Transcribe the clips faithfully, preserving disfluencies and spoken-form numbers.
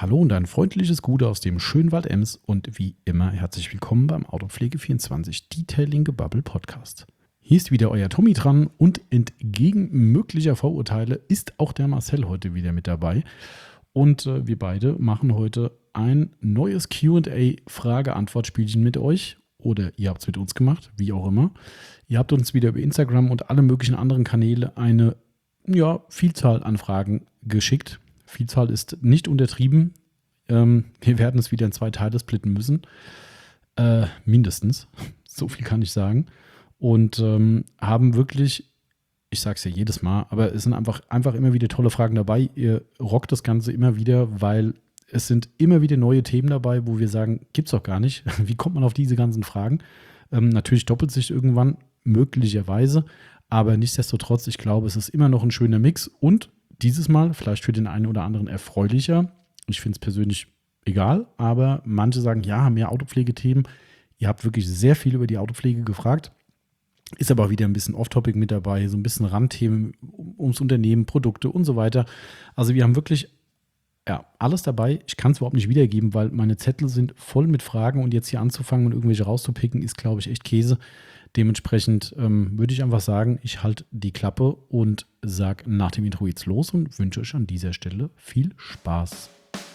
Hallo und ein freundliches Gute aus dem schönen Wald Ems und wie immer herzlich willkommen beim Autopflege vierundzwanzig Detailing Gebubble Podcast. Hier ist wieder euer Tommy dran und entgegen möglicher Vorurteile ist auch der Marcel heute wieder mit dabei. Und äh, wir beide machen heute ein neues Q und A-Frage-Antwort-Spielchen mit euch. Oder ihr habt es mit uns gemacht, wie auch immer. Ihr habt uns wieder über Instagram und alle möglichen anderen Kanäle eine ja, Vielzahl an Fragen geschickt. Vielzahl ist nicht untertrieben. Ähm, wir werden es wieder in zwei Teile splitten müssen. Äh, mindestens. So viel kann ich sagen. Und ähm, haben wirklich, ich sage es ja jedes Mal, aber es sind einfach, einfach immer wieder tolle Fragen dabei. Ihr rockt das Ganze immer wieder, weil es sind immer wieder neue Themen dabei, wo wir sagen, gibt's doch gar nicht. Wie kommt man auf diese ganzen Fragen? Ähm, natürlich doppelt sich irgendwann, möglicherweise. Aber nichtsdestotrotz, ich glaube, es ist immer noch ein schöner Mix und dieses Mal vielleicht für den einen oder anderen erfreulicher. Ich finde es persönlich egal, aber manche sagen, ja, mehr Autopflegethemen. Ihr habt wirklich sehr viel über die Autopflege gefragt. Ist aber wieder ein bisschen Off-Topic mit dabei, so ein bisschen Randthemen ums Unternehmen, Produkte und so weiter. Also wir haben wirklich ja, alles dabei. Ich kann es überhaupt nicht wiedergeben, weil meine Zettel sind voll mit Fragen und jetzt hier anzufangen und irgendwelche rauszupicken, ist, glaube ich, echt Käse. Dementsprechend ähm, würde ich einfach sagen, ich halte die Klappe und sage nach dem Intro jetzt los und wünsche euch an dieser Stelle viel Spaß.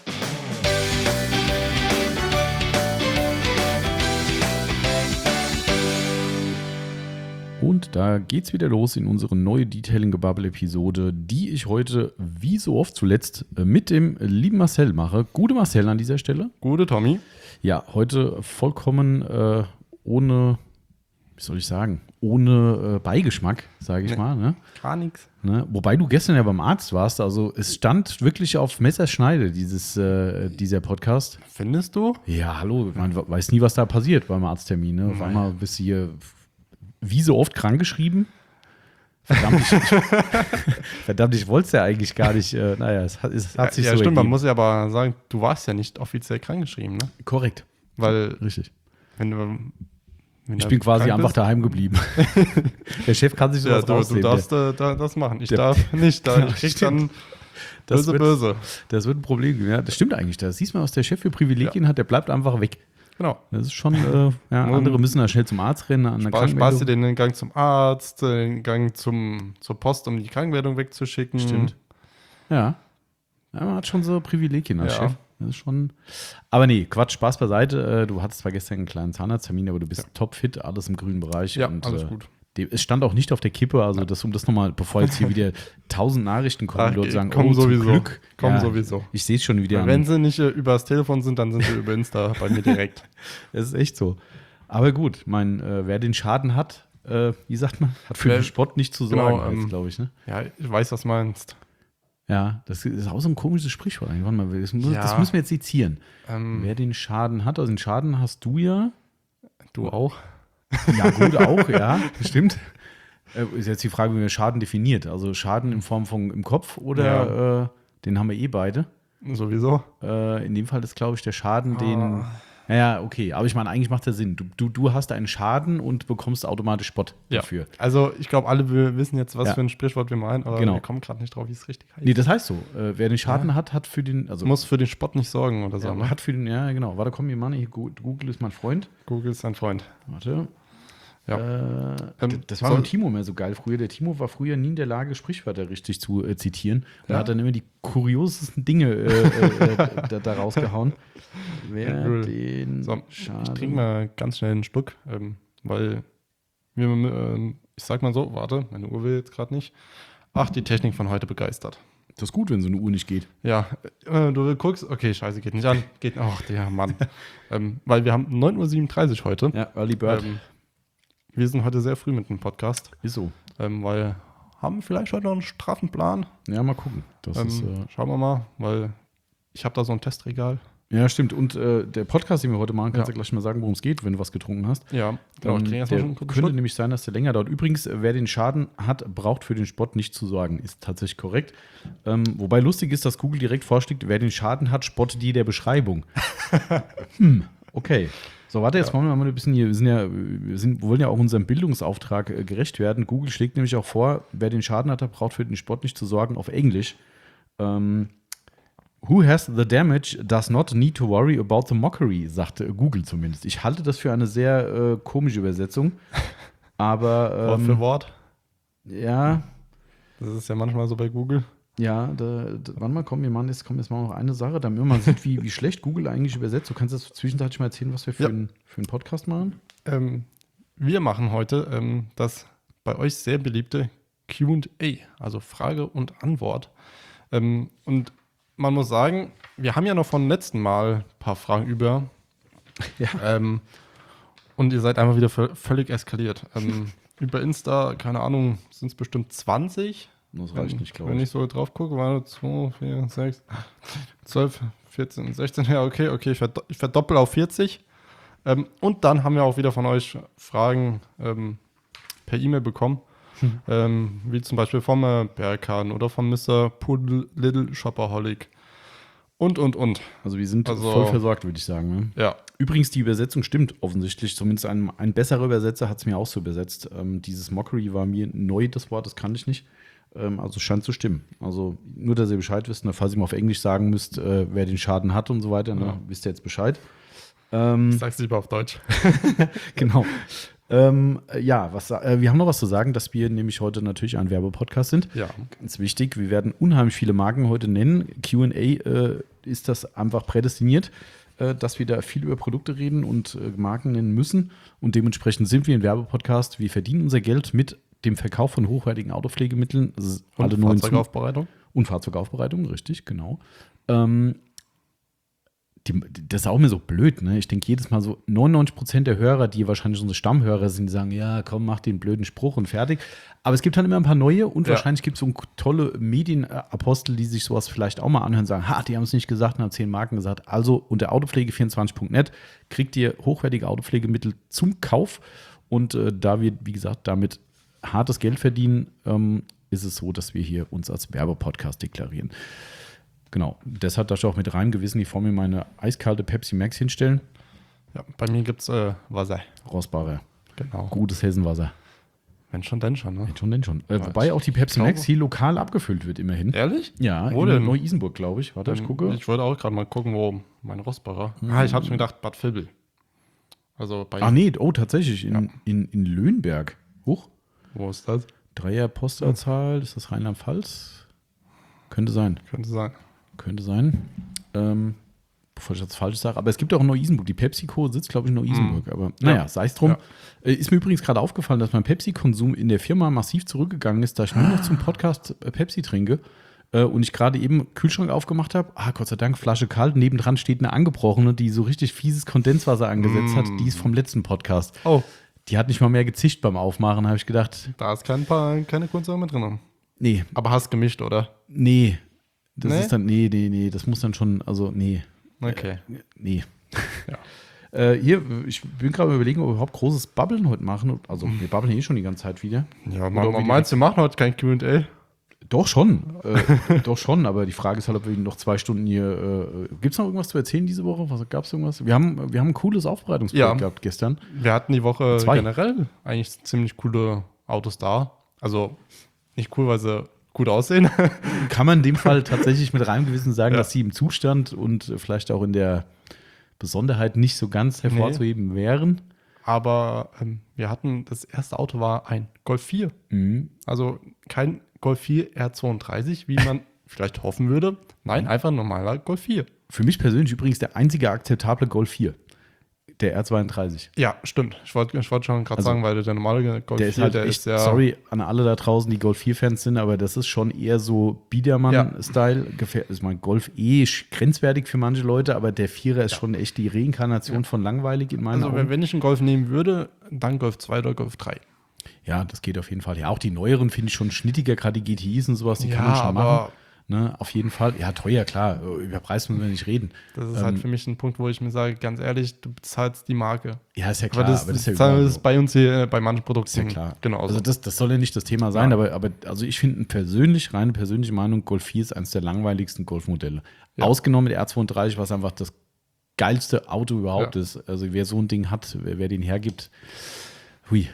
Und da geht's wieder los in unsere neue Detailing-Gebubble-Episode, die ich heute, wie so oft zuletzt, mit dem lieben Marcel mache. Gute Marcel an dieser Stelle. Gute Tommy. Ja, heute vollkommen äh, ohne, wie soll ich sagen, ohne äh, Beigeschmack, sage ich nee, mal. Ne? Gar nichts. Ne? Wobei du gestern ja beim Arzt warst, also es stand wirklich auf Messerschneide, dieses, äh, dieser Podcast. Findest du? Ja, hallo, man weiß nie, was da passiert beim Arzttermin. Ne? Auf einmal bist du hier wie so oft krankgeschrieben. Verdammt, ich, verdammt, ich wollte es ja eigentlich gar nicht. Äh, naja, es hat, es hat ja, sich ja, so stimmt, ergeben. Man muss ja aber sagen, du warst ja nicht offiziell krankgeschrieben, ne? Korrekt. Weil, richtig. Wenn du, wenn ich bin quasi einfach bist, daheim geblieben. Der Chef kann sich sowas ja, du, rausnehmen. du darfst äh, da, das machen. Ich der, darf nicht. Da ja, ich krieg dann das böse, wird, böse. Das wird ein Problem. Ja, das stimmt eigentlich. Da siehst du mal, was der Chef für Privilegien ja. hat. Der bleibt einfach weg. Genau. Das ist schon, äh, ja, andere müssen da schnell zum Arzt rennen. An der Spaß, Spaß dir den Gang zum Arzt, den Gang zum, zur Post, um die Krankenmeldung wegzuschicken. Stimmt. Ja. ja. Man hat schon so Privilegien als ja. Chef. Das ist schon. Aber nee, Quatsch, Spaß beiseite. Du hattest zwar gestern einen kleinen Zahnarzttermin, aber du bist ja. topfit, alles im grünen Bereich. Ja, und, alles äh, gut. Es stand auch nicht auf der Kippe, also das, um das nochmal, bevor jetzt hier wieder tausend Nachrichten kommen, Ach, Leute sagen, kommen oh, sowieso. zum Glück. Kommen ja, sowieso. Ich, ich sehe es schon wieder. Wenn sie nicht äh, über das Telefon sind, dann sind sie über Insta bei mir direkt. Das ist echt so. Aber gut, mein, äh, wer den Schaden hat, äh, wie sagt man, hat für wer, den Spott nicht zu sorgen, genau, ähm, glaube ich. Ne? Ja, ich weiß, was du meinst. Ja, das ist auch so ein komisches Sprichwort. Warte mal, das, muss, ja, das müssen wir jetzt sezieren. Ähm, wer den Schaden hat, also den Schaden hast du ja. Du auch? Ja, gut, auch, ja, stimmt. Ist jetzt die Frage, wie man Schaden definiert. Also Schaden in Form von im Kopf oder ja. äh, den haben wir eh beide. Sowieso. Äh, in dem Fall ist, glaube ich, der Schaden, oh. den. Naja, okay, aber ich meine, eigentlich macht das Sinn. Du, du, du hast einen Schaden und bekommst automatisch Spott ja. dafür. Also ich glaube, alle wir wissen jetzt, was ja. für ein Sprichwort wir meinen, aber genau. wir kommen gerade nicht drauf, wie es richtig heißt. Nee, das heißt so. Äh, wer den Schaden ja. hat, hat für den. Also muss für den Spott nicht sorgen oder so. Ja, ne? Hat für den, ja, genau. Warte, komm, hier, Mann, hier, Google ist mein Freund. Google ist dein Freund. Warte. Ja. Äh, ähm, das war so Timo mehr so geil früher. Der Timo war früher nie in der Lage, Sprichwörter richtig zu äh, zitieren. Und ja. hat dann immer die kuriosesten Dinge äh, äh, da, da rausgehauen. Wer cool. den so, Schaden. Ich trinke mal ganz schnell einen Schluck, ähm, weil wir, äh, ich sag mal so, warte, meine Uhr will jetzt gerade nicht. Ach, die Technik von heute begeistert. Das ist gut, wenn so eine Uhr nicht geht. Ja, äh, du guckst, okay, scheiße, geht nicht an. Geht, ach, der Mann. ähm, weil wir haben neun Uhr siebenunddreißig heute. Ja, Early Bird. Ähm, Wir sind heute sehr früh mit dem Podcast. Ist so. Ähm, weil haben wir vielleicht heute noch einen straffen Plan? Ja, mal gucken. Das ähm, ist, äh schauen wir mal, weil ich habe da so ein Testregal. Ja, stimmt. Und äh, der Podcast, den wir heute machen, kannst ja. du gleich mal sagen, worum es geht, wenn du was getrunken hast. Ja, genau. Ähm, ich der schon könnte Schluck. nämlich sein, dass der länger dauert. Übrigens, wer den Schaden hat, braucht für den Spott nicht zu sorgen. Ist tatsächlich korrekt. Ähm, wobei lustig ist, dass Google direkt vorschlägt, wer den Schaden hat, spottet die der Beschreibung. hm, okay. So, warte, jetzt ja. machen wir mal ein bisschen hier. Wir, sind ja, wir sind, wollen ja auch unserem Bildungsauftrag äh, gerecht werden. Google schlägt nämlich auch vor, wer den Schaden hat, braucht für den Spott nicht zu sorgen, auf Englisch. Ähm, Who has the damage does not need to worry about the mockery, sagte Google zumindest. Ich halte das für eine sehr äh, komische Übersetzung. Aber ähm, Wort für Wort. Ja. Das ist ja manchmal so bei Google. Ja, da, da, warte mal, komm, wir machen jetzt, komm, jetzt mal noch eine Sache, damit man sieht, wie, wie schlecht Google eigentlich übersetzt. Du kannst jetzt zwischenzeitlich mal erzählen, was wir für, Ja. einen, für einen Podcast machen? Ähm, wir machen heute ähm, das bei euch sehr beliebte Q und A, also Frage und Antwort. Ähm, und man muss sagen, wir haben ja noch vom letzten Mal ein paar Fragen über. Ja. Ähm, und ihr seid einfach wieder vö- völlig eskaliert. Ähm, über Insta, keine Ahnung, sind es bestimmt zwanzig. Das reicht nicht, glaube Wenn ich. ich so drauf gucke, waren zwei, vier, sechs, zwölf, vierzehn, sechzehn, ja, okay, okay, ich, verdo- ich verdoppel auf vierzig. Ähm, und dann haben wir auch wieder von euch Fragen ähm, per E-Mail bekommen. Hm. Ähm, wie zum Beispiel vom äh, Berkan oder von Mister Poodle Little Shopaholic. Und, und, und. Also wir sind Also- voll versorgt, würde ich sagen. Ne? Ja, Übrigens, die Übersetzung stimmt offensichtlich. Zumindest ein, ein besserer Übersetzer hat es mir auch so übersetzt. Ähm, dieses Mockery war mir neu, das Wort, das kannte ich nicht. Ähm, also scheint zu stimmen. Also nur, dass ihr Bescheid wisst, ne, falls ihr mal auf Englisch sagen müsst, äh, wer den Schaden hat und so weiter, ne, Ja. wisst ihr jetzt Bescheid. Ähm, ich sag's lieber auf Deutsch. genau. Ähm, äh, ja, was, äh, wir haben noch was zu sagen, dass wir nämlich heute natürlich ein Werbepodcast sind. Ja, Ganz wichtig, wir werden unheimlich viele Marken heute nennen. Q und A äh, ist das einfach prädestiniert, äh, dass wir da viel über Produkte reden und äh, Marken nennen müssen. Und dementsprechend sind wir ein Werbepodcast. Wir verdienen unser Geld mit dem Verkauf von hochwertigen Autopflegemitteln. Das ist und alle neuen Zu- Fahrzeugaufbereitung. und Fahrzeugaufbereitung, richtig, genau. Ähm, die, das ist auch mir so blöd, ne? Ich denke jedes Mal so, neunundneunzig Prozent der Hörer, die wahrscheinlich unsere Stammhörer sind, die sagen, ja, komm, mach den blöden Spruch und fertig. Aber es gibt halt immer ein paar neue und Ja. wahrscheinlich gibt es so tolle Medienapostel, die sich sowas vielleicht auch mal anhören und sagen, ha, die haben es nicht gesagt und haben zehn Marken gesagt. Also unter autopflege vierundzwanzig punkt net kriegt ihr hochwertige Autopflegemittel zum Kauf. Und äh, da wir, wie gesagt, damit hartes Geld verdienen, ähm, ist es so, dass wir hier uns als Werbepodcast deklarieren. Genau, deshalb darf ich auch mit reinem Gewissen die vor mir meine eiskalte Pepsi Max hinstellen. Ja, bei mir gibt's äh, Wasser. Rossbarer, Genau. gutes Hessenwasser. Wenn schon, denn schon, ne? Schon denn schon. Äh, Ja, wobei ich auch die Pepsi glaube- Max hier lokal abgefüllt wird, immerhin. Ehrlich? Ja, Wo in denn? Neu-Isenburg, glaube ich. Warte, ich gucke. Ich wollte auch gerade mal gucken, wo mein Rossbacher. Mhm. Ah, ich habe mir gedacht, Bad Vilbel. Also bei. Ach nee, oh, tatsächlich, in, Ja. in, in Löhnberg. Huch, Wo ist das? Dreier Postleitzahl, ist das Rheinland-Pfalz? Könnte sein. Könnte sein. Könnte sein. Ähm, bevor ich das falsch sage. Aber es gibt auch in Neu-Isenburg. Die PepsiCo sitzt, glaube ich, in Neu-Isenburg. Aber naja, sei es drum. Ja. Äh, ist mir übrigens gerade aufgefallen, dass mein Pepsi-Konsum in der Firma massiv zurückgegangen ist, da ich nur noch zum Podcast äh, Pepsi trinke. Äh, und ich gerade eben Kühlschrank aufgemacht habe. Ah, Gott sei Dank, Flasche kalt. Nebendran steht eine angebrochene, die so richtig fieses Kondenswasser angesetzt hat. Die ist vom letzten Podcast. Oh, Die hat nicht mal mehr gezischt beim Aufmachen. habe ich gedacht, da ist kein paar, keine Kunstsache mit drin. nee, Aber hast gemischt, oder? nee. Das Nee? ist dann, nee, nee, nee. Das muss dann schon, also, nee. Okay. Nee. Ja. Äh, hier, ich bin gerade überlegen, ob wir überhaupt großes Babbeln heute machen. Also, wir babbeln eh schon die ganze Zeit wieder. Ja, Oder man, ob wir man die- meinst, wir machen heute kein Q und A? Doch schon. Äh, doch schon, aber die Frage ist halt, ob wir noch zwei Stunden hier. Äh, Gibt es noch irgendwas zu erzählen diese Woche? Was gab es irgendwas? Wir haben, wir haben ein cooles Aufbereitungsprojekt Ja. gehabt gestern. Wir hatten die Woche Zwei. generell eigentlich ziemlich coole Autos da. Also nicht cool, weil sie gut aussehen. Kann man in dem Fall tatsächlich mit reinem Gewissen sagen, Ja. dass sie im Zustand und vielleicht auch in der Besonderheit nicht so ganz hervorzuheben wären. Aber ähm, wir hatten, das erste Auto war ein Golf vier. Mhm. Also kein Golf vier R zweiunddreißig, wie man vielleicht hoffen würde. Nein, einfach ein normaler Golf vier. Für mich persönlich übrigens der einzige akzeptable Golf vier. Der R zweiunddreißig. Ja, stimmt. Ich wollte ich wollt schon gerade Also, sagen, weil der normale Golf Der ist vier, halt der echt, ist ja. sorry an alle da draußen, die Golf vier Fans sind, aber das ist schon eher so Biedermann-Style. Gefähr- Ist mein Golf eh sch- grenzwertig für manche Leute, aber der Vierer ist schon echt die Reinkarnation von langweilig in meinen Also, wenn, Augen. wenn ich einen Golf nehmen würde, dann Golf zwei oder Golf drei. Ja, das geht auf jeden Fall. Ja, auch die neueren finde ich schon schnittiger, gerade die G T Is und sowas, die Ja, kann man schon aber- machen. Ne, auf jeden Fall. Ja, teuer, klar. Über Preis müssen wir nicht reden. Das ist Ähm, halt für mich ein Punkt, wo ich mir sage, ganz ehrlich, du bezahlst die Marke. Ja, ist ja klar. Aber das, aber das ist das, ja überall ist so. bei uns hier äh, bei manchen Produkten Ist ja klar. Genau. Also das, das soll ja nicht das Thema sein, Ja. aber, aber also ich finde persönlich, reine persönliche Meinung, Golf vier ist eines der langweiligsten Golfmodelle. Ja. Ausgenommen der R zweiunddreißig, was einfach das geilste Auto überhaupt Ja. ist. Also wer so ein Ding hat, wer, wer den hergibt, hui,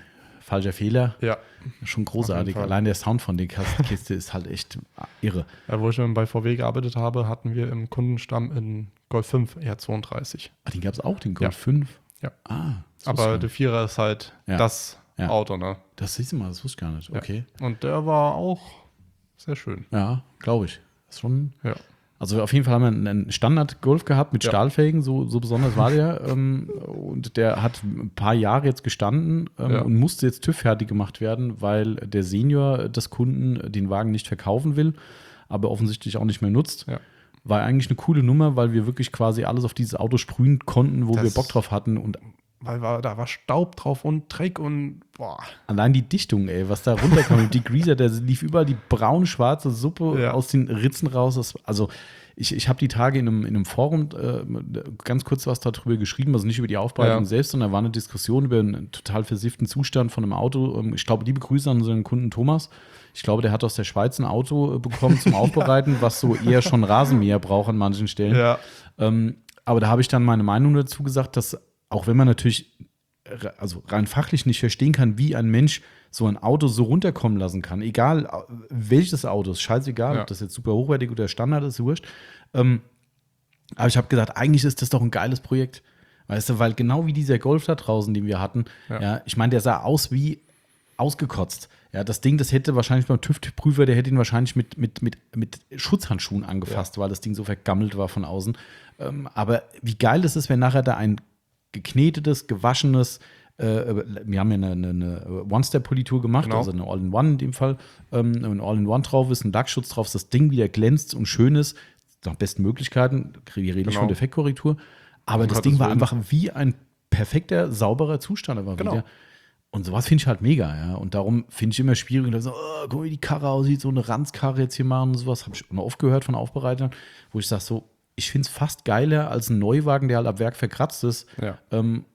falscher Fehler. Ja. Schon großartig. Fall. Allein der Sound von der Kiste ist halt echt irre. Ja, wo ich schon bei V W gearbeitet habe, hatten wir im Kundenstamm in Golf fünf R zweiunddreißig. Ah, den gab es auch, den Golf Ja. fünf? Ja. Ah, das wusste ich Aber gar der nicht. Vierer ist halt Ja. das Ja. Auto, ne? Das siehst du mal, das wusste ich gar nicht. Okay. Und der war auch sehr schön. Ja, glaube ich. Das ist schon. Ja. Also auf jeden Fall haben wir einen Standard-Golf gehabt mit Ja. Stahlfelgen, so, so besonders war der. ähm, und der hat ein paar Jahre jetzt gestanden ähm, Ja. und musste jetzt TÜV fertig gemacht werden, weil der Senior des Kunden den Wagen nicht verkaufen will, aber offensichtlich auch nicht mehr nutzt. Ja. War eigentlich eine coole Nummer, weil wir wirklich quasi alles auf dieses Auto sprühen konnten, wo Das- wir Bock drauf hatten. Und Weil war, da war Staub drauf und Dreck und boah. allein die Dichtung, ey, was da runterkam, und die Greaser, der lief überall die braun-schwarze Suppe Ja. aus den Ritzen raus. Das, also ich, ich habe die Tage in einem, in einem Forum äh, ganz kurz was darüber geschrieben, also nicht über die Aufbereitung Ja. selbst, sondern war eine Diskussion über einen total versifften Zustand von einem Auto. Ähm, Ich glaube, liebe Grüße an unseren Kunden Thomas. Ich glaube, der hat aus der Schweiz ein Auto äh, bekommen zum Aufbereiten, was so eher schon Rasenmäher braucht an manchen Stellen. Ja. Ähm, aber da habe ich dann meine Meinung dazu gesagt, dass auch wenn man natürlich re- also rein fachlich nicht verstehen kann, wie ein Mensch so ein Auto so runterkommen lassen kann, egal äh, welches Auto, ist scheißegal, Ja. ob das jetzt super hochwertig oder Standard ist, wurscht. Ähm, aber ich habe gesagt, eigentlich ist das doch ein geiles Projekt. Weißt du, weil genau wie dieser Golf da draußen, den wir hatten, ja, Ja. ich meine, der sah aus wie ausgekotzt. Ja, das Ding, das hätte wahrscheinlich beim TÜV-Prüfer, der hätte ihn wahrscheinlich mit, mit, mit, mit Schutzhandschuhen angefasst, weil das Ding so vergammelt war von außen. Ähm, aber wie geil das ist, wenn nachher da ein geknetetes, gewaschenes, äh, wir haben ja eine, eine, eine One-Step-Politur gemacht, Genau. also eine All-in-One in dem Fall, ähm, ein All-in-One drauf ist, ein Lackschutz drauf ist, das Ding wieder glänzt und schön ist, nach besten Möglichkeiten, wir reden nicht Genau. von Defektkorrektur, aber Um das Gottes Ding war Willen. einfach wie ein perfekter, sauberer Zustand einfach Genau. wieder. Und sowas finde ich halt mega, ja. Und darum finde ich immer schwierig, und dann so, oh, guck mal, wie die Karre aussieht, so eine Ranzkarre jetzt hier machen und sowas. Habe ich immer oft gehört von Aufbereitern, wo ich sage so, ich finde es fast geiler als ein Neuwagen, der halt ab Werk verkratzt ist. Ja. Ähm,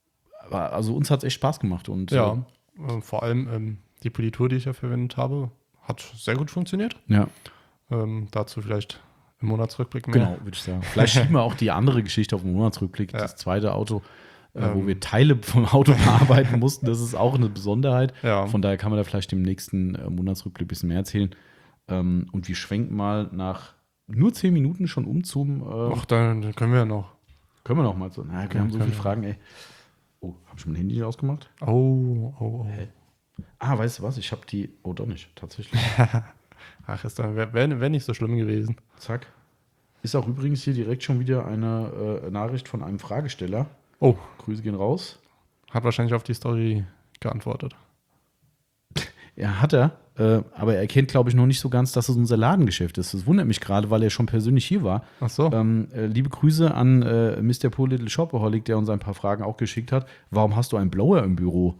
aber also uns hat es echt Spaß gemacht. Und, Ja. Äh, vor allem ähm, die Politur, die ich ja verwendet habe, hat sehr gut funktioniert. Äh, ja, Ähm, dazu vielleicht im Monatsrückblick mehr. genau, würde ich sagen. Vielleicht schieben wir auch die andere Geschichte auf den Monatsrückblick, Ja. das zweite Auto, äh, wo Ähm. wir Teile vom Auto bearbeiten mussten. Das ist auch eine Besonderheit. Ja. Von daher kann man da vielleicht im nächsten äh, Monatsrückblick ein bisschen mehr erzählen. Ähm, und wir schwenken mal nach nur zehn Minuten schon um zum. Äh, Ach, dann, dann können wir ja noch. können wir noch mal so. Na, wir haben so können viele wir. Fragen, ey. Oh, habe ich mein Handy nicht ausgemacht? Oh, oh, oh. Ah, weißt du was? Ich habe die. Oh, doch nicht, tatsächlich. Ach, ist dann, wäre wär, wär nicht so schlimm gewesen. Zack. Ist auch übrigens hier direkt schon wieder eine äh, Nachricht von einem Fragesteller. Oh, Grüße gehen raus. hat wahrscheinlich auf die Story geantwortet. Ja, hat er. Äh, aber er erkennt, glaube ich, noch nicht so ganz, dass es unser Ladengeschäft ist. Das wundert mich gerade, weil er schon persönlich hier war. Ach so. Ähm, äh, liebe Grüße an äh, Mister Poor Little Shopaholic, der uns ein paar Fragen auch geschickt hat. Warum hast du einen Blower im Büro?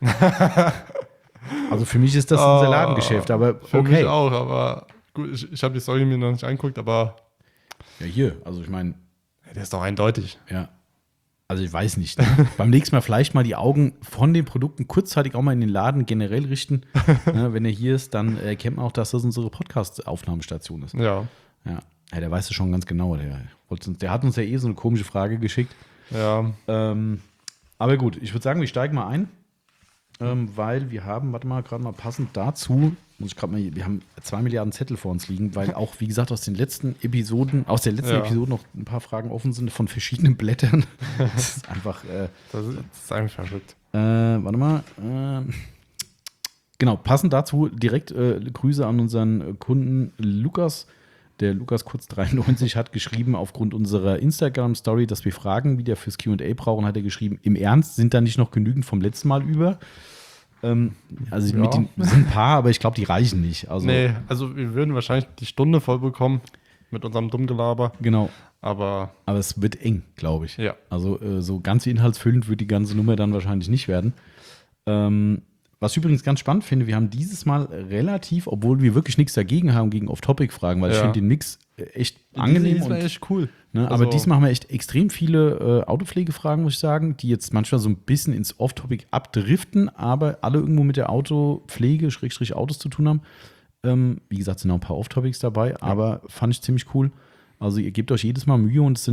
Also für mich ist das unser Ah, Ladengeschäft, aber Für okay. mich auch, aber gut, ich, ich habe die Story mir noch nicht angeguckt, aber Ja, hier, also ich meine, der ist doch eindeutig. ja. Also ich weiß nicht. Ne? Beim nächsten Mal vielleicht mal die Augen von den Produkten kurzzeitig auch mal in den Laden generell richten. Ne? Wenn er hier ist, dann erkennt man auch, dass das unsere Podcast-Aufnahmestation ist. Ja. Ja. Ja, der weiß es schon ganz genau. Der, wollte uns- der hat uns ja eh so eine komische Frage geschickt. Ja. Ähm, aber gut, ich würde sagen, wir steigen mal ein, ähm, weil wir haben, warte mal, gerade mal passend dazu, muss ich gerade mal, wir haben zwei Milliarden Zettel vor uns liegen, weil auch, wie gesagt, aus den letzten Episoden, aus der letzten Ja. Episode noch ein paar Fragen offen sind von verschiedenen Blättern. Das ist einfach, äh, Das ist, das ist einfach verrückt. äh, warte mal, äh, genau, passend dazu direkt äh, Grüße an unseren Kunden Lukas. Der Lukas Kurz dreiundneunzig hat geschrieben, aufgrund unserer Instagram-Story, dass wir Fragen wieder fürs Q und A brauchen, hat er geschrieben, im Ernst, sind da nicht noch genügend vom letzten Mal über? Ähm, also Ja. mit den, sind ein paar, aber ich glaube, die reichen nicht. Also, Nee, also wir würden wahrscheinlich die Stunde voll bekommen mit unserem Dummgelaber, Genau, aber aber es wird eng, glaube ich. ja. Also äh, so ganz inhaltsfüllend wird die ganze Nummer dann wahrscheinlich nicht werden. Ähm, was ich übrigens ganz spannend finde, wir haben dieses Mal relativ, obwohl wir wirklich nichts dagegen haben, gegen Off-Topic-Fragen, weil ich Ja. finde den Mix äh, echt angenehm. Das war und, echt cool. ne, Also- aber diesmal haben wir echt extrem viele äh, Autopflegefragen, muss ich sagen, die jetzt manchmal so ein bisschen ins Off-Topic abdriften, aber alle irgendwo mit der Autopflege, Schrägstrich Autos zu tun haben. Ähm, wie gesagt, sind noch ein paar Off-Topics dabei, aber fand ich ziemlich cool. Also ihr gebt euch jedes Mal Mühe und es sind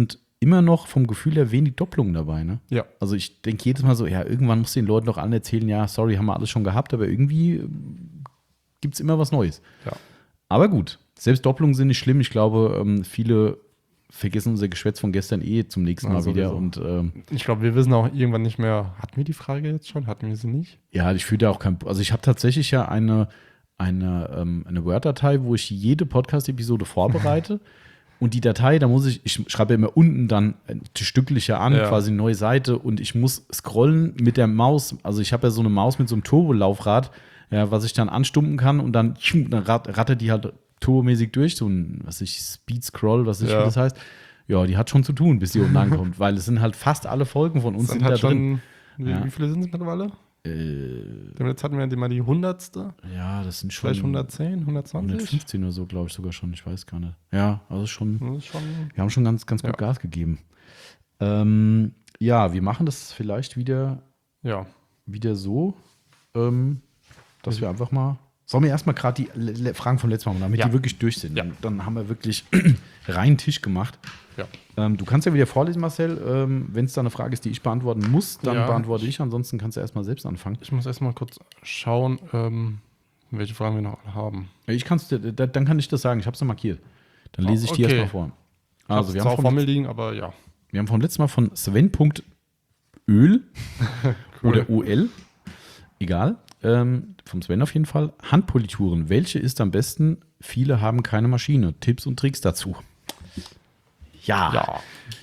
immer noch vom Gefühl her wenig Doppelungen dabei, ne? Ja. Also ich denke jedes Mal so, ja, irgendwann muss den Leuten doch allen erzählen, ja, sorry, haben wir alles schon gehabt, aber irgendwie gibt es immer was Neues. Ja. Aber gut, selbst Doppelungen sind nicht schlimm. Ich glaube, ähm, viele vergessen unser Geschwätz von gestern eh zum nächsten Mal Also wieder. sowieso. Und ähm, Ich glaube, wir wissen auch irgendwann nicht mehr, hatten wir die Frage jetzt schon? Hatten wir sie nicht? ja, ich fühle da auch kein. Also ich habe tatsächlich ja eine, eine, ähm, eine Word-Datei, wo ich jede Podcast-Episode vorbereite. Und die Datei, da muss ich, ich schreibe ja immer unten dann die stückliche an, Ja. quasi eine neue Seite. Und ich muss scrollen mit der Maus. Also ich habe ja so eine Maus mit so einem Turbolaufrad, ja, was ich dann anstumpen kann und dann, dann rat- rattert die halt turbomäßig durch. So ein, was ich, Speed Scroll, was ich, Ja. wie das heißt. Ja, die hat schon zu tun, bis die unten ankommt, weil es sind halt fast alle Folgen von uns Das sind sind da halt drin. schon, wie, Ja. wie viele sind es mittlerweile? Äh, Jetzt hatten wir die mal die hundertste, ja, das sind schon vielleicht hundertzehn, hundertzwanzig. hundertfünfzehn oder so, glaube ich sogar schon. Ich weiß gar nicht. Ja, also schon. Das ist schon, Wir haben schon ganz, ganz gut Ja. Gas gegeben. Ähm, ja, wir machen das vielleicht wieder, ja. wieder so, ähm, dass wir einfach mal. Sollen wir erstmal gerade die Le- Le- Fragen vom letzten Mal machen, damit Ja. die wirklich durch sind? Ja. Dann, dann haben wir wirklich reinen Tisch gemacht. Ja. Ähm, du kannst ja wieder vorlesen, Marcel. Ähm, Wenn es da eine Frage ist, die ich beantworten muss, dann Ja. beantworte ich. Ansonsten kannst du erstmal selbst anfangen. Ich muss erstmal kurz schauen, ähm, welche Fragen wir noch alle haben. Ich kann's, dir- da- dann kann ich das sagen. Ich habe es markiert. Dann lese ich die Okay. erstmal vor. Also, Also, wir zwar haben, auch vor vom, mir liegen, aber ja. wir haben vom letzten Mal von Sven.öl oder O L, egal, ähm, vom Sven auf jeden Fall. Handpolituren. Welche ist am besten? Viele haben keine Maschine. Tipps und Tricks dazu. Ja. Ja.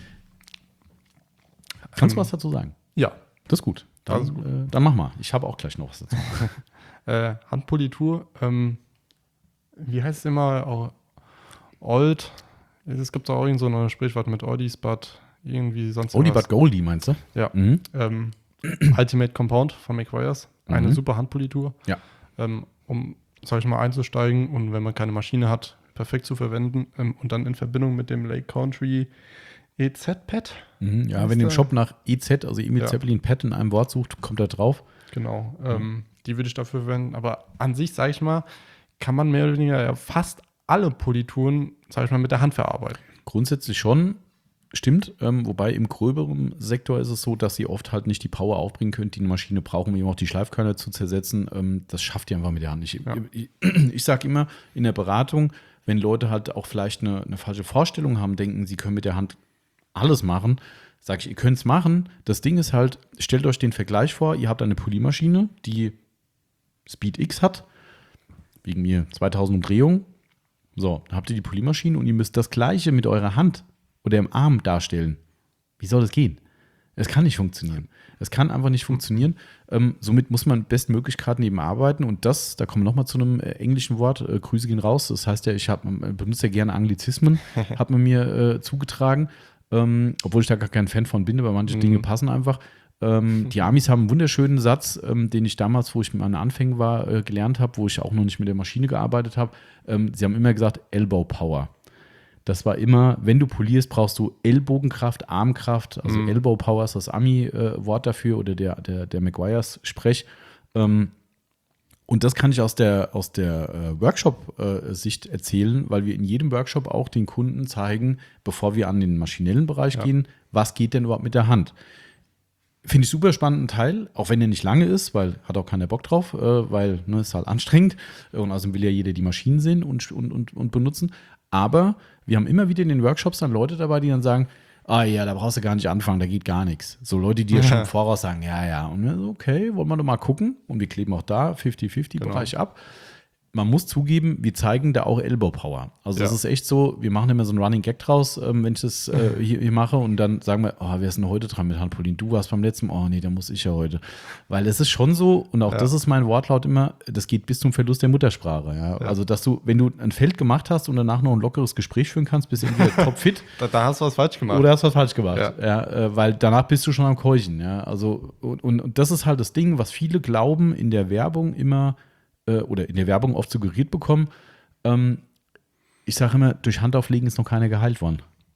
Kannst du Ähm, was dazu sagen? Ja. Das ist gut. Dann, Das ist gut. Äh, dann mach mal. Ich habe auch gleich noch was dazu. Äh, Handpolitur, ähm, wie heißt es immer? Auch Old. Es gibt auch irgend so ein Sprichwort mit Oldies, but irgendwie sonst Oldie was. but Goldie, meinst du? Ja. Mhm. Ähm, Ultimate Compound von McGuire's. Eine Mhm. super Handpolitur. Ja. Ähm, um, sag ich mal, einzusteigen und wenn man keine Maschine hat, perfekt zu verwenden. Ähm, und dann in Verbindung mit dem Lake Country E Z-Pad. Mhm. Ja, Ist wenn ihr im da- Shop nach E Z, also Emil Ja. Zeppelin Pad in einem Wort sucht, kommt da drauf. Genau. Ähm, die würde ich dafür verwenden. Aber an sich, sage ich mal, kann man mehr oder weniger ja fast alle Polituren, sage ich mal, mit der Hand verarbeiten. Grundsätzlich schon, stimmt. Ähm, wobei im gröberen Sektor ist es so, dass ihr oft halt nicht die Power aufbringen könnt, die eine Maschine braucht, um eben auch die Schleifkörner zu zersetzen. Ähm, das schafft ihr einfach mit der Hand nicht. Ja. Ich, ich sage immer in der Beratung, wenn Leute halt auch vielleicht eine, eine falsche Vorstellung haben, denken, sie können mit der Hand alles machen, sage ich, ihr könnt es machen. Das Ding ist halt, stellt euch den Vergleich vor, ihr habt eine Poliermaschine, die Speed X hat, wegen mir zweitausend Umdrehungen. So, dann habt ihr die Poliermaschine und ihr müsst das Gleiche mit eurer Hand oder im Arm darstellen. Wie soll das gehen? Es kann nicht funktionieren. Es kann einfach nicht funktionieren. Ähm, somit muss man bestmöglich gerade neben arbeiten. Und das, da kommen wir nochmal zu einem äh, englischen Wort, äh, Grüße gehen raus. Das heißt ja, ich hab, äh, benutze ja gerne Anglizismen, hat man mir äh, zugetragen. Ähm, obwohl ich da gar kein Fan von bin, aber manche Mhm. Dinge passen einfach. Ähm, die Amis haben einen wunderschönen Satz, ähm, den ich damals, wo ich mit meinen Anfängen war, äh, gelernt habe, wo ich auch noch nicht mit der Maschine gearbeitet habe. Ähm, sie haben immer gesagt, Elbow Power. Das war immer, wenn du polierst, brauchst du Ellbogenkraft, Armkraft. Also Mhm. Elbow Power ist das Ami-Wort dafür oder der, der, der McGuire's Sprech. Ähm, und das kann ich aus der, aus der äh, Workshop-Sicht erzählen, weil wir in jedem Workshop auch den Kunden zeigen, bevor wir an den maschinellen Bereich Ja. gehen, was geht denn überhaupt mit der Hand. Finde ich super spannenden Teil, auch wenn er nicht lange ist, weil hat auch keiner Bock drauf, äh, weil ne, ist halt anstrengend und außerdem will ja jeder die Maschinen sehen und, und, und, und benutzen. Aber wir haben immer wieder in den Workshops dann Leute dabei, die dann sagen, ah ja, da brauchst du gar nicht anfangen, da geht gar nichts. So Leute, die ja schon im Voraus sagen, ja, ja. Und wir so, okay, wollen wir doch mal gucken. Und wir kleben auch da fünfzig fünfzig Genau. Bereich ab. Man muss zugeben, wir zeigen da auch Elbow Power. Also das Ja. ist echt so, wir machen immer so einen Running Gag draus, ähm, wenn ich das äh, hier, hier mache und dann sagen wir, oh, wer ist denn heute dran mit Handpolin? Du warst beim letzten, oh nee, da muss ich ja heute. Weil es ist schon so, und auch Ja. das ist mein Wortlaut immer, das geht bis zum Verlust der Muttersprache. Ja? Ja. Also dass du, wenn du ein Feld gemacht hast und danach noch ein lockeres Gespräch führen kannst, bist du entweder topfit Da, da hast du was falsch gemacht. oder hast was falsch gemacht. Ja. Ja. äh, weil danach bist du schon am Keuchen. Ja? Also, und, und, und das ist halt das Ding, was viele glauben, in der Werbung immer äh, oder in der Werbung oft suggeriert bekommen. Ähm, ich sage immer, durch Handauflegen ist noch keiner geheilt worden.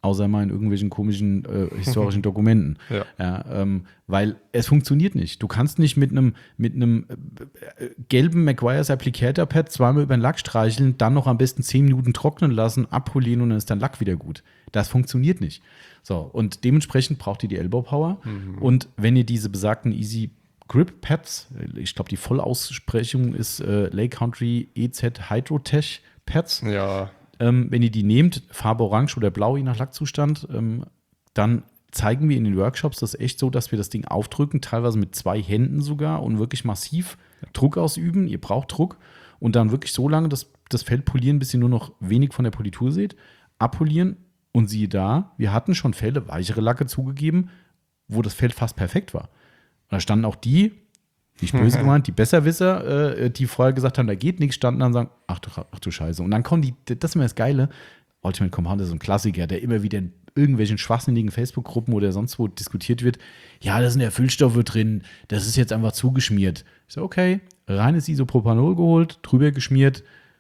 außer mal in irgendwelchen komischen äh, historischen Dokumenten. Ja. Ja, ähm, weil es funktioniert nicht. Du kannst nicht mit einem mit einem äh, gelben Meguiar's Applicator Pad zweimal über den Lack streicheln, dann noch am besten zehn Minuten trocknen lassen, abpolieren und dann ist dein Lack wieder gut. Das funktioniert nicht. So, und dementsprechend braucht ihr die Elbow Power. Mhm. Und wenn ihr diese besagten Easy Grip Pads, ich glaube, die Vollaussprechung ist äh, Lake Country E Z Hydrotech Pads. Ja. Ähm, wenn ihr die nehmt, Farbe Orange oder Blau, je nach Lackzustand, ähm, dann zeigen wir in den Workshops das echt so, dass wir das Ding aufdrücken, teilweise mit zwei Händen sogar und wirklich massiv Druck ausüben. Ihr braucht Druck und dann wirklich so lange das, das Feld polieren, bis ihr nur noch wenig von der Politur seht, abpolieren und siehe da, wir hatten schon Fälle, weichere Lacke zugegeben, wo das Feld fast perfekt war. Und da standen auch die, nicht böse gemeint, die Besserwisser, äh, die vorher gesagt haben, da geht nichts, standen dann und sagen, ach du, ach du Scheiße. Und dann kommen die, das ist immer das Geile, Ultimate Compound ist so ein Klassiker, der immer wieder in irgendwelchen schwachsinnigen Facebook-Gruppen oder sonst wo diskutiert wird. Ja, da sind ja Füllstoffe drin, das ist jetzt einfach zugeschmiert. Ich so, okay, reines Isopropanol geholt, drüber geschmiert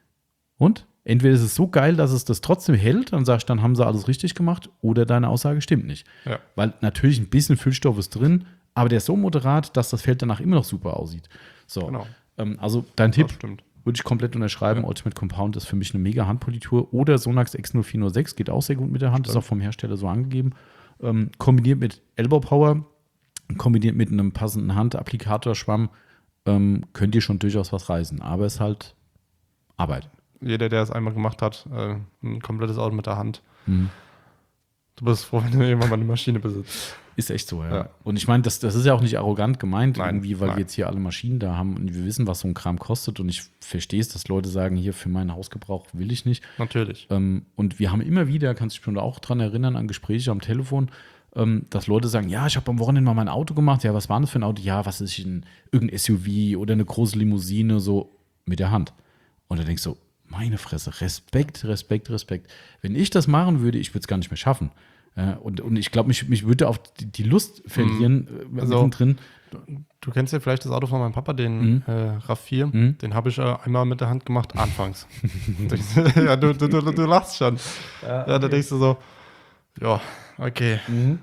und entweder ist es so geil, dass es das trotzdem hält, dann sagst du, dann haben sie alles richtig gemacht, oder deine Aussage stimmt nicht. Ja. Weil natürlich ein bisschen Füllstoff ist drin, aber der ist so moderat, dass das Feld danach immer noch super aussieht. So, Genau. ähm, also dein Tipp stimmt. würde ich komplett unterschreiben. Ja. Ultimate Compound ist für mich eine mega Handpolitur. Oder Sonax X null vier null sechs geht auch sehr gut mit der Hand, Stimmt. ist auch vom Hersteller so angegeben. Ähm, kombiniert mit Elbow Power, kombiniert mit einem passenden Handapplikatorschwamm, ähm, könnt ihr schon durchaus was reißen. Aber es ist halt Arbeit. Jeder, der es einmal gemacht hat, äh, ein komplettes Auto mit der Hand. Mhm. Du bist froh, wenn du irgendwann mal eine Maschine besitzt. Ist echt so, ja. Ja. Und ich meine, das, das ist ja auch nicht arrogant gemeint, Nein, irgendwie, weil nein. wir jetzt hier alle Maschinen da haben und wir wissen, was so ein Kram kostet. Und ich verstehe es, dass Leute sagen, hier für meinen Hausgebrauch will ich nicht. Natürlich. Ähm, und wir haben immer wieder, kannst du dich schon auch dran erinnern, an Gespräche am Telefon, ähm, dass Leute sagen, ja, ich habe am Wochenende mal mein Auto gemacht. Ja, was war das für ein Auto? Ja, was ist ein, irgendein S U V oder eine große Limousine, so mit der Hand. Und da denkst du, meine Fresse, Respekt, Respekt, Respekt. Wenn ich das machen würde, ich würde es gar nicht mehr schaffen. Äh, und, und ich glaube, mich, mich würde auch die, die Lust verlieren, mhm. äh, Also, mittendrin. Du, du kennst ja vielleicht das Auto von meinem Papa, den Mhm. äh, RAV vier. Mhm. Den habe ich äh, einmal mit der Hand gemacht, anfangs. ja, du, du, du, du lachst schon. Ja, okay. Da denkst du so, ja, okay. Mhm.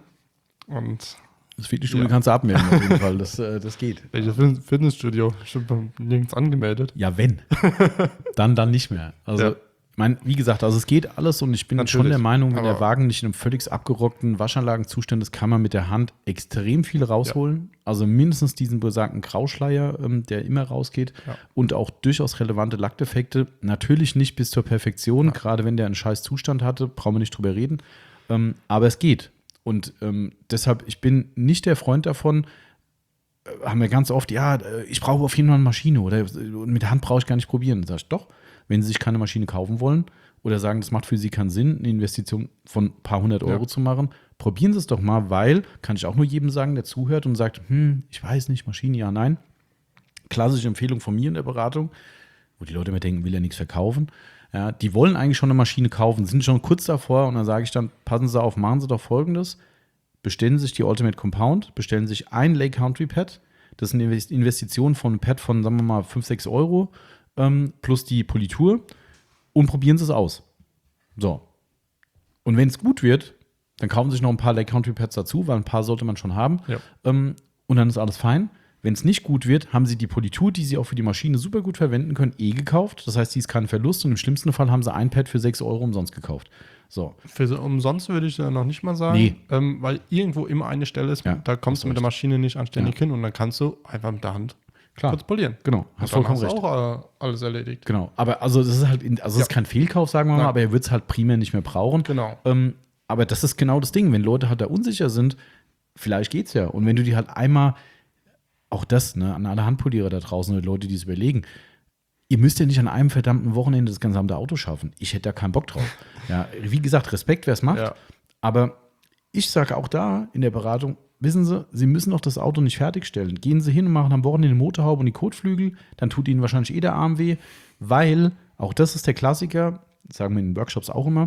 Und das Fitnessstudio Ja. kannst du abmelden, auf jeden Fall. Das, äh, das geht. welches Fit- Fitnessstudio? Ich bin nirgends angemeldet. Ja, wenn. dann, dann nicht mehr. Also, Ja. ich meine, wie gesagt, also es geht alles und ich bin Natürlich, schon der Meinung, wenn aber- der Wagen nicht in einem völlig abgerockten Waschanlagenzustand ist, kann man mit der Hand extrem viel rausholen. Also mindestens diesen besagten Grauschleier, ähm, der immer rausgeht, Ja. und auch durchaus relevante Lackdefekte. Natürlich nicht bis zur Perfektion, Ja. gerade wenn der einen scheiß Zustand hatte, brauchen wir nicht drüber reden. Ähm, aber es geht. Und ähm, deshalb, ich bin nicht der Freund davon, äh, haben wir ganz oft, ja, äh, ich brauche auf jeden Fall eine Maschine oder äh, mit der Hand brauche ich gar nicht probieren. Dann sag ich, doch, wenn Sie sich keine Maschine kaufen wollen oder sagen, das macht für Sie keinen Sinn, eine Investition von ein paar hundert Euro Ja. zu machen, probieren Sie es doch mal, weil, kann ich auch nur jedem sagen, der zuhört und sagt, hm, ich weiß nicht, Maschine, ja, nein. Klassische Empfehlung von mir in der Beratung, wo die Leute immer denken, will er nichts verkaufen. Ja, die wollen eigentlich schon eine Maschine kaufen, sind schon kurz davor und dann sage ich dann, passen Sie auf, machen Sie doch Folgendes, bestellen Sie sich die Ultimate Compound, bestellen Sie sich ein Lake Country Pad, das ist eine Investition von einem Pad von, sagen wir mal, fünf, sechs Euro, ähm, plus die Politur, und probieren Sie es aus. So. Und wenn es gut wird, dann kaufen Sie sich noch ein paar Lake Country Pads dazu, weil ein paar sollte man schon haben. Ja. Ähm, und dann ist alles fein. Wenn es nicht gut wird, haben Sie die Politur, die Sie auch für die Maschine super gut verwenden können, eh gekauft. Das heißt, die ist kein Verlust. Und im schlimmsten Fall haben Sie ein Pad für sechs Euro umsonst gekauft. So. Für so umsonst würde ich da noch nicht mal sagen, Nee. ähm, weil irgendwo immer eine Stelle ist, Ja, da kommst hast du mit recht. der Maschine nicht anständig Ja. hin und dann kannst du einfach mit der Hand Klar. kurz polieren. Genau. Und Hast dann vollkommen hast recht. du auch äh, alles erledigt. Genau. Aber also, das ist halt, in, also, das ist Ja. kein Fehlkauf, sagen wir mal, Nein. aber er wird es halt primär nicht mehr brauchen. Genau. Ähm, aber das ist genau das Ding. Wenn Leute halt da unsicher sind, vielleicht geht's ja. Und wenn du die halt einmal, auch das, ne, an alle Handpolierer da draußen oder Leute, die es überlegen, ihr müsst ja nicht an einem verdammten Wochenende das gesamte Auto schaffen. Ich hätte da keinen Bock drauf. Ja, wie gesagt, Respekt, wer es macht. Ja. Aber ich sage auch da in der Beratung, wissen Sie, Sie müssen doch das Auto nicht fertigstellen. Gehen Sie hin und machen am Wochenende die Motorhaube und die Kotflügel, dann tut Ihnen wahrscheinlich eh der Arm weh, weil, auch das ist der Klassiker, das sagen wir in den Workshops auch immer,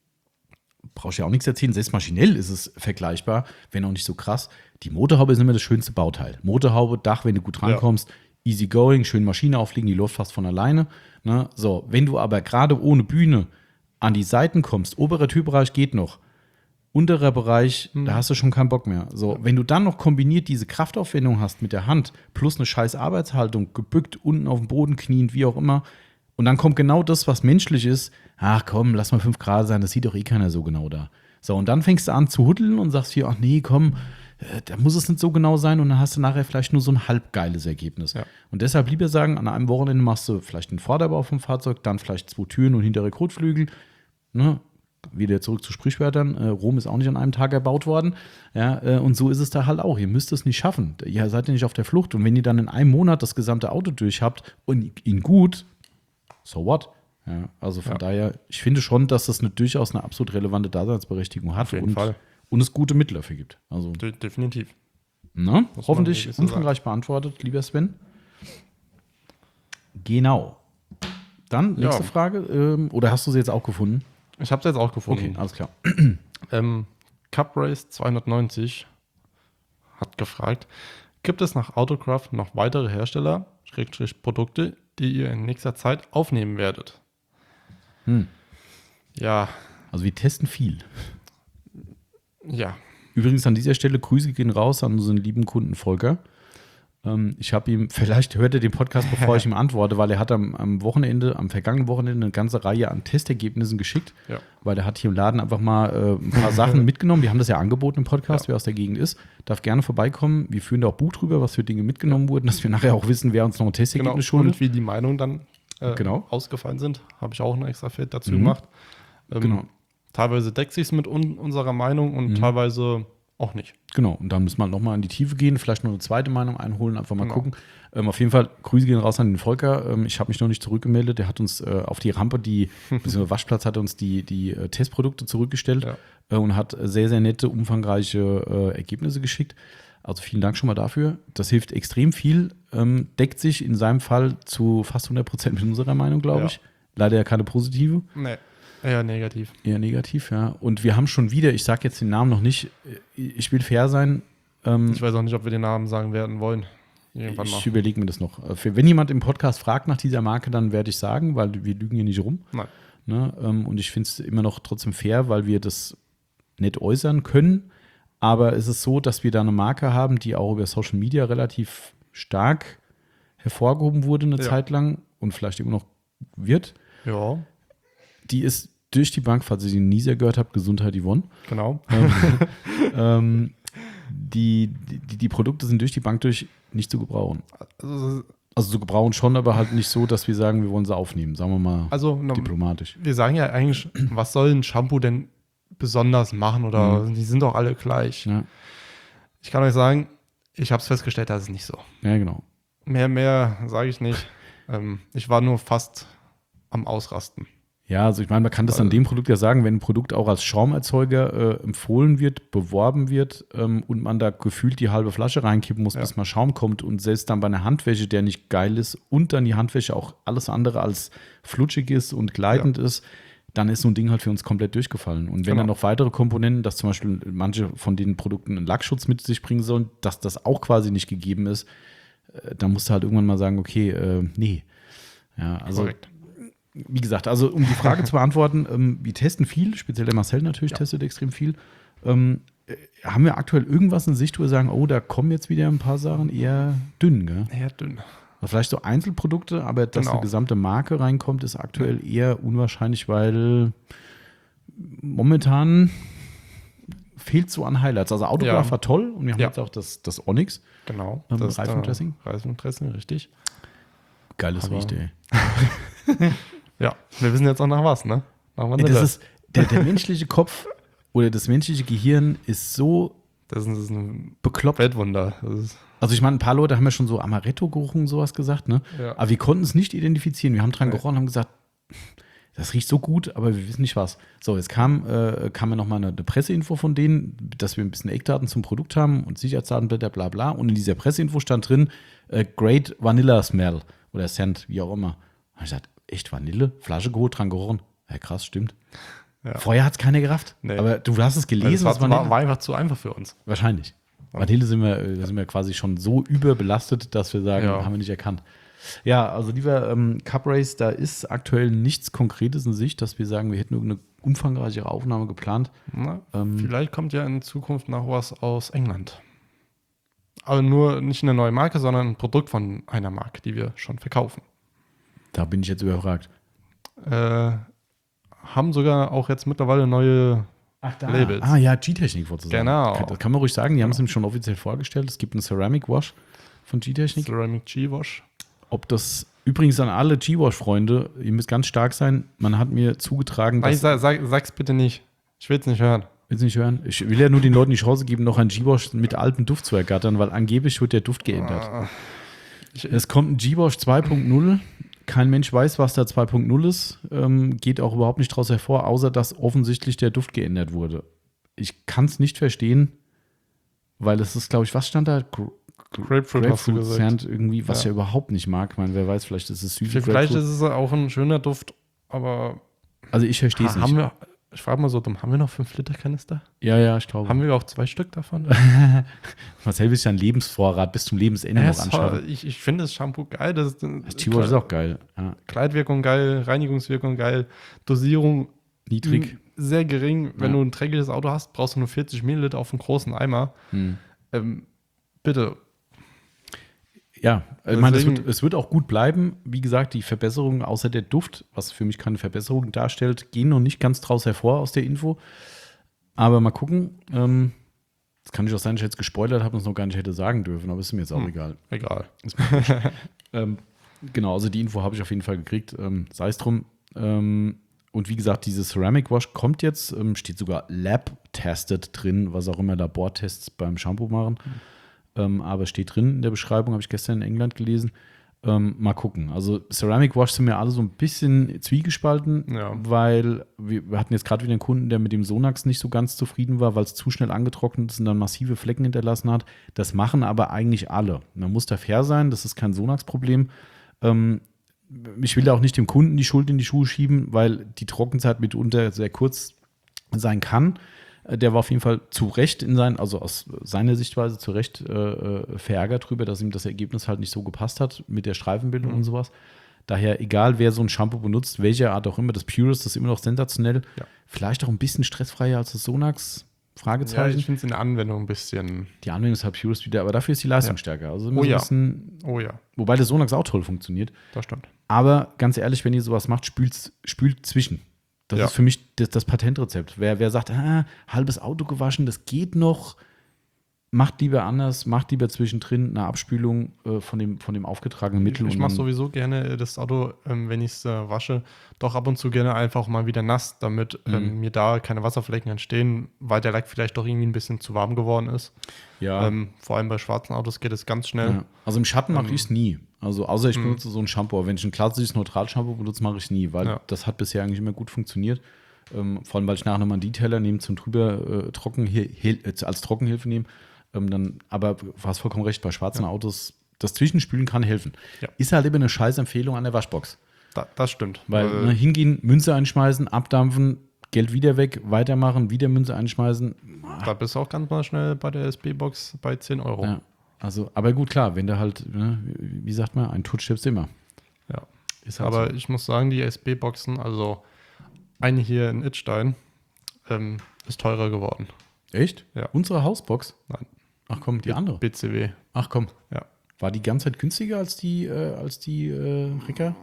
brauchst ja auch nichts erzählen, selbst maschinell ist es vergleichbar, wenn auch nicht so krass. Die Motorhaube ist immer das schönste Bauteil. Motorhaube, Dach, wenn du gut rankommst, easy going, schön Maschine auflegen, die läuft fast von alleine. Ne? So, wenn du aber gerade ohne Bühne an die Seiten kommst, oberer Türbereich geht noch, unterer Bereich, Mhm. da hast du schon keinen Bock mehr. So, wenn du dann noch kombiniert diese Kraftaufwendung hast mit der Hand, plus eine scheiß Arbeitshaltung, gebückt, unten auf dem Boden kniend, wie auch immer, und dann kommt genau das, was menschlich ist, ach komm, lass mal fünf Grad sein, das sieht doch eh keiner so genau da. So, und dann fängst du an zu huddeln und sagst hier, ach nee, komm, äh, da muss es nicht so genau sein, und dann hast du nachher vielleicht nur so ein halb geiles Ergebnis. Ja. Und deshalb lieber sagen, an einem Wochenende machst du vielleicht den Vorderbau vom Fahrzeug, dann vielleicht zwei Türen und hintere Kotflügel, ne? Wieder zurück zu Sprichwörtern, äh, Rom ist auch nicht an einem Tag erbaut worden. Ja, äh, und so ist es da halt auch. Ihr müsst es nicht schaffen. Ihr seid ja nicht auf der Flucht. Und wenn ihr dann in einem Monat das gesamte Auto durch habt und ihn gut, so what? Ja, also von Ja. daher, ich finde schon, dass das eine, durchaus eine absolut relevante Daseinsberechtigung hat Auf jeden und, Fall. und es gute Mittel dafür gibt. Also, De definitiv. ne? Muss man Hoffentlich wirklich so umfangreich beantwortet, lieber Sven. Genau. Dann, nächste Ja. Frage. Ähm, oder hast du sie jetzt auch gefunden? Ich habe es jetzt auch gefunden. Okay, alles klar. Ähm, Cup Race zweihundertneunzig hat gefragt, gibt es nach Autocraft noch weitere Hersteller, Schrägstrich Produkte, die ihr in nächster Zeit aufnehmen werdet? Hm. Ja, Also wir testen viel. ja. Übrigens an dieser Stelle Grüße gehen raus an unseren lieben Kunden Volker. Ähm, ich habe ihm, vielleicht hört er den Podcast, bevor ich ihm antworte, weil er hat am, am Wochenende, am vergangenen Wochenende eine ganze Reihe an Testergebnissen geschickt, Ja. weil er hat hier im Laden einfach mal äh, ein paar Sachen mitgenommen. Wir haben das ja angeboten im Podcast, Ja. wer aus der Gegend ist, darf gerne vorbeikommen. Wir führen da auch Buch drüber, was für Dinge mitgenommen wurden, dass wir nachher auch wissen, wer uns noch ein Genau. Testergebnis schuldet. Und wie die Meinungen dann äh, Genau. ausgefallen sind, habe ich auch ein extra Feld dazu Mhm. gemacht. Ähm, Genau. Teilweise deckt sich es mit un unserer Meinung und Mhm. teilweise auch nicht. Genau, und dann müssen wir nochmal in die Tiefe gehen, vielleicht noch eine zweite Meinung einholen, einfach mal Genau. gucken. Ähm, auf jeden Fall, Grüße gehen raus an den Volker. Ähm, ich habe mich noch nicht zurückgemeldet. Der hat uns äh, auf die Rampe, die, beziehungsweise Waschplatz, hat uns die, die äh, Testprodukte zurückgestellt Ja. äh, und hat sehr, sehr nette, umfangreiche äh, Ergebnisse geschickt. Also vielen Dank schon mal dafür. Das hilft extrem viel, ähm, deckt sich in seinem Fall zu fast hundert Prozent mit unserer Meinung, glaube Ja. ich. Leider ja keine positive. Nee, eher negativ. Eher negativ, ja. Und wir haben schon wieder, ich sage jetzt den Namen noch nicht, ich will fair sein. Ähm, Ich weiß auch nicht, ob wir den Namen sagen werden wollen. Irgendwann mal. ich überlege mir das noch. Äh, für- Wenn jemand im Podcast fragt nach dieser Marke, dann werde ich sagen, weil wir lügen hier nicht rum. Nein. Ne? Ähm, Und ich finde es immer noch trotzdem fair, weil wir das nicht äußern können. Aber es ist so, dass wir da eine Marke haben, die auch über Social Media relativ stark hervorgehoben wurde eine Ja. Zeit lang und vielleicht immer noch wird. Ja, Die ist durch die Bank, falls ihr sie nie sehr gehört habt, Gesundheit Yvonne. genau. ähm, die, die, die Produkte sind durch die Bank durch nicht zu gebrauchen. Also, Also zu gebrauchen schon, aber halt nicht so, dass wir sagen, wir wollen sie aufnehmen. Sagen wir mal also no, diplomatisch. wir sagen ja eigentlich, was soll ein Shampoo denn besonders machen? Oder die sind doch alle gleich. Ja, Ich kann euch sagen, ich habe es festgestellt, das ist nicht so. ja genau. Mehr, mehr sage ich nicht. ähm, ich war nur fast am Ausrasten. Ja, also ich meine, man kann das an dem Produkt ja sagen, wenn ein Produkt auch als Schaumerzeuger äh, empfohlen wird, beworben wird ähm, und man da gefühlt die halbe Flasche reinkippen muss, Ja. bis mal Schaum kommt und selbst dann bei einer Handwäsche, der nicht geil ist und dann die Handwäsche auch alles andere als flutschig ist und gleitend ist, dann ist so ein Ding halt für uns komplett durchgefallen. Und wenn Genau. dann noch weitere Komponenten, dass zum Beispiel manche von den Produkten einen Lackschutz mit sich bringen sollen, dass das auch quasi nicht gegeben ist, äh, dann musst du halt irgendwann mal sagen, okay, äh, nee. Ja, also Korrekt. wie gesagt, also um die Frage zu beantworten, ähm, wir testen viel, speziell der Marcel natürlich Ja. testet extrem viel. Ähm, äh, haben wir aktuell irgendwas in Sicht, wo wir sagen, oh, da kommen jetzt wieder ein paar Sachen eher dünn, gell? Eher dünn. Also vielleicht so Einzelprodukte, aber dass Genau. eine gesamte Marke reinkommt, ist aktuell eher unwahrscheinlich, weil momentan fehlt so an Highlights. Also Autograph Ja. war toll und wir haben Ja. jetzt auch das, das Onyx. Genau. Ähm, Das, Reifendressing? Äh, Reifendressing, richtig. Geiles Aber- Riecht, ey. Ja, wir wissen jetzt auch nach was, ne? Nach Ey, Vanille. das ist, der, der menschliche Kopf oder das menschliche Gehirn ist so das ist, das ist ein bekloppt. Weltwunder. Das ist, Also ich meine, ein paar Leute haben ja schon so Amaretto-Geruch und sowas gesagt, ne? Ja. Aber wir konnten es nicht identifizieren. Wir haben dran Nee. gerochen und haben gesagt, das riecht so gut, aber wir wissen nicht was. So, jetzt kam, äh, kam ja nochmal eine, eine Presseinfo von denen, dass wir ein bisschen Eckdaten zum Produkt haben und Sicherheitsdatenblätter, bla bla. Und in dieser Presseinfo stand drin, äh, Great Vanilla Smell oder Scent, wie auch immer. Da habe ich gesagt, echt Vanille? Flasche geholt, dran gerochen. Ja, krass, stimmt. Ja. Vorher hat es keiner gerafft. Nee. Aber du hast es gelesen, das was war, Vanille- war, war einfach zu einfach für uns. Wahrscheinlich. Vanille sind wir, äh, sind wir quasi schon so überbelastet, dass wir sagen, Ja. haben wir nicht erkannt. Ja, also lieber ähm, Cup Race, da ist aktuell nichts Konkretes in Sicht, dass wir sagen, wir hätten irgendeine umfangreichere Aufnahme geplant. Na, Ähm, vielleicht kommt ja in Zukunft noch was aus England. Aber nur nicht eine neue Marke, sondern ein Produkt von einer Marke, die wir schon verkaufen. Da bin ich jetzt überfragt. Äh, haben sogar auch jetzt mittlerweile neue Ach, da. Labels. Ah ja, G-Technik sozusagen. Genau. Das kann man ruhig sagen, die haben es Genau. nämlich schon offiziell vorgestellt. Es gibt einen Ceramic Wash von G-Technik. Ceramic G-Wash. Ob das übrigens an alle G-Wash-Freunde, ihr müsst ganz stark sein. Man hat mir zugetragen, Nein, dass. sag, sag, sag's bitte nicht. Ich will es nicht hören. Willst du nicht hören? Ich will ja nur den Leuten die Chance geben, noch ein G-Wash mit altem Duft zu ergattern, weil angeblich wird der Duft geändert. Ah. Ich, Es kommt ein G-Wash zwei Punkt null. Kein Mensch weiß, was da zwei Punkt null ist. Ähm, geht auch überhaupt nicht daraus hervor, außer dass offensichtlich der Duft geändert wurde. Ich kann es nicht verstehen, weil es ist, glaube ich, was stand da? Gr- Grapefruit, hast du Grapefruit gesagt. Sand irgendwie, was Ja. ich ja überhaupt nicht mag. Ich meine, wer weiß, vielleicht ist es süße Vielleicht Grapefruit. ist es auch ein schöner Duft, aber Also ich verstehe es ha, nicht. haben wir, ich frage mal so dumm, haben wir noch fünf Liter Kanister? ja, ja, ich glaube. Haben wir auch zwei Stück davon? Marcel will sich einen Lebensvorrat bis zum Lebensende Ja, noch es anschauen. war- ich ich finde das Shampoo geil. Das, Das G-Wash ist auch geil. Ja. Kleidwirkung geil, Reinigungswirkung geil, Dosierung Niedrig. m, sehr gering. Wenn Ja. du ein dreckiges Auto hast, brauchst du nur vierzig Milliliter auf einen großen Eimer. Hm. Ähm, bitte. Ja, ich meine, es Deswegen- wird, es wird auch gut bleiben. Wie gesagt, die Verbesserungen außer der Duft, was für mich keine Verbesserung darstellt, gehen noch nicht ganz draus hervor aus der Info. Aber mal gucken. Ähm, das kann ich auch sein, dass ich jetzt gespoilert habe und es noch gar nicht hätte sagen dürfen, aber ist mir jetzt auch Hm. egal. Egal. Ähm, genau, also die Info habe ich auf jeden Fall gekriegt. Ähm, sei es drum. Ähm, und wie gesagt, dieses Ceramic Wash kommt jetzt, ähm, steht sogar Lab-Tested drin, was auch immer Labortests beim Shampoo machen. Ähm, aber steht drin in der Beschreibung, habe ich gestern in England gelesen. Ähm, mal gucken. Also Ceramic Wash sind mir alle so ein bisschen zwiegespalten, Ja. weil wir, wir hatten jetzt gerade wieder einen Kunden, der mit dem Sonax nicht so ganz zufrieden war, weil es zu schnell angetrocknet ist und dann massive Flecken hinterlassen hat. Das machen aber eigentlich alle. Man muss da fair sein, das ist kein Sonax-Problem. Ähm, ich will da auch nicht dem Kunden die Schuld in die Schuhe schieben, weil die Trockenzeit mitunter sehr kurz sein kann. Äh, Der war auf jeden Fall zu Recht in sein, also aus seiner Sichtweise zu Recht äh, äh, verärgert drüber, dass ihm das Ergebnis halt nicht so gepasst hat mit der Streifenbildung Mhm. und sowas. Daher, egal wer so ein Shampoo benutzt, welcher Art auch immer, das Purist ist immer noch sensationell. Ja. Vielleicht auch ein bisschen stressfreier als das Sonax. Ja, Fragezeichen. ich finde es in der Anwendung ein bisschen. die Anwendung ist halt Purist wieder, aber dafür ist die Leistung Ja. stärker. Also immer Oh so ein ja. bisschen, Oh ja, wobei der Sonax auch toll funktioniert. das stimmt. Aber ganz ehrlich, wenn ihr sowas macht, spült, spült zwischen. Das Ja. ist für mich das, das Patentrezept. Wer, wer sagt, ah, halbes Auto gewaschen, das geht noch, macht lieber anders, macht lieber zwischendrin eine Abspülung äh, von, dem, von dem aufgetragenen Mittel. Ich und mache dann- sowieso gerne das Auto, ähm, wenn ich es äh, wasche, doch ab und zu gerne einfach mal wieder nass, damit ähm, Mhm. mir da keine Wasserflecken entstehen, weil der Lack vielleicht doch irgendwie ein bisschen zu warm geworden ist. ja, Ähm, vor allem bei schwarzen Autos geht es ganz schnell. ja. Also im Schatten mache Ähm, ich es nie. Also außer ich Mhm. benutze so ein Shampoo. Aber wenn ich ein klassisches Neutralshampoo benutze, mache ich es nie, weil Ja. das hat bisher eigentlich immer gut funktioniert. Ähm, vor allem, weil ich nachher nochmal einen Detailer nehme zum drüber äh, trocken, hil- äh, als Trockenhilfe nehme. Ähm, dann, aber du hast vollkommen recht, bei schwarzen Ja. Autos, das Zwischenspülen kann helfen. Ja. Ist halt immer eine scheiß Empfehlung an der Waschbox. Da, das stimmt. Weil ne, hingehen, Münze einschmeißen, abdampfen, Geld wieder weg, weitermachen, wieder Münze einschmeißen. Da bist du auch ganz mal schnell bei der S B-Box bei zehn Euro. Ja, also, aber gut, klar, wenn du halt, ne, wie wie sagt man, ein Tut stirbst immer. Ja. Ist halt Aber so. ich muss sagen, die S B-Boxen, also eine hier in Idstein, ähm, ist teurer geworden. Echt? Ja. Unsere Hausbox? Nein. Ach komm, die andere. B C W. Ach komm. Ja. War die ganze Zeit günstiger als die, äh, als die äh, Ricker?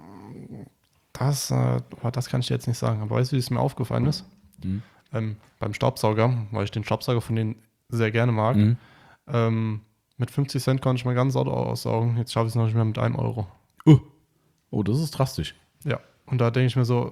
Das, äh, oh, das kann ich dir jetzt nicht sagen. Aber weißt du, wie es mir aufgefallen ist? Mhm. Ähm, beim Staubsauger, weil ich den Staubsauger von denen sehr gerne mag. Mhm. Ähm, mit fünfzig Cent konnte ich mein ganzes Auto aussaugen. Jetzt schaffe ich es noch nicht mehr mit einem Euro. Oh. oh, das ist drastisch. Ja. Und da denke ich mir so,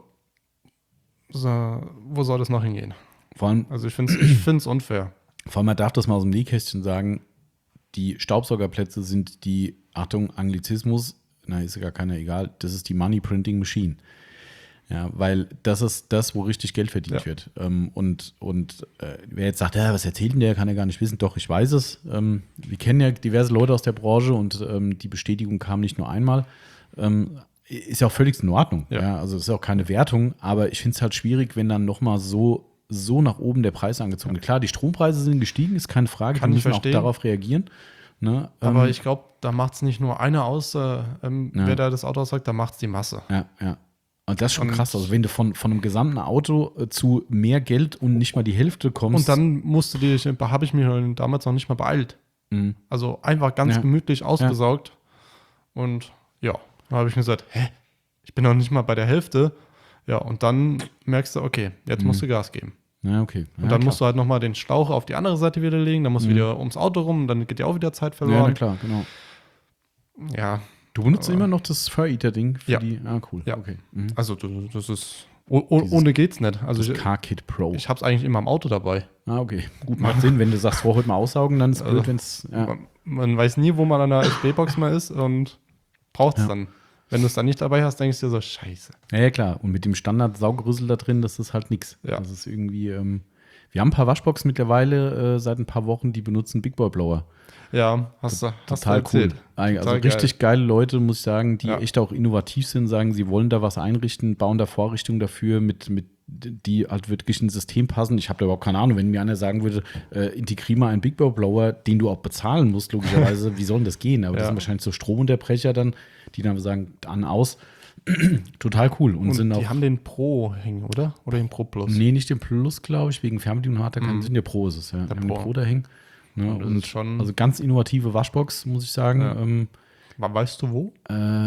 so, wo soll das noch hingehen? Vor allem, Also ich finde es ich find's unfair. vor allem, man darf das mal aus dem Nähkästchen sagen, die Staubsaugerplätze sind die, Achtung, Anglizismus, na, ist ja gar keiner egal, das ist die Money Printing Machine. Ja, weil das ist das, wo richtig Geld verdient Ja. wird. Ähm, und und äh, wer jetzt sagt, ja, was erzählt denn der, kann er gar nicht wissen. Doch, ich weiß es. Ähm, wir kennen ja diverse Leute aus der Branche und ähm, die Bestätigung kam nicht nur einmal. Ähm, ist ja auch völlig in Ordnung. Ja. Ja. Also es ist auch keine Wertung, aber ich finde es halt schwierig, wenn dann nochmal so, so nach oben der Preis angezogen wird. Klar, die Strompreise sind gestiegen, ist keine Frage, Kann die ich müssen auch verstehen. darauf reagieren. Ne? Aber Ähm, ich glaube, da macht es nicht nur einer aus, äh, ähm, Ja. wer da das Auto aussagt, da macht es die Masse. Ja, ja. Und das ist schon Und- krass. Also wenn du von, von einem gesamten Auto äh, zu mehr Geld und nicht mal die Hälfte kommst. Und dann musste die, habe ich mich damals noch nicht mal beeilt. Mhm. Also einfach ganz Ja. gemütlich ausgesaugt. Und ja, da habe ich mir gesagt, hä, ich bin noch nicht mal bei der Hälfte. Ja, und dann merkst du, okay, jetzt musst du Gas geben. Ja, okay. Und ja, dann klar. musst du halt nochmal den Schlauch auf die andere Seite wieder legen, dann musst du Mhm. wieder ums Auto rum, und dann geht dir auch wieder Zeit Ja, na verloren. klar, genau. Ja, Du benutzt Aber- immer noch das Fur-Eater-Ding für Ja. die. Ah, cool. Ja. Okay. Mhm. also du- das ist, oh, oh, Dieses- ohne geht's nicht. Also Das ich, Car-Kit Pro. ich habe es eigentlich immer im Auto dabei. Ah, okay. Gut, macht Sinn. Wenn du sagst, vor heute mal aussaugen, dann ist es Also, blöd, wenn es. Ja. Man, man weiß nie, wo man an der S B-Box mal ist und braucht es Ja. dann. Wenn du es dann nicht dabei hast, denkst du dir so, scheiße. ja, ja, klar. Und mit dem Standard-Saugrüssel da drin, das ist halt nichts. Ja. Das ist irgendwie. Ähm, wir haben ein paar Waschboxen mittlerweile äh, seit ein paar Wochen, die benutzen Big Boy Blower. Ja, hast du hast Total du cool. erzählt. Also Total richtig geile Leute, muss ich sagen, die Ja. echt auch innovativ sind, sagen, sie wollen da was einrichten, bauen da Vorrichtungen dafür, mit, mit die halt wirklich ins System passen. Ich habe da überhaupt keine Ahnung, wenn mir einer sagen würde, äh, integrier mal einen Big Boy Blower, den du auch bezahlen musst, logischerweise, wie soll denn das gehen? Aber das Ja. sind wahrscheinlich so Stromunterbrecher dann, die dann sagen, an, aus. Total cool. Und, Und sind die auch. haben den Pro hängen, oder? Oder den Pro Plus? Nee, nicht den Plus, glaube ich, wegen Fernbedienung hat er keinen Mhm. Sinn. Der Pro ist es, ja. Der Pro. Pro da hängen. Ne, Und das und ist schon- also ganz innovative Waschbox, muss ich sagen. Ja. Ähm, Weißt du wo?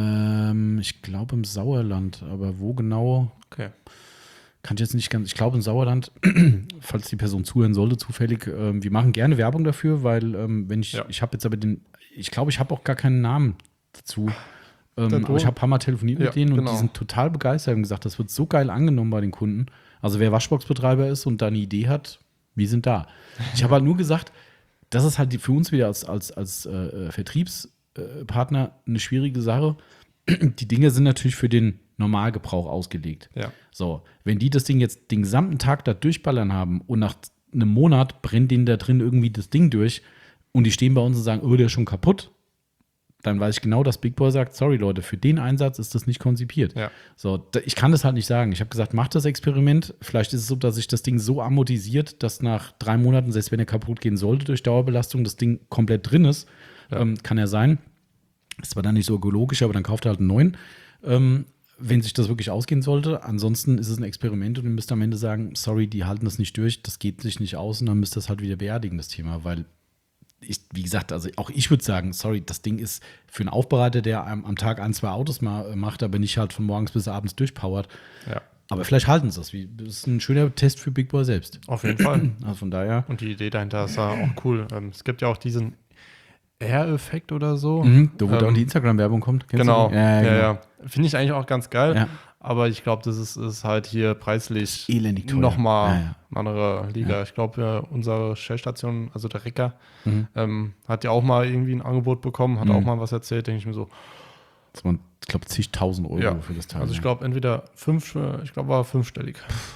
ähm, ich glaube im Sauerland, aber wo genau, Okay. kann ich jetzt nicht ganz. Ich glaube im Sauerland, falls die Person zuhören sollte, zufällig. Ähm, wir machen gerne Werbung dafür, weil ähm, wenn ich, Ja. ich habe jetzt aber den, ich glaube, ich habe auch gar keinen Namen dazu. Ähm, Der aber ich habe ein paar Mal telefoniert Ja, mit denen und genau. die sind total begeistert und gesagt, das wird so geil angenommen bei den Kunden. Also wer Waschboxbetreiber ist und da eine Idee hat, wir sind da. Ich habe halt nur gesagt, das ist halt die, für uns wieder als, als, als äh, Vertriebspartner eine schwierige Sache. Die Dinge sind natürlich für den Normalgebrauch ausgelegt. Ja. So, wenn die das Ding jetzt den gesamten Tag da durchballern haben und nach einem Monat brennt denen da drin irgendwie das Ding durch und die stehen bei uns und sagen, oh, der ist schon kaputt, dann weiß ich genau, dass Big Boy sagt, sorry Leute, für den Einsatz ist das nicht konzipiert. Ja. So, da, ich kann das halt nicht sagen. Ich habe gesagt, macht das Experiment. Vielleicht ist es so, dass sich das Ding so amortisiert, dass nach drei Monaten, selbst wenn er kaputt gehen sollte durch Dauerbelastung, das Ding komplett drin ist. Ja. Ähm, kann ja sein. Ist zwar dann nicht so ökologisch, aber dann kauft er halt einen neuen. Ähm, wenn sich das wirklich ausgehen sollte. Ansonsten ist es ein Experiment und ihr müsst am Ende sagen, sorry, die halten das nicht durch, das geht sich nicht aus und dann müsst ihr das halt wieder beerdigen, das Thema, weil ich, wie gesagt, also auch ich würde sagen, sorry, das Ding ist für einen Aufbereiter, der am, am Tag ein, zwei Autos mal äh, macht, aber nicht halt von morgens bis abends durchpowert. Ja. Aber vielleicht halten sie das. Wie- Das ist ein schöner Test für Big Boy selbst. Auf jeden Fall. Also von daher. Und die Idee dahinter ist ja auch cool. Ähm, es gibt ja auch diesen Air-Effekt oder so. Mhm, da wo da Ähm, auch die Instagram-Werbung kommt. Kennst Genau. du die? Ja, ja, genau. ja. Finde ich eigentlich auch ganz geil. Ja. Aber ich glaube, das ist, ist halt hier preislich Elendig teuer. nochmal Ja, ja. eine andere Liga. Ich glaube, ja, unsere Shell-Station, also der Recker, Mhm. ähm, hat ja auch mal irgendwie ein Angebot bekommen, hat Mhm. auch mal was erzählt, denke ich mir so. Das waren, ich glaube, zigtausend Euro Ja. für das Teil. Also ich ja. glaube, entweder fünf, äh, ich glaube, war fünfstellig.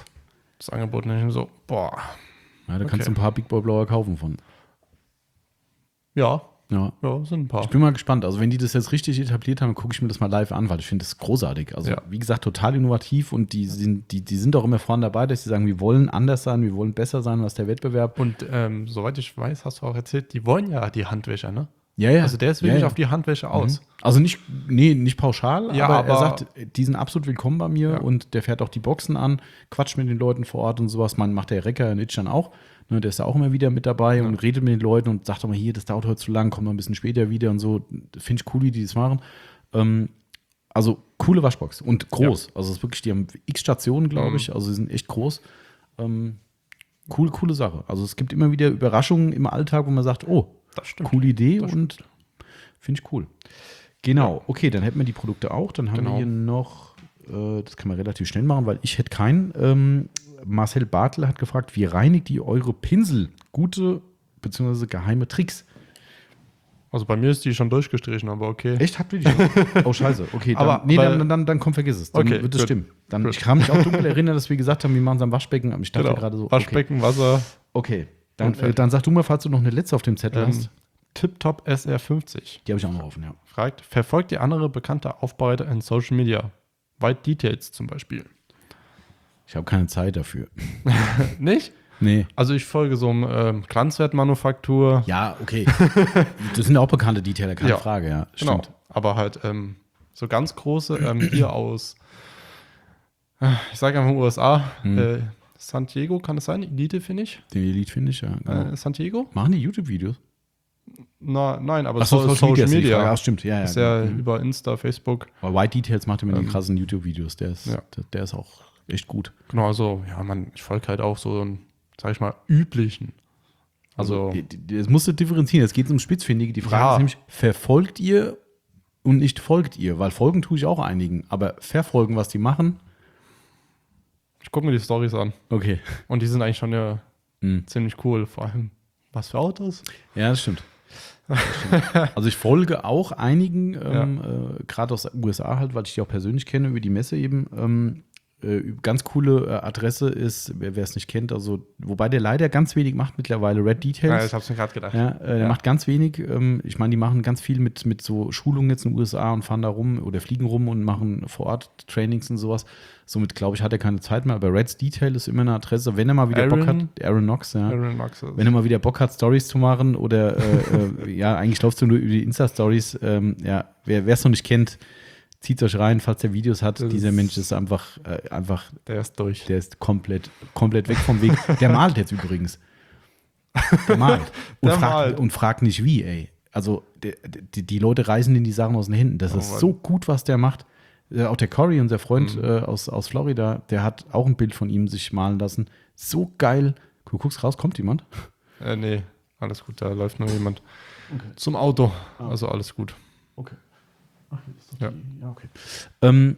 Das Angebot, denke ich mir so, boah. Ja, da kannst okay. du ein paar Big Boy Blower kaufen von. Ja, Ja. ja, sind ein paar. Ich bin mal gespannt. Also, wenn die das jetzt richtig etabliert haben, gucke ich mir das mal live an, weil ich finde das großartig. Also, Ja. wie gesagt, total innovativ und die sind, die, die sind auch immer vorne dabei, dass sie sagen, wir wollen anders sein, wir wollen besser sein als der Wettbewerb. Und ähm, soweit ich weiß, hast du auch erzählt, die wollen ja die Handwäscher, ne? Ja, ja. Also der ist wirklich ja, ja. auf die Handwäsche aus. Mhm. Also nicht, nee, nicht pauschal, Ja, aber, aber- er sagt, die sind absolut willkommen bei mir Ja. und der fährt auch die Boxen an, quatscht mit den Leuten vor Ort und sowas. Man macht der Recker in Itch dann auch. Ne, der ist ja auch immer wieder mit dabei und redet mit den Leuten und sagt auch mal, hier, das dauert heute zu lang, kommt mal ein bisschen später wieder und so. Finde ich cool, wie die das machen. Ähm, also coole Waschbox und groß. Also es ist wirklich, die haben x Stationen, glaube Mhm. ich. Also sie sind echt groß. Ähm, cool, coole Sache. Also es gibt immer wieder Überraschungen im Alltag, wo man sagt, oh, Das stimmt. coole Idee Das und finde ich cool. Genau, okay, dann hätten wir die Produkte auch. Dann haben Genau. wir hier noch, äh, das kann man relativ schnell machen, weil ich hätte keinen. Ähm, Marcel Bartel hat gefragt, wie reinigt ihr eure Pinsel? Gute bzw. geheime Tricks. Also bei mir ist die schon durchgestrichen, aber okay. Echt, habt ihr die schon? Oh, scheiße. Okay, dann, Aber- nee, weil- dann, dann, dann komm, vergiss es. Dann Okay, wird es gut. stimmen. Dann, Gut. ich kann mich auch dunkel erinnern, dass wir gesagt haben, wir machen es am Waschbecken, aber ich dachte Genau. gerade so, okay, Waschbecken, Wasser, okay. Dann, Und äh, fertig. dann sag du mal, falls du noch eine letzte auf dem Zettel ähm, hast. TipTop S R fünfzig. Die habe ich auch noch offen, ja. Fragt, verfolgt ihr andere bekannte Aufbereiter in Social Media? White Details zum Beispiel. Ich habe keine Zeit dafür. Nicht? Nee. Also ich folge so einem ähm, Glanzwertmanufaktur. Ja, okay. Das sind ja auch bekannte Detailer, keine Ja. Frage, ja. Genau. Stimmt. Aber halt ähm, so ganz große, ähm, hier aus, äh, ich sage einfach U S A, Hm. äh, San Diego, kann es sein? Elite, finde ich. Den Elite finde ich, ja. Genau. Äh, San Diego? Machen die YouTube-Videos? Na, nein, aber Ach so, so, Social Media. ist die Frage. Media. Ja, stimmt. Ja, ja, ist ja genau. Mhm. über Insta, Facebook. Aber White Details macht immer die Ähm, krassen YouTube-Videos. Der ist, ja. der, der ist auch echt gut. Genau, also, ja, man, ich folge halt auch so einen, sag ich mal, üblichen. Also, die- die- das musst du differenzieren. Es geht um Spitzfindige. Die Frage Ja. ist nämlich, verfolgt ihr und nicht folgt ihr? Weil folgen tue ich auch einigen. Aber verfolgen, was die machen, ich gucke mir die Storys an. okay. Und die sind eigentlich schon ja Mhm. ziemlich cool. Vor allem, was für Autos? Ja, das stimmt. Das stimmt. Also ich folge auch einigen, ähm, äh, gerade aus den U S A halt, weil ich die auch persönlich kenne, über die Messe eben. Ähm, äh, ganz coole äh, Adresse ist, wer es nicht kennt, also wobei der leider ganz wenig macht mittlerweile, Red Details. Ja, ich hab's mir gerade gedacht. Ja, äh, der Ja. macht ganz wenig. Ähm, ich meine, die machen ganz viel mit, mit so Schulungen jetzt in den U S A und fahren da rum oder fliegen rum und machen vor Ort Trainings und sowas. Somit, glaube ich, hat er keine Zeit mehr. Aber Red's Detail ist immer eine Adresse, wenn er mal wieder Aaron- Bock hat. Aaron Knox, ja. Aaron Knox ist- Wenn er mal wieder Bock hat, Stories zu machen oder äh, äh, ja, eigentlich läufst du nur über die Insta-Stories. Ähm, ja, wer es noch nicht kennt, zieht euch rein, falls er Videos hat. Das Dieser ist- Mensch ist einfach, äh, einfach, Der ist durch. der ist komplett, komplett weg vom Weg. Der malt jetzt übrigens. Der malt. Und, Der fragt, malt. und fragt nicht wie, ey. Also der, die, die Leute reißen in die Sachen aus den Händen. Das Oh ist Mann. so gut, was der macht. Äh, auch der Corey, unser Freund Mhm. äh, aus, aus Florida, der hat auch ein Bild von ihm sich malen lassen. So geil. Du guckst raus, kommt jemand? Äh, nee, alles gut, da läuft nur jemand zum Auto. Ah. Also alles gut. Okay. Ach, hier ist doch Ja. die- ja, okay. Ähm,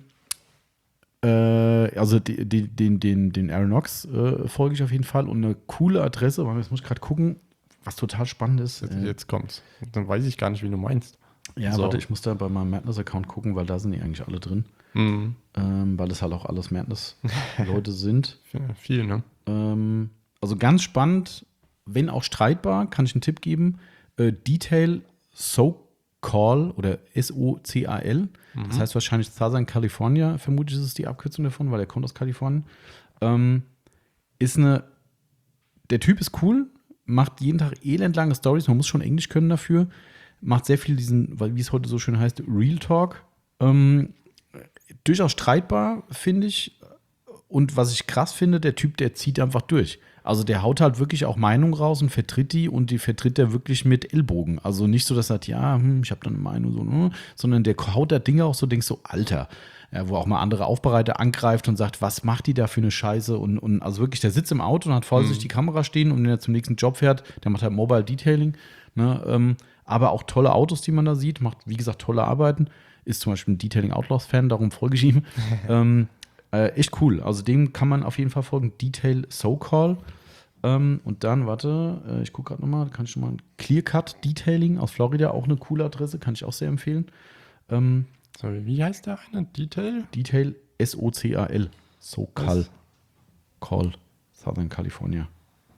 äh, also die, die, den, den, den Aaron Knox äh, folge ich auf jeden Fall und eine coole Adresse, weil jetzt muss ich gerade gucken, was total spannend ist. Jetzt, Äh, jetzt kommt's. Dann weiß ich gar nicht, wie du meinst. ja, so. warte, ich muss da bei meinem Madness-Account gucken, weil da sind die eigentlich alle drin. Mhm. Ähm, weil es halt auch alles Madness-Leute sind. Viel, viel, ne? Ähm, also ganz spannend, wenn auch streitbar, kann ich einen Tipp geben. Äh, Detail SoCal oder S O C A L. Das heißt wahrscheinlich Southern California, vermutlich ist es die Abkürzung davon, weil er kommt aus Kalifornien. Ähm, ist eine, der Typ ist cool, macht jeden Tag elendlange Stories, man muss schon Englisch können dafür, macht sehr viel diesen, weil wie es heute so schön heißt, Real Talk. Ähm, durchaus streitbar, finde ich. Und was ich krass finde, der Typ, der zieht einfach durch. Also der haut halt wirklich auch Meinung raus und vertritt die und die vertritt er wirklich mit Ellbogen. Also nicht so, dass er sagt, ja, hm, ich habe da eine Meinung, so, hm, sondern der haut da Dinge auch so, denkst so, Alter. Ja, wo auch mal andere Aufbereiter angreift und sagt, was macht die da für eine Scheiße? Und, und also wirklich, der sitzt im Auto und hat vor sich die Kamera stehen und wenn er zum nächsten Job fährt, der macht halt Mobile Detailing. Ne, ähm, aber auch tolle Autos, die man da sieht, macht, wie gesagt, tolle Arbeiten. Ist zum Beispiel ein Detailing Outlaws-Fan, darum folge ich ihm. ähm, äh, echt cool. Also dem kann man auf jeden Fall folgen. Detail SoCal. Ähm, und dann, warte, äh, ich gucke gerade nochmal, kann ich schon mal Clear Cut Detailing aus Florida, auch eine coole Adresse, kann ich auch sehr empfehlen. Ähm, Sorry, wie heißt der eine? Detail? Detail S O C A L. SoCal. Was? Call. Southern California.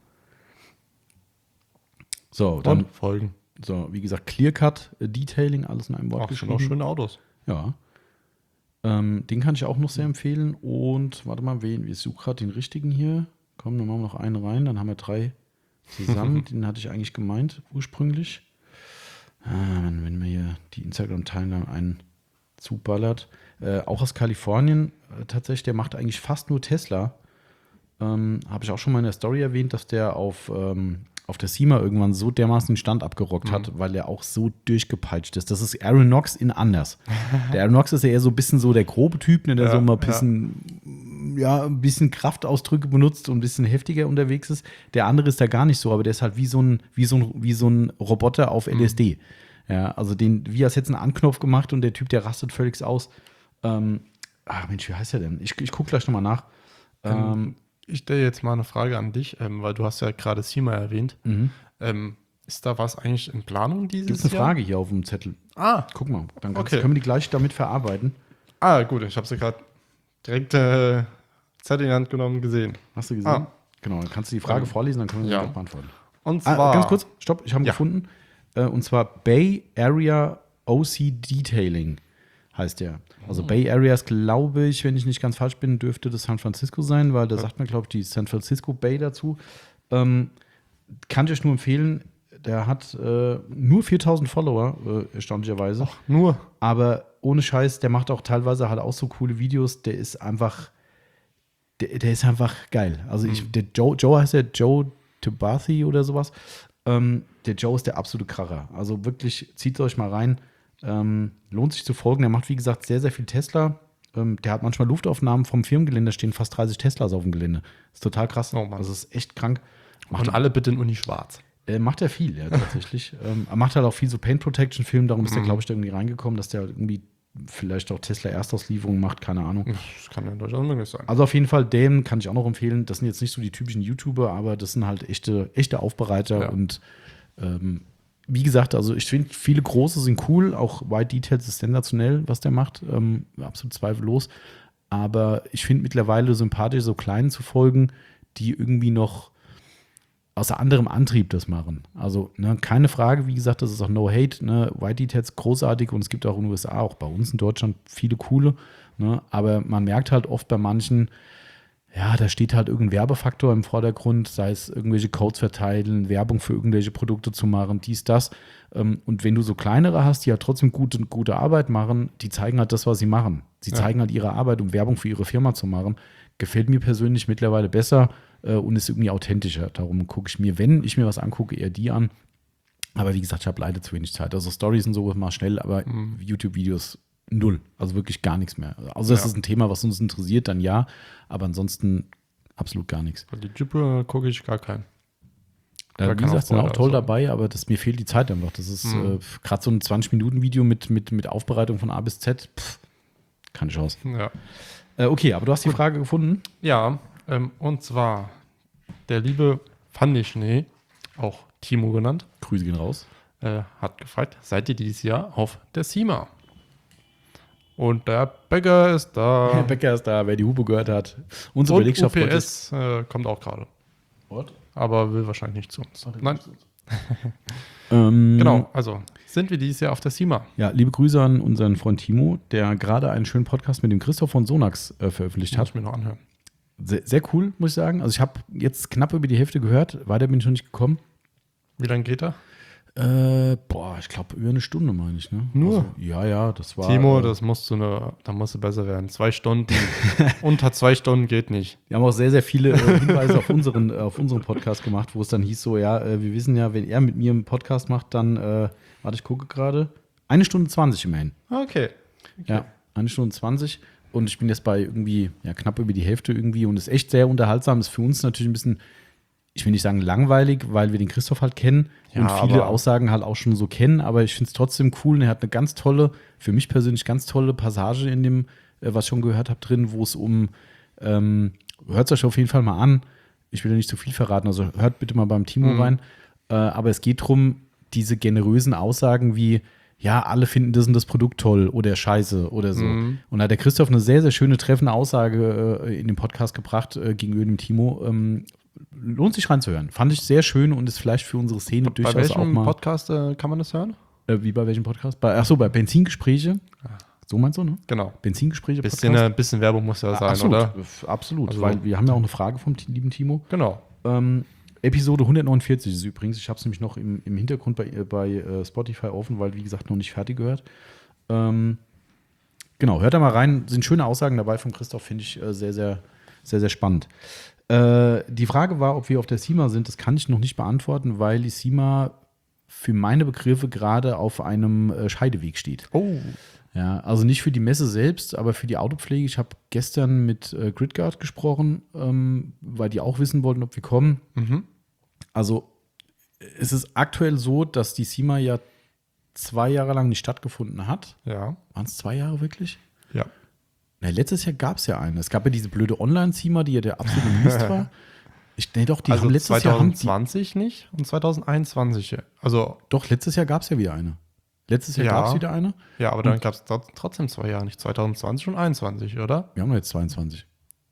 So, dann, Und folgen. so, wie gesagt, Clear Cut äh, Detailing, alles in einem Wort Auch schon geschrieben. auch schöne Autos. Ja. Ähm, den kann ich auch noch sehr empfehlen. Und warte mal, wen, ich suche gerade den richtigen hier. Komm, dann machen wir noch einen rein. Dann haben wir drei zusammen. Den hatte ich eigentlich gemeint ursprünglich. Ah, wenn, wenn mir hier die Instagram-Teilnahme einen zuballert. Äh, auch aus Kalifornien äh, tatsächlich, der macht eigentlich fast nur Tesla. Ähm, Habe ich auch schon mal in der Story erwähnt, dass der auf, ähm, auf der SEMA irgendwann so dermaßen den Stand abgerockt hat, weil er auch so durchgepeitscht ist. Das ist Aaron Knox in anders. Der Aaron Knox ist ja eher so ein bisschen so der grobe Typ, ne, der Ja, so mal ein ja. bisschen, ja. ein bisschen Kraftausdrücke benutzt und ein bisschen heftiger unterwegs ist. Der andere ist da gar nicht so, aber der ist halt wie so ein, wie so ein, wie so ein Roboter auf L S D. Ja, also den, wie als jetzt einen Anknopf gemacht und der Typ, der rastet völlig aus. Ähm, ah, Mensch, wie heißt der denn? Ich, ich gucke gleich nochmal nach. Ähm, Ich stelle jetzt mal eine Frage an dich, ähm, weil du hast ja gerade SEMA erwähnt. mhm. Ähm, ist da was eigentlich in Planung dieses Gibt es eine Jahr? Frage hier auf dem Zettel? Ah, Guck mal, dann kannst, Okay. können wir die gleich damit verarbeiten. ah, gut, ich habe sie gerade direkt äh, Zettel in die Hand genommen gesehen. Hast du gesehen? Ah. Genau, dann kannst du die Frage Ähm, vorlesen, dann können wir sie ja. auch beantworten. Und zwar, Ah, ganz kurz, stopp, ich habe ihn Ja. gefunden. Äh, und zwar Bay Area O C Detailing heißt der. Also Bay Area ist, glaube ich, wenn ich nicht ganz falsch bin, dürfte das San Francisco sein, weil da sagt man, glaube ich, die San Francisco Bay dazu. Ähm, kann ich euch nur empfehlen. Der hat äh, nur viertausend Follower, äh, erstaunlicherweise. Ach, nur. Aber ohne Scheiß, der macht auch teilweise halt auch so coole Videos. Der ist einfach, der, der ist einfach geil. Also ich, Mhm. der Joe, Joe heißt ja Joe Tabathi oder sowas. Ähm, der Joe ist der absolute Kracher. Also wirklich, zieht euch mal rein. Ähm, lohnt sich zu folgen. Der macht, wie gesagt, sehr, sehr viel Tesla. Ähm, der hat manchmal Luftaufnahmen vom Firmengelände, da stehen fast dreißig Teslas auf dem Gelände. Ist total krass. Oh Mann. Also ist echt krank. Macht Und alle bitte in Uni schwarz. Äh, macht er viel, ja, tatsächlich. ähm, er macht halt auch viel so Paint Protection Film, darum ist er, Mhm. glaube ich, da irgendwie reingekommen, dass der halt irgendwie vielleicht auch Tesla Erstauslieferungen macht, keine Ahnung. Das kann ja durchaus möglich sein. Also auf jeden Fall, den kann ich auch noch empfehlen. Das sind jetzt nicht so die typischen YouTuber, aber das sind halt echte, echte Aufbereiter. Ja. Und ähm, wie gesagt, also ich finde, viele große sind cool, auch White Details ist sensationell, was der macht, ähm, absolut zweifellos. Aber ich finde mittlerweile sympathisch, so kleinen zu folgen, die irgendwie noch aus anderem Antrieb das machen. Also ne, keine Frage, wie gesagt, das ist auch No Hate. Ne? White Details großartig und es gibt auch in den U S A, auch bei uns in Deutschland, viele coole. Ne? Aber man merkt halt oft bei manchen, ja, da steht halt irgendein Werbefaktor im Vordergrund, sei es irgendwelche Codes verteilen, Werbung für irgendwelche Produkte zu machen, dies, das. Ähm, Und wenn du so kleinere hast, die halt trotzdem gute, gute Arbeit machen, die zeigen halt das, was sie machen. Sie Ja. zeigen halt ihre Arbeit, um Werbung für ihre Firma zu machen. Gefällt mir persönlich mittlerweile besser äh, und ist irgendwie authentischer. Darum gucke ich mir, wenn ich mir was angucke, eher die an. Aber wie gesagt, ich habe leider zu wenig Zeit. Also Stories und so mal schnell, aber Mhm. YouTube-Videos null. Also wirklich gar nichts mehr. Also das Ja. ist ein Thema, was uns interessiert, dann ja. Aber ansonsten absolut gar nichts. Bei YouTube gucke ich gar keinen. Da, Gar wie keine gesagt, sind auch Freude, toll also. dabei, aber das, mir fehlt die Zeit einfach. Das ist Mhm. äh, gerade so ein zwanzig-Minuten-Video mit, mit, mit Aufbereitung von A bis Z. Pff, keine Chance. Ja. Äh, okay, aber du hast die Frage gefunden. Ja, ähm, und zwar der liebe Fanny Schnee, auch Timo genannt, Grüße gehen raus. äh, hat gefragt, seid ihr dieses Jahr auf der SEMA? Und der Bäcker ist da. Herr Becker ist da, wer die Hupe gehört hat. Unsere Und Belegschaft U P wollte- S äh, kommt auch gerade, What? aber will wahrscheinlich nicht zu uns. Nein, Ähm, genau, also sind wir dieses Jahr auf der SEMA. Ja, liebe Grüße an unseren Freund Timo, der gerade einen schönen Podcast mit dem Christoph von Sonax äh, veröffentlicht Muss hat. ich mir noch anhören. Sehr, sehr cool, muss ich sagen. Also ich habe jetzt knapp über die Hälfte gehört, weiter bin ich noch nicht gekommen. Wie lange geht er? Äh, boah, ich glaube über eine Stunde, meine ich. Ne? Nur? Also, ja, ja, das war. Timo, äh, das musst du eine, da musst du besser werden. Zwei Stunden, unter zwei Stunden geht nicht. Wir haben auch sehr, sehr viele äh, Hinweise auf unseren, äh, auf unseren Podcast gemacht, wo es dann hieß so, ja, äh, wir wissen ja, wenn er mit mir einen Podcast macht, dann, äh, warte, ich gucke gerade, eine Stunde zwanzig immerhin. Okay. Ja, eine Stunde zwanzig. Und ich bin jetzt bei irgendwie, ja, knapp über die Hälfte irgendwie und ist echt sehr unterhaltsam. Ist für uns natürlich ein bisschen, ich will nicht sagen langweilig, weil wir den Christoph halt kennen Ja, und viele aber- Aussagen halt auch schon so kennen. Aber ich finde es trotzdem cool. Und er hat eine ganz tolle, für mich persönlich ganz tolle Passage in dem, äh, was ich schon gehört habe, drin, wo es um, ähm, hört es euch auf jeden Fall mal an. Ich will ja nicht zu viel verraten, also hört bitte mal beim Timo Mhm. rein. Äh, aber es geht darum, diese generösen Aussagen wie, ja, alle finden das und das Produkt toll oder scheiße oder so. Mhm. Und da hat der Christoph eine sehr, sehr schöne, treffende Aussage äh, in dem Podcast gebracht äh, gegenüber dem Timo. Ähm, lohnt sich reinzuhören. Fand ich sehr schön und ist vielleicht für unsere Szene Bei durchaus welchem auch mal. Podcast äh, kann man das hören? Äh, wie bei welchem Podcast? Bei, achso, bei Benzingespräche. So meinst du, ne? Genau. Benzingespräche. Bisschen, äh, bisschen Werbung muss ja sein, absolut, oder? f- absolut. Also- weil wir haben ja auch eine Frage vom t- lieben Timo. Genau. Ähm, Episode hundertneunundvierzig ist übrigens. Ich habe es nämlich noch im, im Hintergrund bei, bei äh, Spotify offen, weil, wie gesagt, noch nicht fertig gehört. Ähm, genau, hört da mal rein. Sind schöne Aussagen dabei von Christoph, finde ich äh, sehr, sehr, sehr, sehr spannend. Äh, die Frage war, ob wir auf der SEMA sind. Das kann ich noch nicht beantworten, weil die SEMA für meine Begriffe gerade auf einem äh, Scheideweg steht. Oh. Ja, also nicht für die Messe selbst, aber für die Autopflege. Ich habe gestern mit äh, Gridguard gesprochen, ähm, weil die auch wissen wollten, ob wir kommen. Mhm. Also es ist aktuell so, dass die SEMA ja zwei Jahre lang nicht stattgefunden hat. Ja. Waren es zwei Jahre wirklich? Ja. Na, letztes Jahr gab es ja eine. Es gab ja diese blöde Online-SEMA, die ja der absolute Mist war. Ich, nee, doch, die also haben letztes Jahr haben die, zwanzig zwanzig nicht und zwanzig einundzwanzig. Also, doch, letztes Jahr gab es ja wieder eine. Letztes Jahr Ja. gab es wieder eine. ja, aber dann gab es trotzdem zwei Jahre, nicht zwanzig zwanzig und einundzwanzig, oder? Wir haben doch jetzt zweiundzwanzig.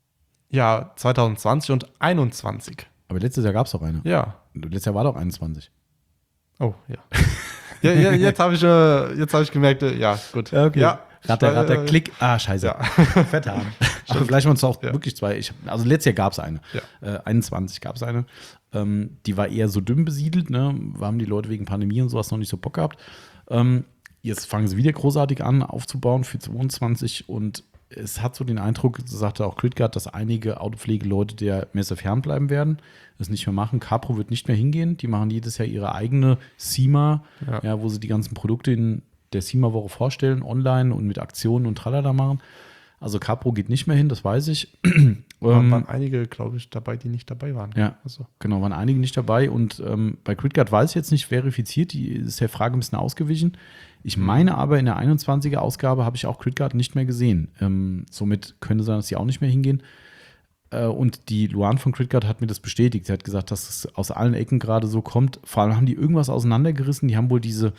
Ja, zwanzig zwanzig und einundzwanzig. Aber letztes Jahr gab es doch eine. Ja. Letztes Jahr war doch einundzwanzig. Oh, ja. ja, ja jetzt habe ich, äh, jetzt hab ich gemerkt, äh, ja, gut. Ja, Ratter, ich- Ratter, äh, Klick. Ah, scheiße. Ja. Vertan. Aber vielleicht waren es auch Ja. wirklich zwei. Ich, also letztes Jahr gab es eine. Ja. Äh, einundzwanzig gab es eine. Ähm, die war eher so dünn besiedelt, ne? Haben die Leute wegen Pandemie und sowas noch nicht so Bock gehabt. Ähm, jetzt fangen sie wieder großartig an, aufzubauen für zweiundzwanzig und es hat so den Eindruck, so sagte auch Critguard, dass einige Autopflegeleute der Messe fernbleiben werden, das nicht mehr machen. Capro wird nicht mehr hingehen. Die machen jedes Jahr ihre eigene SEMA, Ja. ja, wo sie die ganzen Produkte in der SEMA-Woche vorstellen, online und mit Aktionen und tralala machen. Also Capro geht nicht mehr hin, das weiß ich. Ähm, ähm, waren einige, glaube ich, dabei, die nicht dabei waren. ja, Also. genau, waren einige nicht dabei. Und ähm, bei Critguard weiß ich jetzt nicht verifiziert, die ist der Frage ein bisschen ausgewichen. Ich meine aber, in der einundzwanziger Ausgabe habe ich auch Critguard nicht mehr gesehen. Ähm, somit könnte sein, dass sie auch nicht mehr hingehen. Äh, und die Luan von Critguard hat mir das bestätigt. Sie hat gesagt, dass es aus allen Ecken gerade so kommt. Vor allem haben die irgendwas auseinandergerissen. Die haben wohl diese,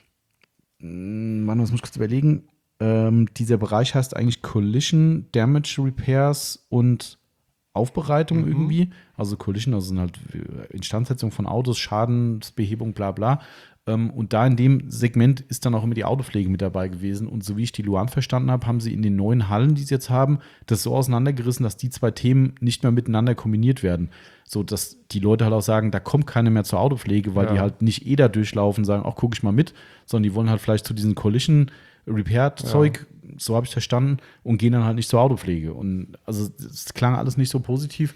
mh, Mann, was muss ich kurz überlegen? Ähm, dieser Bereich heißt eigentlich Collision Damage Repairs und Aufbereitung Mhm. irgendwie. Also Collision, also sind halt Instandsetzung von Autos, Schadensbehebung, bla bla. Ähm, und da in dem Segment ist dann auch immer die Autopflege mit dabei gewesen. Und so wie ich die Luan verstanden habe, haben sie in den neuen Hallen, die sie jetzt haben, das so auseinandergerissen, dass die zwei Themen nicht mehr miteinander kombiniert werden. So dass die Leute halt auch sagen, da kommt keiner mehr zur Autopflege, weil Ja. die halt nicht eh da durchlaufen und sagen, ach, gucke ich mal mit, sondern die wollen halt vielleicht zu diesen Collision Repair-Zeug, ja. So habe ich verstanden, und gehen dann halt nicht zur Autopflege. Und also es klang alles nicht so positiv.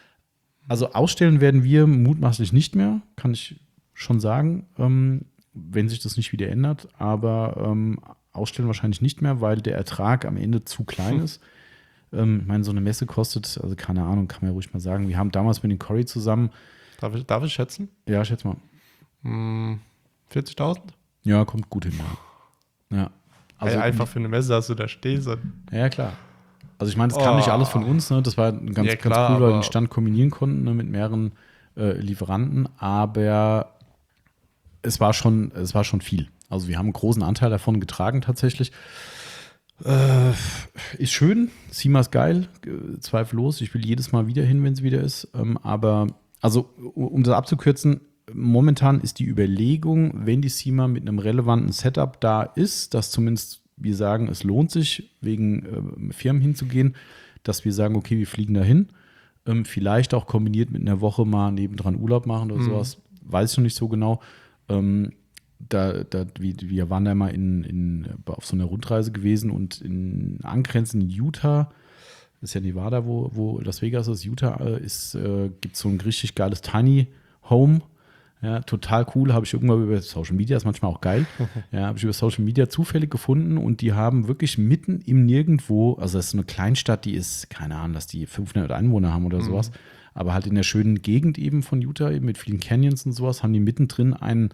Also ausstellen werden wir mutmaßlich nicht mehr, kann ich schon sagen, ähm, wenn sich das nicht wieder ändert. Aber ähm, ausstellen wahrscheinlich nicht mehr, weil der Ertrag am Ende zu klein ist. Ähm, ich meine, so eine Messe kostet, also keine Ahnung, kann man ja ruhig mal sagen. Wir haben damals mit den Cory zusammen. Darf ich, darf ich schätzen? Ja, schätze mal. Hm, vierzigtausend? Ja, kommt gut hin. Ja. Ja. Also Ey, einfach für eine Messe, dass du da stehst. Und ja, klar. Also ich meine, das kam oh. nicht alles von uns. Ne? Das war ganz, ja, klar, ganz cool, weil wir den Stand kombinieren konnten, ne, mit mehreren äh, Lieferanten. Aber es war schon, es war schon viel. Also wir haben einen großen Anteil davon getragen tatsächlich. Äh, ist schön. SEMA ist geil. Äh, zweifellos. Ich will jedes Mal wieder hin, wenn es wieder ist. Ähm, aber, also um das abzukürzen, momentan ist die Überlegung, wenn die SEMA mit einem relevanten Setup da ist, dass zumindest wir sagen, es lohnt sich, wegen äh, Firmen hinzugehen, dass wir sagen, okay, wir fliegen dahin. Ähm, vielleicht auch kombiniert mit einer Woche mal nebendran Urlaub machen oder mhm. sowas. Weiß ich noch nicht so genau. Ähm, da, da, wir, wir waren da mal in, in, auf so einer Rundreise gewesen und in angrenzend in Utah, das ist ja Nevada, wo, wo Las Vegas ist, Utah ist, äh, gibt es so ein richtig geiles Tiny Home. Ja, total cool, habe ich irgendwann über Social Media, ist manchmal auch geil, ja, habe ich über Social Media zufällig gefunden und die haben wirklich mitten im Nirgendwo, also das ist eine Kleinstadt, die ist, keine Ahnung, dass die fünfhundert Einwohner haben oder mhm. sowas, aber halt in der schönen Gegend eben von Utah, eben mit vielen Canyons und sowas, haben die mittendrin einen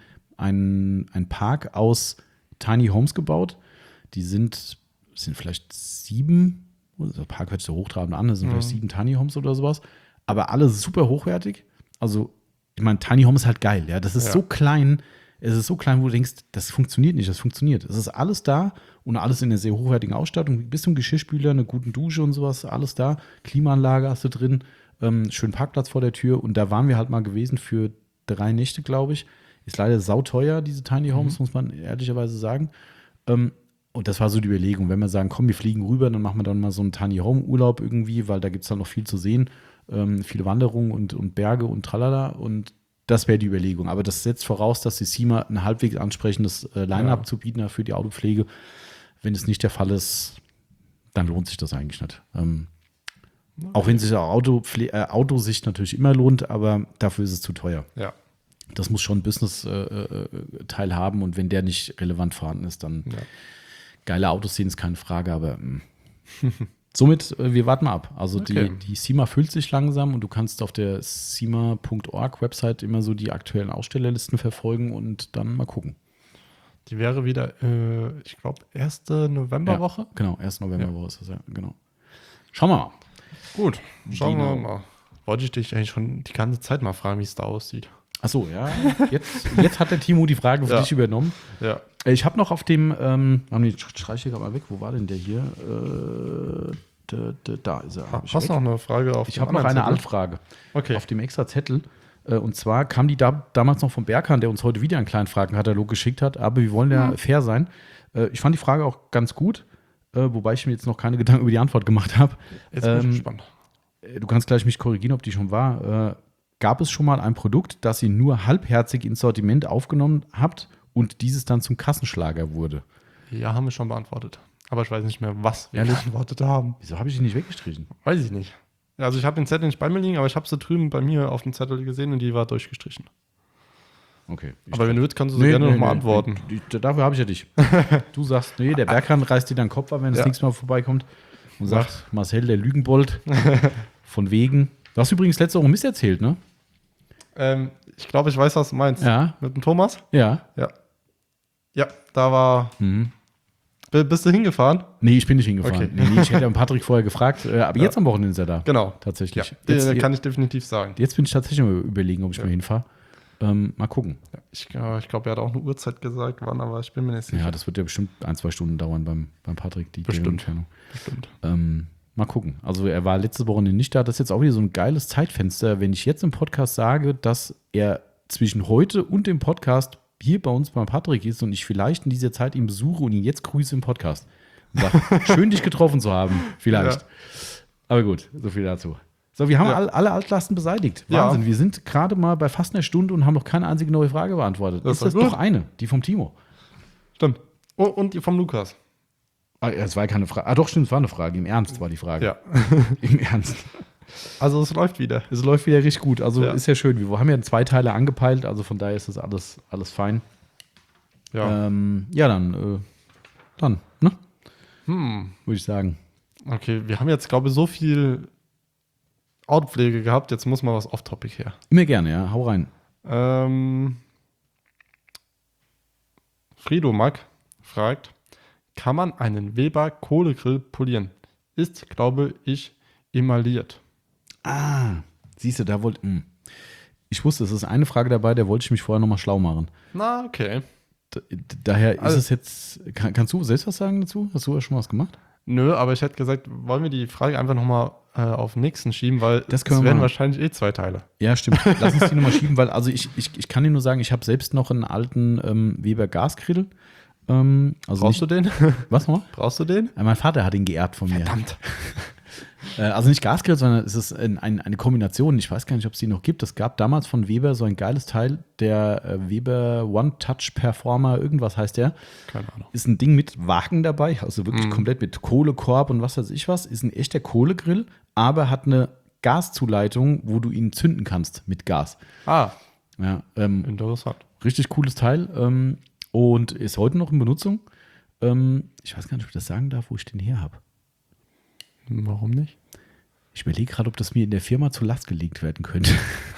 ein Park aus Tiny Homes gebaut. Die sind, sind vielleicht sieben, der Park hört sich so hochtrabend an, das sind mhm. vielleicht sieben Tiny Homes oder sowas, aber alle super hochwertig, also ich meine, Tiny Home ist halt geil, ja. Das ist ja. so klein, es ist so klein, wo du denkst, das funktioniert nicht, das funktioniert. Es ist alles da und alles in einer sehr hochwertigen Ausstattung, bis zum Geschirrspüler, einer guten Dusche und sowas, alles da. Klimaanlage hast du drin, ähm, schönen Parkplatz vor der Tür und da waren wir halt mal gewesen für drei Nächte, glaube ich. Ist leider sauteuer, diese Tiny Homes, mhm. muss man ehrlicherweise sagen. Ähm, und das war so die Überlegung, wenn wir sagen, komm, wir fliegen rüber, dann machen wir dann mal so einen Tiny Home Urlaub irgendwie, weil da gibt es dann noch viel zu sehen. Ähm, viele Wanderungen und, und Berge und tralala und das wäre die Überlegung. Aber das setzt voraus, dass die SEMA ein halbwegs ansprechendes äh, Line-Up ja. zu bieten hat für die Autopflege. Wenn es nicht der Fall ist, dann lohnt sich das eigentlich nicht. Ähm, okay. Auch wenn sich auch Autopfle- äh, Autosicht natürlich immer lohnt, aber dafür ist es zu teuer. Ja. Das muss schon ein Business-Teil äh, haben und wenn der nicht relevant vorhanden ist, dann ja. geile Autos sehen ist keine Frage, aber somit, wir warten mal ab. Also okay. die, die SEMA füllt sich langsam und du kannst auf der SEMA Punkt org Website immer so die aktuellen Ausstellerlisten verfolgen und dann mal gucken. Die wäre wieder, äh, ich glaube, erste Novemberwoche. Ja, genau, erste Novemberwoche ja. ist das, ja, genau. Schauen wir mal. Gut, schauen genau. wir mal. Wollte ich dich eigentlich schon die ganze Zeit mal fragen, wie es da aussieht. Achso, ja. Jetzt, jetzt hat der Timo die Frage für ja. dich übernommen. Ja. Ich habe noch auf dem, ähm, ich streiche hier gerade mal weg, wo war denn der hier? Äh, da, da, da ist er. Ha, hast du noch eine Frage auf Ich habe noch eine Zettel? Altfrage. Okay. Auf dem extra Zettel. Äh, und zwar kam die da, damals noch vom Berghahn, der uns heute wieder einen kleinen Fragenkatalog geschickt hat, aber wir wollen ja mhm. fair sein. Äh, ich fand die Frage auch ganz gut, äh, wobei ich mir jetzt noch keine Gedanken über die Antwort gemacht habe. Jetzt bin ich ähm, gespannt. Du kannst gleich mich korrigieren, ob die schon war. Äh, gab es schon mal ein Produkt, das ihr nur halbherzig ins Sortiment aufgenommen habt und dieses dann zum Kassenschlager wurde? Ja, haben wir schon beantwortet. Aber ich weiß nicht mehr, was wir Ehrlich? beantwortet haben. Wieso habe ich die nicht weggestrichen? Weiß ich nicht. Also ich habe den Zettel nicht bei mir liegen, aber ich habe sie drüben bei mir auf dem Zettel gesehen und die war durchgestrichen. Okay. Aber wenn du willst, kannst du so gerne nee, nochmal nee, antworten. nee, die- dafür habe ich ja dich. Du sagst, nee, der Berghahn reißt dir dann den Kopf ab, wenn das Ja. nächste Mal vorbeikommt und sagt, Marcel, der Lügenbold, von wegen. Du hast übrigens letzte Woche Mist erzählt, ne? Ähm, ich glaube, ich weiß, was du meinst. Ja. Mit dem Thomas? Ja. Ja. Ja, da war... Mhm. B- Bist du hingefahren? Nee, ich bin nicht hingefahren. Okay. Nee, nee, ich hätte ja Patrick vorher gefragt, äh, aber Ja. jetzt am Wochenende ist er da. Genau. Tatsächlich. Ja, Jetzt, den kann ich definitiv sagen. jetzt bin ich tatsächlich mal überlegen, ob ich Ja. mal hinfahre. Ähm, mal gucken. Ja, ich äh, ich glaube, er hat auch eine Uhrzeit gesagt, wann, aber ich bin mir nicht sicher. Ja, das wird ja bestimmt ein, zwei Stunden dauern beim, beim Patrick, die Bestimmt. Entfernung. Bestimmt. Ähm, mal gucken. Also er war letzte Woche nicht da. Das ist jetzt auch wieder so ein geiles Zeitfenster. Wenn ich jetzt im Podcast sage, dass er zwischen heute und dem Podcast hier bei uns beim Patrick ist und ich vielleicht in dieser Zeit ihn besuche und ihn jetzt grüße im Podcast. Und sag, schön, dich getroffen zu haben. Vielleicht. Ja. Aber gut, so viel dazu. So, wir haben Ja. all, alle Altlasten beseitigt. Ja. Wahnsinn. Wir sind gerade mal bei fast einer Stunde und haben noch keine einzige neue Frage beantwortet. Das ist das war gut. doch eine, die vom Timo? Stimmt. Oh, und die vom Lukas. Ah, es war keine Frage. Ah, doch, stimmt, es war eine Frage. Im Ernst war die Frage. Ja. Im Ernst. Also es läuft wieder. Es läuft wieder richtig gut. Also Ja. ist ja schön. Wir haben ja zwei Teile angepeilt, also von daher ist das alles, alles fein. Ja. Ähm, ja, dann, äh, dann, ne? Hm. Würde ich sagen. Okay, wir haben jetzt, glaube ich, so viel Autopflege gehabt. Jetzt muss mal was off-topic her. Immer gerne, ja. Hau rein. Ähm, Friedomack fragt, kann man einen Weber Kohlegrill polieren? Ist, glaube ich, emailliert. Ah, siehst du, da wollte. mh. Ich wusste, es ist eine Frage dabei, der wollte ich mich vorher nochmal schlau machen. Na, okay. D d- daher ist Also- es jetzt. Kann, kannst du selbst was sagen dazu? Hast du ja schon was gemacht? Nö, aber ich hätte gesagt, wollen wir die Frage einfach nochmal äh, auf den nächsten schieben, weil Das können wir werden machen. wahrscheinlich eh zwei Teile. Ja, stimmt. Lass uns die nochmal schieben, weil also ich, ich, ich kann dir nur sagen, ich habe selbst noch einen alten ähm, Weber Gasgrill. Ähm, also Brauchst nicht, du den? Was nochmal? Brauchst du den? Äh, Mein Vater hat ihn geerbt von mir. Verdammt. Äh, Also nicht Gasgrill, sondern es ist ein, ein, eine Kombination. Ich weiß gar nicht, ob es die noch gibt. Es gab damals von Weber so ein geiles Teil, der äh, Weber One Touch Performer, irgendwas heißt der. Keine Ahnung. Ist ein Ding mit Wagen dabei, also wirklich Mhm. komplett mit Kohlekorb und was weiß ich was. Ist ein echter Kohlegrill, aber hat eine Gaszuleitung, wo du ihn zünden kannst mit Gas. Ah, Ja, ähm, interessant. richtig cooles Teil ähm, und ist heute noch in Benutzung. Ähm, ich weiß gar nicht, ob ich das sagen darf, wo ich den her habe. Warum nicht? Ich überlege gerade, ob das mir in der Firma zur Last gelegt werden könnte.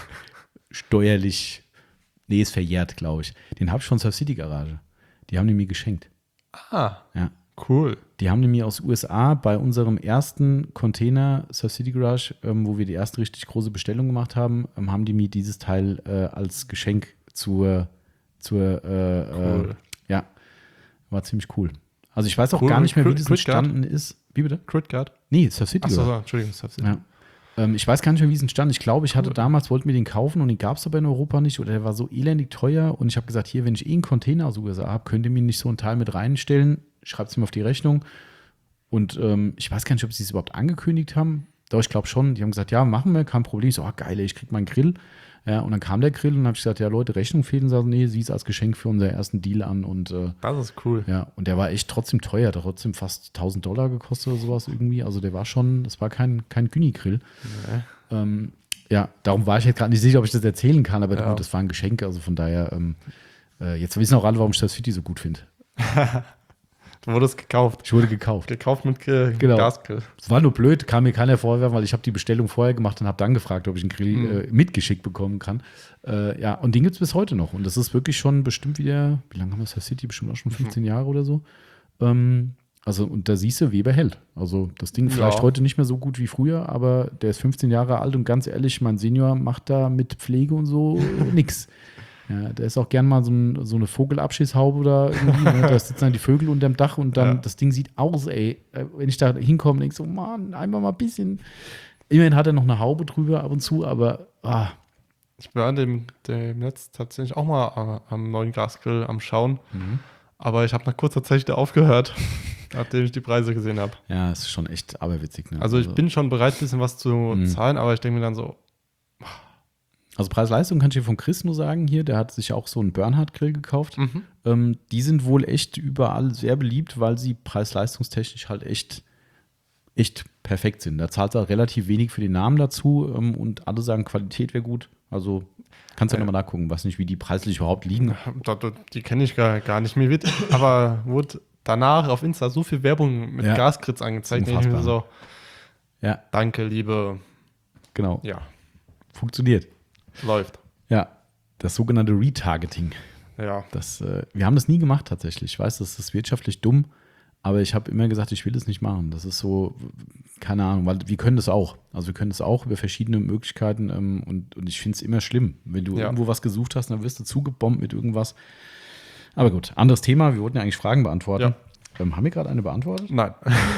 Steuerlich. Nee, ist verjährt, glaube ich. Den habe ich von Surf City Garage. Die haben die mir geschenkt. Ah, Ja. cool. Die haben die mir aus U S A bei unserem ersten Container Surf City Garage, ähm, wo wir die erste richtig große Bestellung gemacht haben, ähm, haben die mir dieses Teil äh, als Geschenk zur, zur äh, Cool. äh, ja, war ziemlich cool. Also ich weiß auch Cool. gar nicht mehr, wie Crit- das Crit Guard? entstanden ist. Wie bitte? Critguard? Nee, Surf City Achso, Garage. so, Entschuldigung. Das Ja. Ähm, ich weiß gar nicht mehr, wie es entstand. Ich glaube, ich hatte Cool. damals, wollten wir den kaufen und den gab es aber in Europa nicht oder der war so elendig teuer und ich habe gesagt, hier, wenn ich eh einen Container aus U S A habe, könnt ihr mir nicht so ein Teil mit reinstellen, schreibt es mir auf die Rechnung und ähm, ich weiß gar nicht, ob sie es überhaupt angekündigt haben. Doch, ich glaube schon. Die haben gesagt, ja, machen wir, kein Problem. Ich so, ah, geil, ich krieg meinen Grill. Ja, und dann kam der Grill und habe ich gesagt, ja, Leute, Rechnung fehlt. Und sagen, nee, sieh es als Geschenk für unseren ersten Deal an und äh, Das ist cool. ja, und der war echt trotzdem teuer, der hat trotzdem fast tausend Dollar gekostet oder sowas irgendwie. Also der war schon, das war kein, kein Gyni-Grill. Nee. Ähm, ja, darum war ich jetzt gerade nicht sicher, ob ich das erzählen kann, aber Ja. gut, das war ein Geschenk, also von daher, ähm, äh, jetzt wissen auch alle, warum ich das City so gut finde. Du wurdest gekauft. Ich wurde gekauft. Gekauft mit Ge Genau. Gasgrill. Es war nur blöd, kam mir keiner vorwerfen, weil ich habe die Bestellung vorher gemacht und habe dann gefragt, ob ich einen Grill Mhm. äh, mitgeschickt bekommen kann. Äh, ja, und den gibt es bis heute noch. Und das ist wirklich schon bestimmt wieder, wie lange haben wir das City? Bestimmt auch schon fünfzehn Jahre oder so. Ähm, also, und da siehst du, Weber hält. Also, das Ding vielleicht Ja. heute nicht mehr so gut wie früher, aber der ist fünfzehn Jahre alt und ganz ehrlich, mein Senior macht da mit Pflege und so nix. Ja, da ist auch gern mal so, ein, so eine Vogelabschießhaube oder irgendwie. Ne? Da sitzen dann die Vögel unterm Dach und dann, Ja. das Ding sieht aus, ey. Äh, Wenn ich da hinkomme, denke ich so, Mann, einfach mal ein bisschen. Immerhin hat er noch eine Haube drüber ab und zu, aber ah, Ich war dem, dem Netz tatsächlich auch mal äh, am neuen Gasgrill am Schauen. Aber ich habe nach kurzer Zeit wieder aufgehört, nachdem ich die Preise gesehen habe. ja, ist schon echt aberwitzig. Ne? Also ich bin schon bereit, ein bisschen was zu Mhm. zahlen, aber ich denke mir dann so, Also Preis-Leistung kann ich dir von Chris nur sagen hier, der hat sich auch so einen Bernhard-Grill gekauft. Mhm. Ähm, die sind wohl echt überall sehr beliebt, weil sie preis-leistungstechnisch halt echt, echt perfekt sind. Da zahlt er relativ wenig für den Namen dazu ähm, und alle sagen, Qualität wäre gut. Also kannst du ja Ja. nochmal nachgucken, was nicht, wie die preislich überhaupt liegen. Da- da- Die kenne ich gar, gar nicht mehr mit, aber wurde danach auf Insta so viel Werbung mit Ja. Gasgrills angezeigt. Unfassbar. Ich mir so, Ja, danke, liebe, genau. ja, Funktioniert. läuft. Ja, das sogenannte Retargeting. Ja, Das, äh, wir haben das nie gemacht tatsächlich. Ich weiß, das ist wirtschaftlich dumm, aber ich habe immer gesagt, ich will das nicht machen. Das ist so, keine Ahnung, weil wir können das auch. Also wir können das auch über verschiedene Möglichkeiten ähm, und, und ich finde es immer schlimm. Wenn du Ja. irgendwo was gesucht hast, dann wirst du zugebombt mit irgendwas. Aber gut, anderes Thema. Wir wollten ja eigentlich Fragen beantworten. Ähm, haben wir gerade eine beantwortet? nein.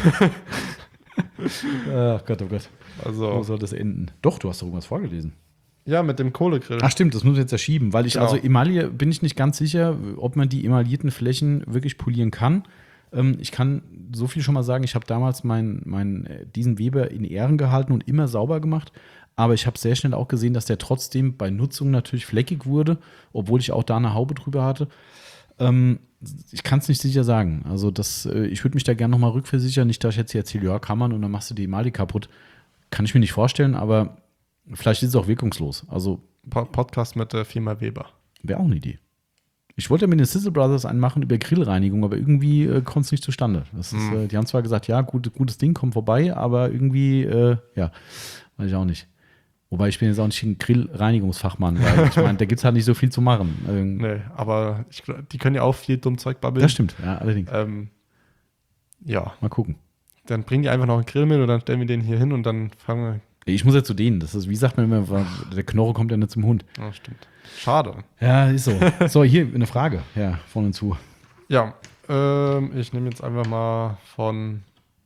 Ach Gott, oh Gott. Wo Also, soll das enden? Doch, du hast doch irgendwas vorgelesen. ja, mit dem Kohlegrill. Ach stimmt, das muss ich jetzt erschieben, weil ich, Genau. also Emaille bin ich nicht ganz sicher, ob man die emaillierten Flächen wirklich polieren kann. Ähm, ich kann so viel schon mal sagen, ich habe damals mein, mein, äh, diesen Weber in Ehren gehalten und immer sauber gemacht, aber ich habe sehr schnell auch gesehen, dass der trotzdem bei Nutzung natürlich fleckig wurde, obwohl ich auch da eine Haube drüber hatte. Ähm, ich kann es nicht sicher sagen. Also das, äh, ich würde mich da gerne nochmal rückversichern, nicht, dass ich jetzt hier erzähle, ja, kann man und dann machst du die Emaille kaputt. Kann ich mir nicht vorstellen, aber vielleicht ist es auch wirkungslos. Also Po- Podcast mit der Firma Weber. wäre auch eine Idee. Ich wollte ja mit den Sizzle Brothers einen machen über Grillreinigung, aber irgendwie äh, kommt es nicht zustande. Das ist, Hm. äh, die haben zwar gesagt, ja, gut, gutes Ding, kommt vorbei, aber irgendwie, äh, ja, weiß ich auch nicht. Wobei ich bin jetzt auch nicht ein Grillreinigungsfachmann, weil ich meine, da gibt es halt nicht so viel zu machen. Ähm, Nee, aber ich, glaub, die können ja auch viel dumm Zeug babbeln. Das stimmt, ja, allerdings. Ähm, ja, Mal gucken. dann bringen die einfach noch einen Grill mit und dann stellen wir den hier hin und dann fangen wir. Ich muss ja zu denen. Das ist, wie sagt man immer, der Knorre kommt ja nicht zum Hund. Ja, stimmt. Schade. Ja, ist so. So, hier eine Frage. Ja, von und zu. Ja, ähm, ich nehme jetzt einfach mal von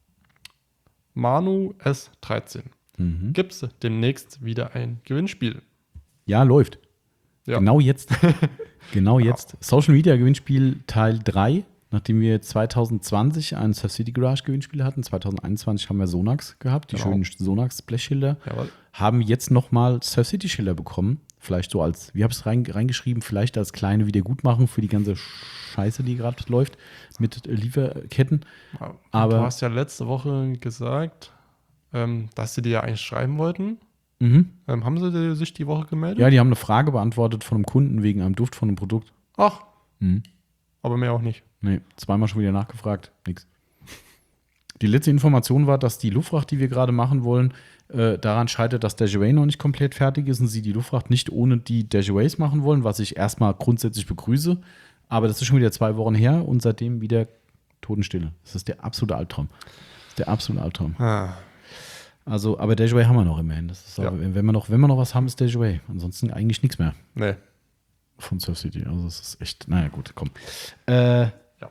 Manu S dreizehn. Mhm. Gibt es demnächst wieder ein Gewinnspiel? Ja, läuft. Ja. Genau jetzt. Genau jetzt. Social Media Gewinnspiel Teil drei. Nachdem wir zwanzig zwanzig ein Surf City Garage Gewinnspiel hatten, zwanzig einundzwanzig haben wir Sonax gehabt, die Genau. schönen Sonax Blechschilder. Jawohl. Haben jetzt nochmal Surf City Schilder bekommen. Vielleicht so als, wie habe ich es rein, reingeschrieben, vielleicht als kleine Wiedergutmachung für die ganze Scheiße, die gerade läuft mit äh, Lieferketten. Aber- du hast ja letzte Woche gesagt, ähm, dass sie dir ja eigentlich schreiben wollten. Mhm. Ähm, haben sie dir- sich die Woche gemeldet? Ja, die haben eine Frage beantwortet von einem Kunden wegen einem Duft von einem Produkt. Ach, Mhm. aber mehr auch nicht. Nee, zweimal schon wieder nachgefragt. Nix. Die letzte Information war, dass die Luftfracht, die wir gerade machen wollen, äh, daran scheitert, dass der Dejouet noch nicht komplett fertig ist und sie die Luftfracht nicht ohne die Dejouets machen wollen, was ich erstmal grundsätzlich begrüße. Aber das ist schon wieder zwei Wochen her und seitdem wieder Totenstille. Das ist der absolute Albtraum. Das ist der absolute Albtraum. Ah, Also, aber Dejouet haben wir noch immerhin. Das ist Ja. aber, wenn, wir noch, wenn wir noch was haben, ist Dejouet. Ansonsten eigentlich nichts mehr nee. von Surf City. Also, das ist echt, naja, gut, komm. Äh,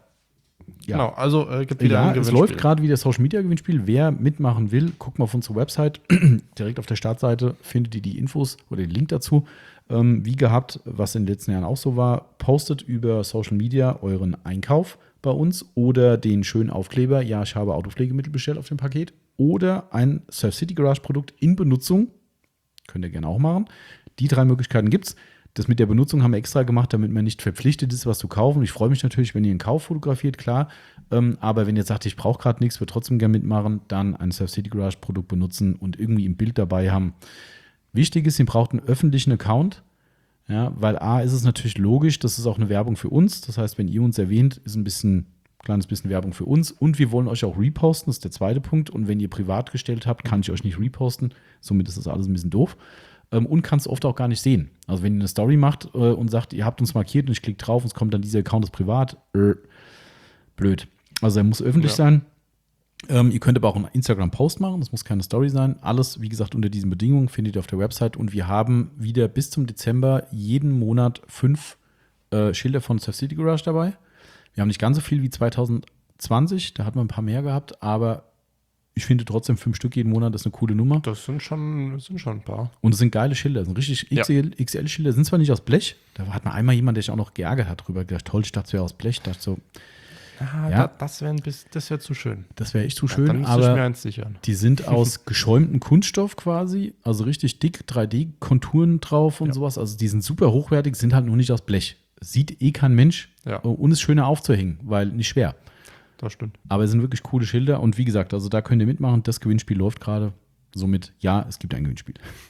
Ja. Genau, also äh, gibt wieder Ja, ein es Gewinnspiel. läuft gerade wieder Social Media Gewinnspiel. Wer mitmachen will, guckt mal auf unsere Website. Direkt auf der Startseite findet ihr die Infos oder den Link dazu. Ähm, wie gehabt, was in den letzten Jahren auch so war, postet über Social Media euren Einkauf bei uns oder den schönen Aufkleber, ja, ich habe Autopflegemittel bestellt auf dem Paket oder ein Surf City Garage Produkt in Benutzung. Könnt ihr gerne auch machen. Die drei Möglichkeiten gibt es. Das mit der Benutzung haben wir extra gemacht, damit man nicht verpflichtet ist, was zu kaufen. Ich freue mich natürlich, wenn ihr einen Kauf fotografiert, klar. Ähm, aber wenn ihr sagt, ich brauche gerade nichts, würde trotzdem gerne mitmachen, dann ein Surf City Garage Produkt benutzen und irgendwie ein Bild dabei haben. Wichtig ist, ihr braucht einen öffentlichen Account. Ja, weil A, ist es natürlich logisch, das ist auch eine Werbung für uns. Das heißt, wenn ihr uns erwähnt, ist ein bisschen, kleines bisschen Werbung für uns. Und wir wollen euch auch reposten, das ist der zweite Punkt. Und wenn ihr privat gestellt habt, kann ich euch nicht reposten. Somit ist das alles ein bisschen doof. Ähm, und kann es oft auch gar nicht sehen. Also wenn ihr eine Story macht äh, und sagt, ihr habt uns markiert und ich klicke drauf und es kommt dann, dieser Account ist privat, äh, blöd. Also er muss öffentlich Ja. sein. Ähm, ihr könnt aber auch einen Instagram-Post machen, das muss keine Story sein. Alles, wie gesagt, unter diesen Bedingungen findet ihr auf der Website. Und wir haben wieder bis zum Dezember jeden Monat fünf äh, Schilder von Surf City Garage dabei. Wir haben nicht ganz so viel wie zwanzig zwanzig, da hatten wir ein paar mehr gehabt, aber ich finde trotzdem fünf Stück jeden Monat, das ist eine coole Nummer. Das sind schon, das sind schon ein paar. Und es sind geile Schilder, das sind richtig Ja. X L-Schilder, sind zwar nicht aus Blech. Da hat mal einmal jemand, der sich auch noch geärgert hat, drüber gedacht, toll, ich dachte, es wäre aus Blech. Ich dachte so, Ah, Ja. da, das wäre das wär zu schön. Das wäre echt zu Ja, schön, dann müsste ich mir aber eins sichern. die sind aus geschäumtem Kunststoff quasi, also richtig dick, drei D-Konturen drauf und Ja. sowas. Also die sind super hochwertig, sind halt nur nicht aus Blech. Sieht eh kein Mensch Ja. und ist schöner aufzuhängen, weil nicht schwer. Das stimmt. Aber es sind wirklich coole Schilder und wie gesagt, also da könnt ihr mitmachen. Das Gewinnspiel läuft gerade. Somit, ja, es gibt ein Gewinnspiel.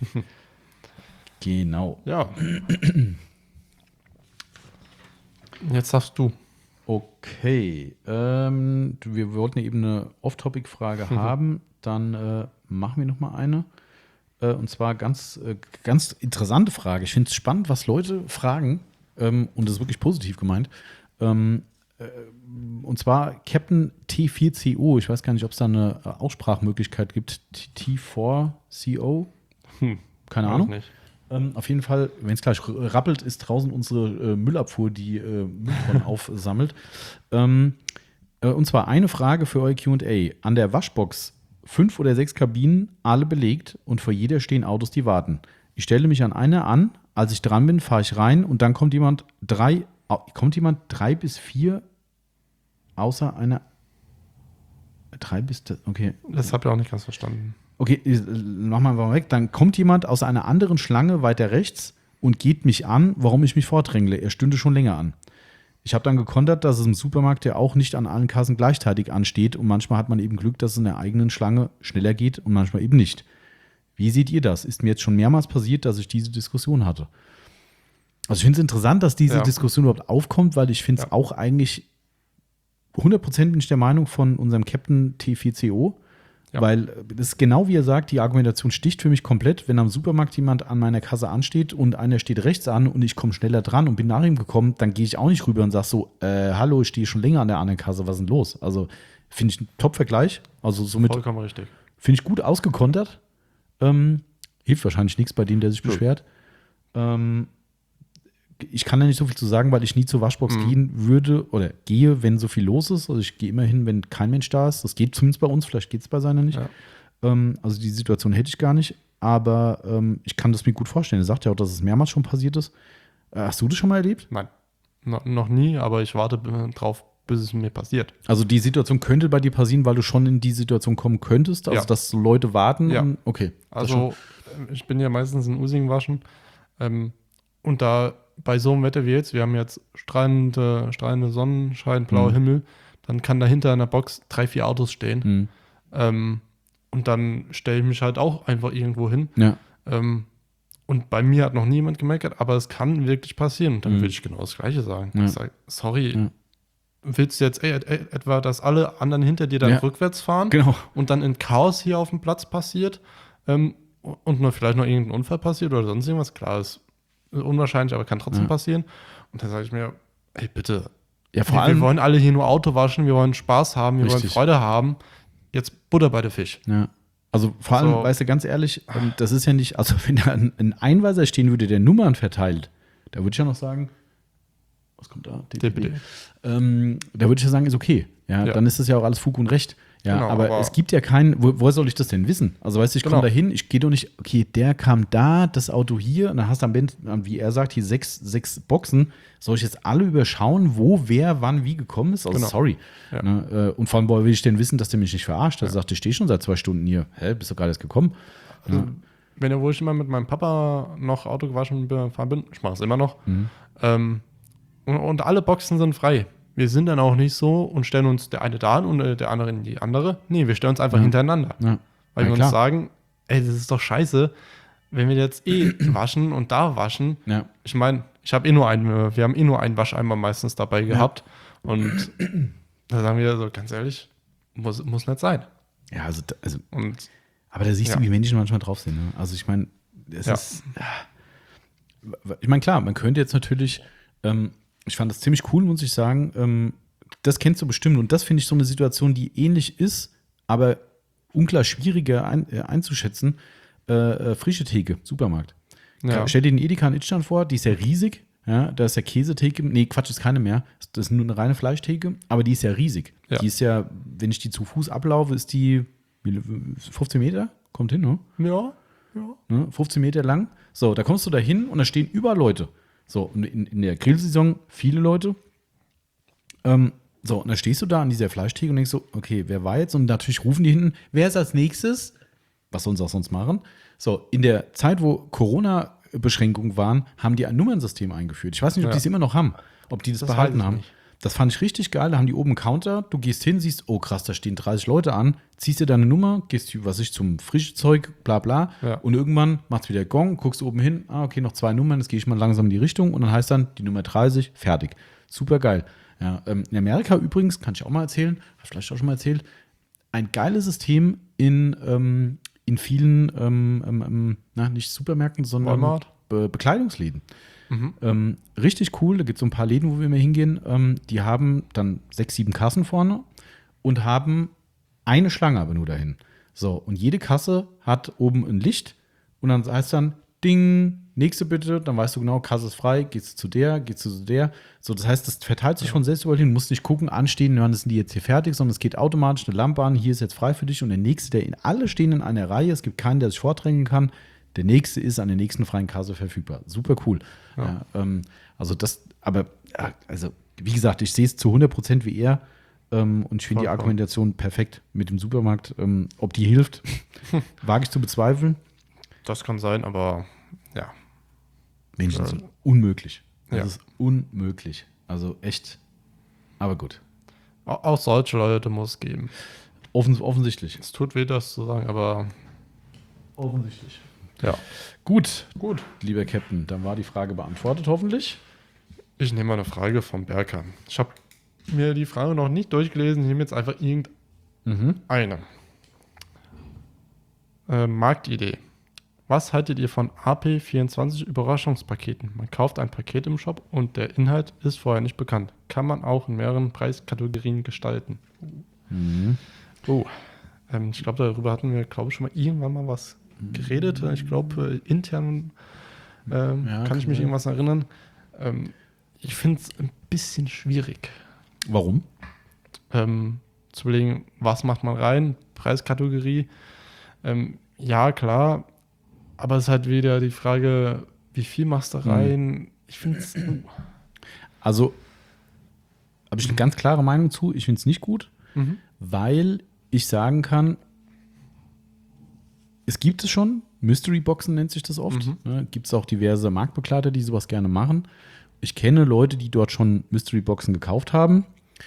Genau. Ja. Jetzt darfst du. Okay. Ähm, wir wollten eben eine Off-Topic-Frage haben. Dann äh, machen wir noch mal eine. Äh, und zwar ganz, äh, ganz interessante Frage. Ich finde es spannend, was Leute fragen. Ähm, und das ist wirklich positiv gemeint. Ähm, äh, und zwar Captain T vier C O. Ich weiß gar nicht, ob es da eine äh, Aussprachmöglichkeit gibt. T vier C O? Hm. Keine Weiß Ahnung. nicht. Ähm, auf jeden Fall, wenn es gleich rappelt, ist draußen unsere äh, Müllabfuhr, die äh, Mülltonnen aufsammelt. Ähm, äh, und zwar eine Frage für euer Q und A. An der Waschbox fünf oder sechs Kabinen, alle belegt und vor jeder stehen Autos, die warten. Ich stelle mich an einer an, als ich dran bin, fahre ich rein und dann kommt jemand drei, au- kommt jemand drei bis vier außer einer drei bis, okay, Das habe ich auch nicht ganz verstanden. Okay, mach mal mal weg. Dann kommt jemand aus einer anderen Schlange weiter rechts und geht mich an, warum ich mich vordrängle. Er stünde schon länger an. Ich habe dann gekontert, dass es im Supermarkt ja auch nicht an allen Kassen gleichzeitig ansteht und manchmal hat man eben Glück, dass es in der eigenen Schlange schneller geht und manchmal eben nicht. Wie seht ihr das? Ist mir jetzt schon mehrmals passiert, dass ich diese Diskussion hatte. Also ich finde es interessant, dass diese Ja. Diskussion überhaupt aufkommt, weil ich finde es Ja. auch eigentlich hundert Prozent bin ich der Meinung von unserem Captain T vier C O. Ja. Weil das ist genau wie er sagt, die Argumentation sticht für mich komplett. Wenn am Supermarkt jemand an meiner Kasse ansteht und einer steht rechts an und ich komme schneller dran und bin nach ihm gekommen, dann gehe ich auch nicht rüber und sage so, äh, hallo, ich stehe schon länger an der anderen Kasse, was ist denn los? Also finde ich ein Top-Vergleich. Also somit Vollkommen richtig. finde ich gut ausgekontert. Ähm, hilft wahrscheinlich nichts bei dem, der sich Nö. beschwert. Ähm, ich kann da nicht so viel zu sagen, weil ich nie zur Waschbox Mhm. gehen würde oder gehe, wenn so viel los ist. Also ich gehe immer hin, wenn kein Mensch da ist. Das geht zumindest bei uns, vielleicht geht es bei seiner nicht. Ja. Ähm, also die Situation hätte ich gar nicht. Aber ähm, ich kann das mir gut vorstellen. Er sagt ja auch, dass es mehrmals schon passiert ist. Äh, hast du das schon mal erlebt? Nein, no, noch nie, aber ich warte äh, drauf, bis es mir passiert. Also die Situation könnte bei dir passieren, weil du schon in die Situation kommen könntest. Also Ja. dass so Leute warten. Ja. Und, okay. das schon. Also äh, ich bin ja meistens in Usingen waschen ähm, und da bei so einem Wetter wie jetzt, wir haben jetzt strahlende, strahlende Sonnenschein, blauer Mhm. Himmel, dann kann dahinter in der Box drei, vier Autos stehen. Mhm. Ähm, und dann stelle ich mich halt auch einfach irgendwo hin. Ja. Ähm, und bei mir hat noch niemand gemeckert, aber es kann wirklich passieren. Und dann Mhm. würde ich genau das Gleiche sagen. Ja. Ich sage, sorry, Ja. willst du jetzt ey, ey, etwa, dass alle anderen hinter dir dann Ja. rückwärts fahren Genau. und dann ein Chaos hier auf dem Platz passiert ähm, und nur vielleicht noch irgendein Unfall passiert oder sonst irgendwas? Klar, ist unwahrscheinlich, aber kann trotzdem Ja. passieren. Und dann sage ich mir, ey, bitte, Ja, vor wir, allem. wir wollen alle hier nur Auto waschen, wir wollen Spaß haben, wir Richtig. wollen Freude haben. Jetzt Butter bei der Fisch. Ja. Also vor allem, So. weißt du, ganz ehrlich, ähm, das ist ja nicht, also wenn da ein, ein Einweiser stehen würde, der Nummern verteilt, da würde ich ja noch sagen, was kommt da? D P D. D P D. Ähm, da würde ich ja sagen, ist okay. Ja, Ja. dann ist das ja auch alles Fug und Recht. Ja, Genau, aber, aber- es gibt ja keinen, wo, woher soll ich das denn wissen? Also weißt du, ich komme Genau. da hin, ich gehe doch nicht, okay, der kam da, das Auto hier, und dann hast du am Ende, wie er sagt, hier sechs, sechs Boxen. Soll ich jetzt alle überschauen, wo, wer, wann, wie gekommen ist? Also Genau. sorry. Ja. Ne, äh, und vor allem, woher will ich denn wissen, dass der mich nicht verarscht? Er sagt, ich stehe schon seit zwei Stunden hier. Hä, bist du gerade erst gekommen? Also, Ja. wenn ja, wo ich immer mit meinem Papa noch Auto gewaschen gefahren bin, ich mache es immer noch, Mhm. ähm, und, und alle Boxen sind frei. Wir sind dann auch nicht so und stellen uns der eine da an und äh, der andere in die andere. Nee, wir stellen uns einfach Ja. hintereinander. Ja. Weil Ja, wir klar. uns sagen, ey, das ist doch scheiße, wenn wir jetzt eh waschen und da waschen. Ja. Ich meine, ich habe eh nur einen, wir haben eh nur einen Wascheimer meistens dabei gehabt. Und da sagen wir so, ganz ehrlich, muss, muss nicht sein. Ja, also, da- also Und aber da siehst Ja. du, wie Menschen manchmal drauf sind. Ne? Also ich meine, es Ja. ist. Ja. Ich meine, klar, man könnte jetzt natürlich, ähm, ich fand das ziemlich cool, muss ich sagen. Ähm, das kennst du bestimmt. Und das finde ich so eine Situation, die ähnlich ist, aber unklar schwieriger ein, äh, einzuschätzen. Äh, äh, frische Theke, Supermarkt. ja, Stell dir den Edeka in Itstein vor, die ist ja riesig. Ja, da ist ja Käsetheke. Nee, Quatsch, ist keine mehr. Das ist nur eine reine Fleischtheke, aber die ist ja riesig. Ja. Die ist ja, wenn ich die zu Fuß ablaufe, ist die wie, fünfzehn Meter? Kommt hin, ne? ja, ja. ne? fünfzehn Meter lang. So, da kommst du da hin und da stehen überall Leute. So, und in, in der Grillsaison viele Leute. Ähm, So, und dann stehst du da an dieser Fleischtheke und denkst so, okay, wer war jetzt? Und natürlich rufen die hinten, wer ist als nächstes? Was sollen sie auch sonst machen? So, in der Zeit, wo Corona-Beschränkungen waren, haben die ein Nummernsystem eingeführt. Ich weiß nicht, ob Ja. die es immer noch haben, ob die das, Das behalten weiß ich haben. nicht. Das fand ich richtig geil. Da haben die oben einen Counter, du gehst hin, siehst, oh krass, da stehen dreißig Leute an, ziehst dir deine Nummer, gehst, was ich, zum Frischzeug, bla bla. Ja. Und irgendwann macht's wieder Gong, guckst oben hin, ah, okay, noch zwei Nummern, jetzt gehe ich mal langsam in die Richtung und dann heißt dann die Nummer dreißig, fertig. Super geil. Ja, ähm, in Amerika übrigens, kann ich auch mal erzählen, habe ich vielleicht auch schon mal erzählt, ein geiles System in, ähm, in vielen, ähm, ähm, na, nicht Supermärkten, sondern Walmart? Be Bekleidungsläden. Mhm. Ähm, richtig cool, da gibt es so ein paar Läden, wo wir immer hingehen, ähm, die haben dann sechs, sieben Kassen vorne und haben eine Schlange aber nur dahin. So, und jede Kasse hat oben ein Licht und dann heißt dann, Ding, nächste bitte, dann weißt du genau, Kasse ist frei, gehst du zu der, gehst du zu der. So, das heißt, das verteilt sich Ja. von selbst überall hin, du musst nicht gucken, anstehen, wann sind die jetzt hier fertig, sondern es geht automatisch eine Lampe an, hier ist jetzt frei für dich und der nächste, der in alle stehen in einer Reihe, es gibt keinen, der sich vordrängen kann, der nächste ist an der nächsten freien Kasse verfügbar. Super cool. Ja. Ja, ähm, also das, aber, ja, also wie gesagt, ich sehe es zu hundert Prozent wie er ähm, und ich finde die Vollkommen. Argumentation perfekt mit dem Supermarkt. Ähm, ob die hilft, wage ich zu bezweifeln. Das kann sein, aber ja. Menschen Ja. sind unmöglich. Das Ja. ist unmöglich. Also echt. Aber gut. Auch, auch solche Leute muss es geben. Offens offensichtlich. Es tut weh, das zu sagen, aber Offensichtlich. ja. Gut, Gut. lieber Captain, dann war die Frage beantwortet, hoffentlich. Ich nehme mal eine Frage vom Berker. Ich habe mir die Frage noch nicht durchgelesen. Ich nehme jetzt einfach irgendeine. Mhm. Äh, Marktidee. Was haltet ihr von A P vierundzwanzig Überraschungspaketen? Man kauft ein Paket im Shop und der Inhalt ist vorher nicht bekannt. Kann man auch in mehreren Preiskategorien gestalten. Mhm. Oh, ähm, ich glaube, darüber hatten wir, glaube ich, schon mal irgendwann mal was geredet. Ich glaube, äh, intern ähm, Ja, kann kann ich mich sein. irgendwas erinnern. Ähm, ich finde es ein bisschen schwierig, Warum? ähm, zu überlegen, was macht man rein, Preiskategorie. Ähm, ja, klar, aber es ist halt wieder die Frage, wie viel machst du rein? Ich finde es. Also, habe ich eine ganz klare Meinung zu. Ich finde es nicht gut, Mhm. weil ich sagen kann, es gibt es schon. Mystery Boxen nennt sich das oft. Mhm. Ne, gibt es auch diverse Marktbegleiter, die sowas gerne machen. Ich kenne Leute, die dort schon Mystery Boxen gekauft haben.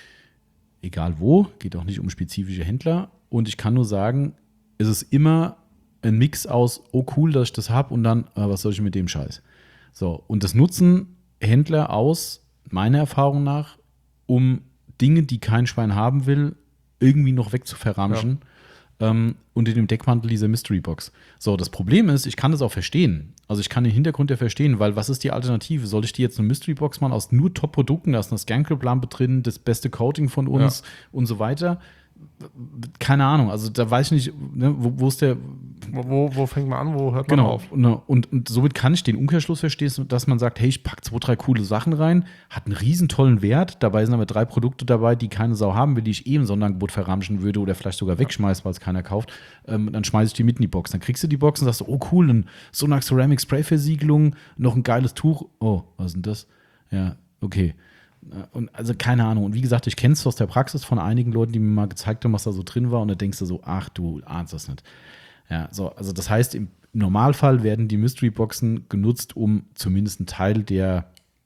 Egal wo, geht auch nicht um spezifische Händler. Und ich kann nur sagen, es ist immer ein Mix aus, oh cool, dass ich das habe und dann, äh, was soll ich mit dem Scheiß? So, und das nutzen Händler aus, meiner Erfahrung nach, um Dinge, die kein Schwein haben will, irgendwie noch wegzuverramschen. Ähm, unter dem Deckmantel dieser Mystery Box. So, das Problem ist, ich kann das auch verstehen. Also ich kann den Hintergrund ja verstehen, weil was ist die Alternative? Soll ich dir jetzt eine Mystery Box machen aus nur Top-Produkten, da ist eine Scan-Lampe drin, das beste Coating von uns und so weiter? Keine Ahnung, also da weiß ich nicht, ne, wo, wo ist der, Wo, wo, wo fängt man an, wo hört man genau, auf? und, und, und somit kann ich den Umkehrschluss verstehen, dass man sagt, hey, ich packe zwei, drei coole Sachen rein, hat einen riesen tollen Wert, dabei sind aber drei Produkte dabei, die keine Sau haben will, die ich eh im Sonderangebot verramschen würde oder vielleicht sogar wegschmeißen, weil es keiner kauft, ähm, dann schmeiße ich die mit in die Box. Dann kriegst du die Box und sagst, oh cool, ein Sonax Ceramic Spray Versiegelung, noch ein geiles Tuch, oh, was ist denn das? Ja, okay. Und also keine Ahnung. Und wie gesagt, ich kenne es aus der Praxis von einigen Leuten, die mir mal gezeigt haben, was da so drin war. Und da denkst du so, ach, du ahnst das nicht. Ja, so, also das heißt, im Normalfall werden die Mystery-Boxen genutzt, um zumindest einen Teil der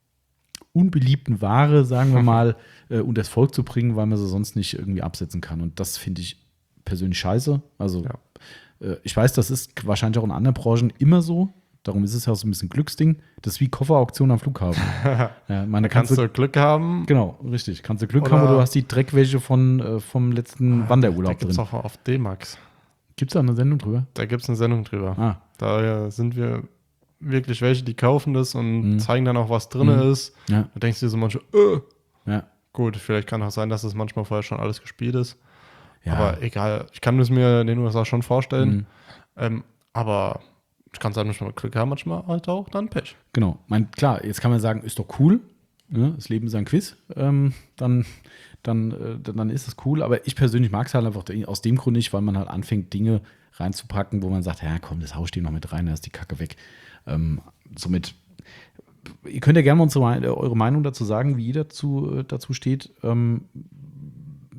unbeliebten Ware, sagen wir mal, äh, unter das Volk zu bringen, weil man sie sonst nicht irgendwie absetzen kann. Und das finde ich persönlich scheiße. Also Ja. äh, ich weiß, das ist wahrscheinlich auch in anderen Branchen immer so. Darum ist es ja so ein bisschen Glücksding. Das ist wie Kofferauktion am Flughafen. Ja, meine, Kannst du Glück haben? Genau, richtig. Kannst du Glück Oder- haben oder du hast die Dreckwäsche von, äh, vom letzten Da Wanderurlaub gibt es drin. auch auf D-Max. Gibt es da eine Sendung drüber? Da gibt es eine Sendung drüber. Ah, Da sind wir wirklich welche, die kaufen das und Mhm. zeigen dann auch, was drin Mhm. ist. ja, Da denkst du dir so manchmal, äh. ja. Gut, vielleicht kann auch sein, dass es manchmal vorher schon alles gespielt ist. ja. Aber egal, ich kann es mir in den U S A schon vorstellen. Mhm. Ähm, aber ich kann es halt manchmal Glück haben, manchmal halt auch dann Pech. Genau. Mein, klar, jetzt kann man sagen, ist doch cool. Ne? Das Leben ist ein Quiz. Ähm, dann, dann, äh, dann ist es cool. Aber ich persönlich mag es halt einfach aus dem Grund nicht, weil man halt anfängt, Dinge reinzupacken, wo man sagt, ja komm, das hau ich dir noch mit rein, da ist die Kacke weg. Ähm, somit, ihr könnt ja gerne mal unsere, eure Meinung dazu sagen, wie ihr dazu, dazu steht. Ähm,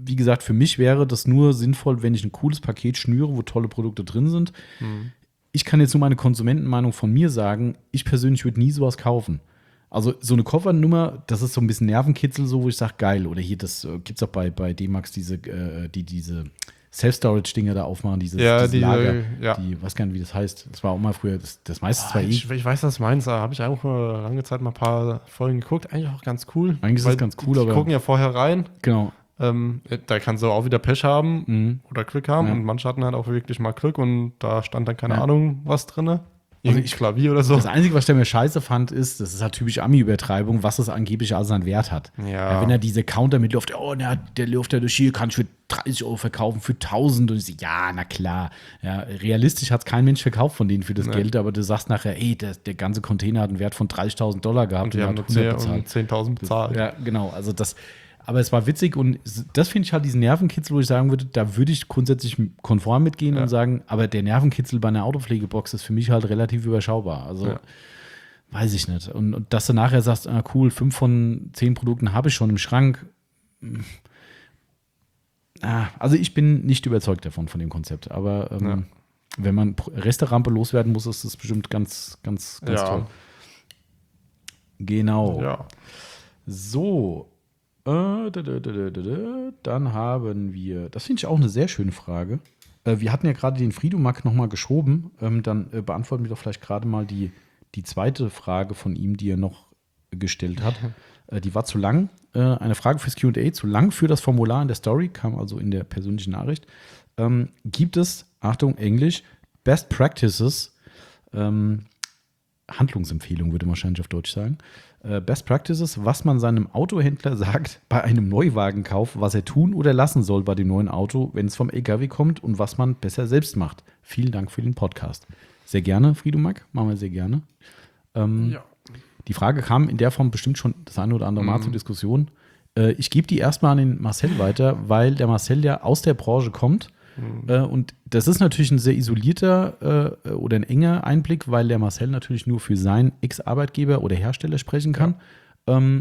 wie gesagt, für mich wäre das nur sinnvoll, wenn ich ein cooles Paket schnüre, wo tolle Produkte drin sind. Mhm. Ich kann jetzt nur meine Konsumentenmeinung von mir sagen, ich persönlich würde nie sowas kaufen. Also so eine Koffernummer, das ist so ein bisschen Nervenkitzel, so wo ich sage, geil. Oder hier, das äh, gibt es auch bei, bei D-Max, diese, äh, die diese Self-Storage-Dinger da aufmachen, dieses, Ja, dieses diese, Lager. ja. Die, weiß gar nicht, wie das heißt. Das war auch mal früher, das, das meiste zwar Ah, eh. ich, ich weiß, was du meinst, da habe ich auch äh, lange Zeit mal ein paar Folgen geguckt. Eigentlich auch ganz cool. Eigentlich ist weil das ganz cool, die, aber- Die gucken ja vorher rein. Genau. Ähm, da kannst du auch wieder Pech haben Mhm. oder Glück haben. Ja. Und manche hatten halt auch wirklich mal Glück und da stand dann keine Ja. Ahnung was drin. Also Irgendein ich- Klavier oder so. Das Einzige, was ich mir scheiße fand, ist, das ist halt typisch Ami-Übertreibung, was das angeblich alles an Wert hat. Ja. Wenn er diese Counter mitläuft, oh, der, der läuft ja durch hier, kann ich für dreißig Euro verkaufen, für tausend. Und ich so, ja, na klar. Ja, realistisch hat es kein Mensch verkauft von denen für das Nee. Geld, aber du sagst nachher, ey, der, der ganze Container hat einen Wert von dreißigtausend Dollar gehabt Und die er haben hat nur hundert zehn- um zehntausend bezahlt. Ja, genau. Also das, aber es war witzig und das finde ich halt diesen Nervenkitzel, wo ich sagen würde, da würde ich grundsätzlich konform mitgehen Ja. und sagen, aber der Nervenkitzel bei einer Autopflegebox ist für mich halt relativ überschaubar. Also Ja. weiß ich nicht. Und, und dass du nachher sagst, ah, cool, fünf von zehn Produkten habe ich schon im Schrank. Ah, also ich bin nicht überzeugt davon, von dem Konzept. Aber ähm, Ja. wenn man Resterampe loswerden muss, ist das bestimmt ganz, ganz, ganz Ja. toll. Genau. Ja. So. Äh, da, da, da, da, da, da. Dann haben wir, das finde ich auch eine sehr schöne Frage. Äh, wir hatten ja gerade den Friedomack nochmal geschoben. Ähm, dann äh, beantworten wir doch vielleicht gerade mal die, die zweite Frage von ihm, die er noch gestellt hat. Äh, die war zu lang. Äh, eine Frage fürs Q und A, zu lang für das Formular in der Story, kam also in der persönlichen Nachricht. Ähm, gibt es, Achtung, Englisch, Best Practices, ähm, Handlungsempfehlung würde man wahrscheinlich auf Deutsch sagen. Äh, Best Practices, was man seinem Autohändler sagt bei einem Neuwagenkauf, was er tun oder lassen soll bei dem neuen Auto, wenn es vom L K W kommt und was man besser selbst macht. Vielen Dank für den Podcast. Sehr gerne, Friedomack, machen wir sehr gerne. Ähm, Ja. Die Frage kam in der Form bestimmt schon das eine oder andere Mal Mhm. zur Diskussion. Äh, ich gebe die erstmal an den Marcel weiter, weil der Marcel ja aus der Branche kommt. Mhm. Äh, und das ist natürlich ein sehr isolierter äh, oder ein enger Einblick, weil der Marcel natürlich nur für seinen Ex-Arbeitgeber oder Hersteller sprechen kann. Ja. Ähm,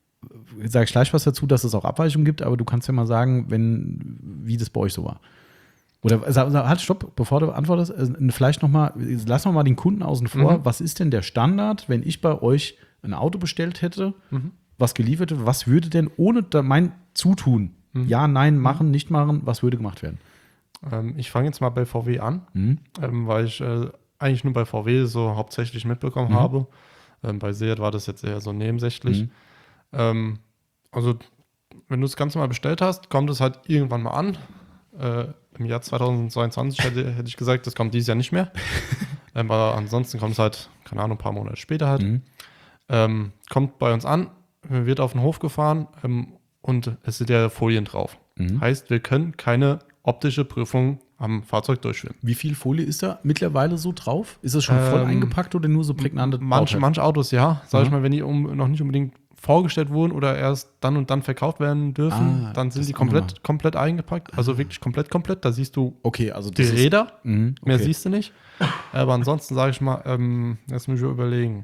sage ich gleich was dazu, dass es auch Abweichungen gibt, aber du kannst ja mal sagen, wenn, wie das bei euch so war. Oder sag, sag, halt, stopp, bevor du antwortest, äh, vielleicht nochmal, lassen wir mal den Kunden außen vor. Mhm. Was ist denn der Standard, wenn ich bei euch ein Auto bestellt hätte, Mhm. was geliefert wird, was würde denn ohne da mein Zutun, Mhm. ja, nein, machen, nicht machen, was würde gemacht werden? Ähm, ich fange jetzt mal bei V W an, Mhm. ähm, weil ich äh, eigentlich nur bei V W so hauptsächlich mitbekommen Mhm. habe. Ähm, bei Seat war das jetzt eher so nebensächlich. Mhm. Ähm, also, wenn du das Ganze mal bestellt hast, kommt es halt irgendwann mal an. Äh, Im Jahr zweitausendzweiundzwanzig hätte, hätte ich gesagt, das kommt dieses Jahr nicht mehr. ähm, aber ansonsten kommt es halt, keine Ahnung, ein paar Monate später halt. Mhm. Ähm, kommt bei uns an, wird auf den Hof gefahren ähm, und es sind ja Folien drauf. Mhm. Heißt, wir können keine optische Prüfung am Fahrzeug durchführen. Wie viel Folie ist da mittlerweile so drauf? Ist es schon voll Ähm, eingepackt oder nur so prägnante Manche, Bauteile? manche Autos, ja, sag ich Mhm. mal, wenn die um, noch nicht unbedingt vorgestellt wurden oder erst dann und dann verkauft werden dürfen, Ah, dann das sind die auch noch komplett, komplett eingepackt. Also wirklich komplett, komplett. Da siehst du Okay, also die das ist, Räder, Mhm, mehr okay. siehst du nicht. Aber ansonsten sage ich mal, ähm, jetzt muss ich überlegen.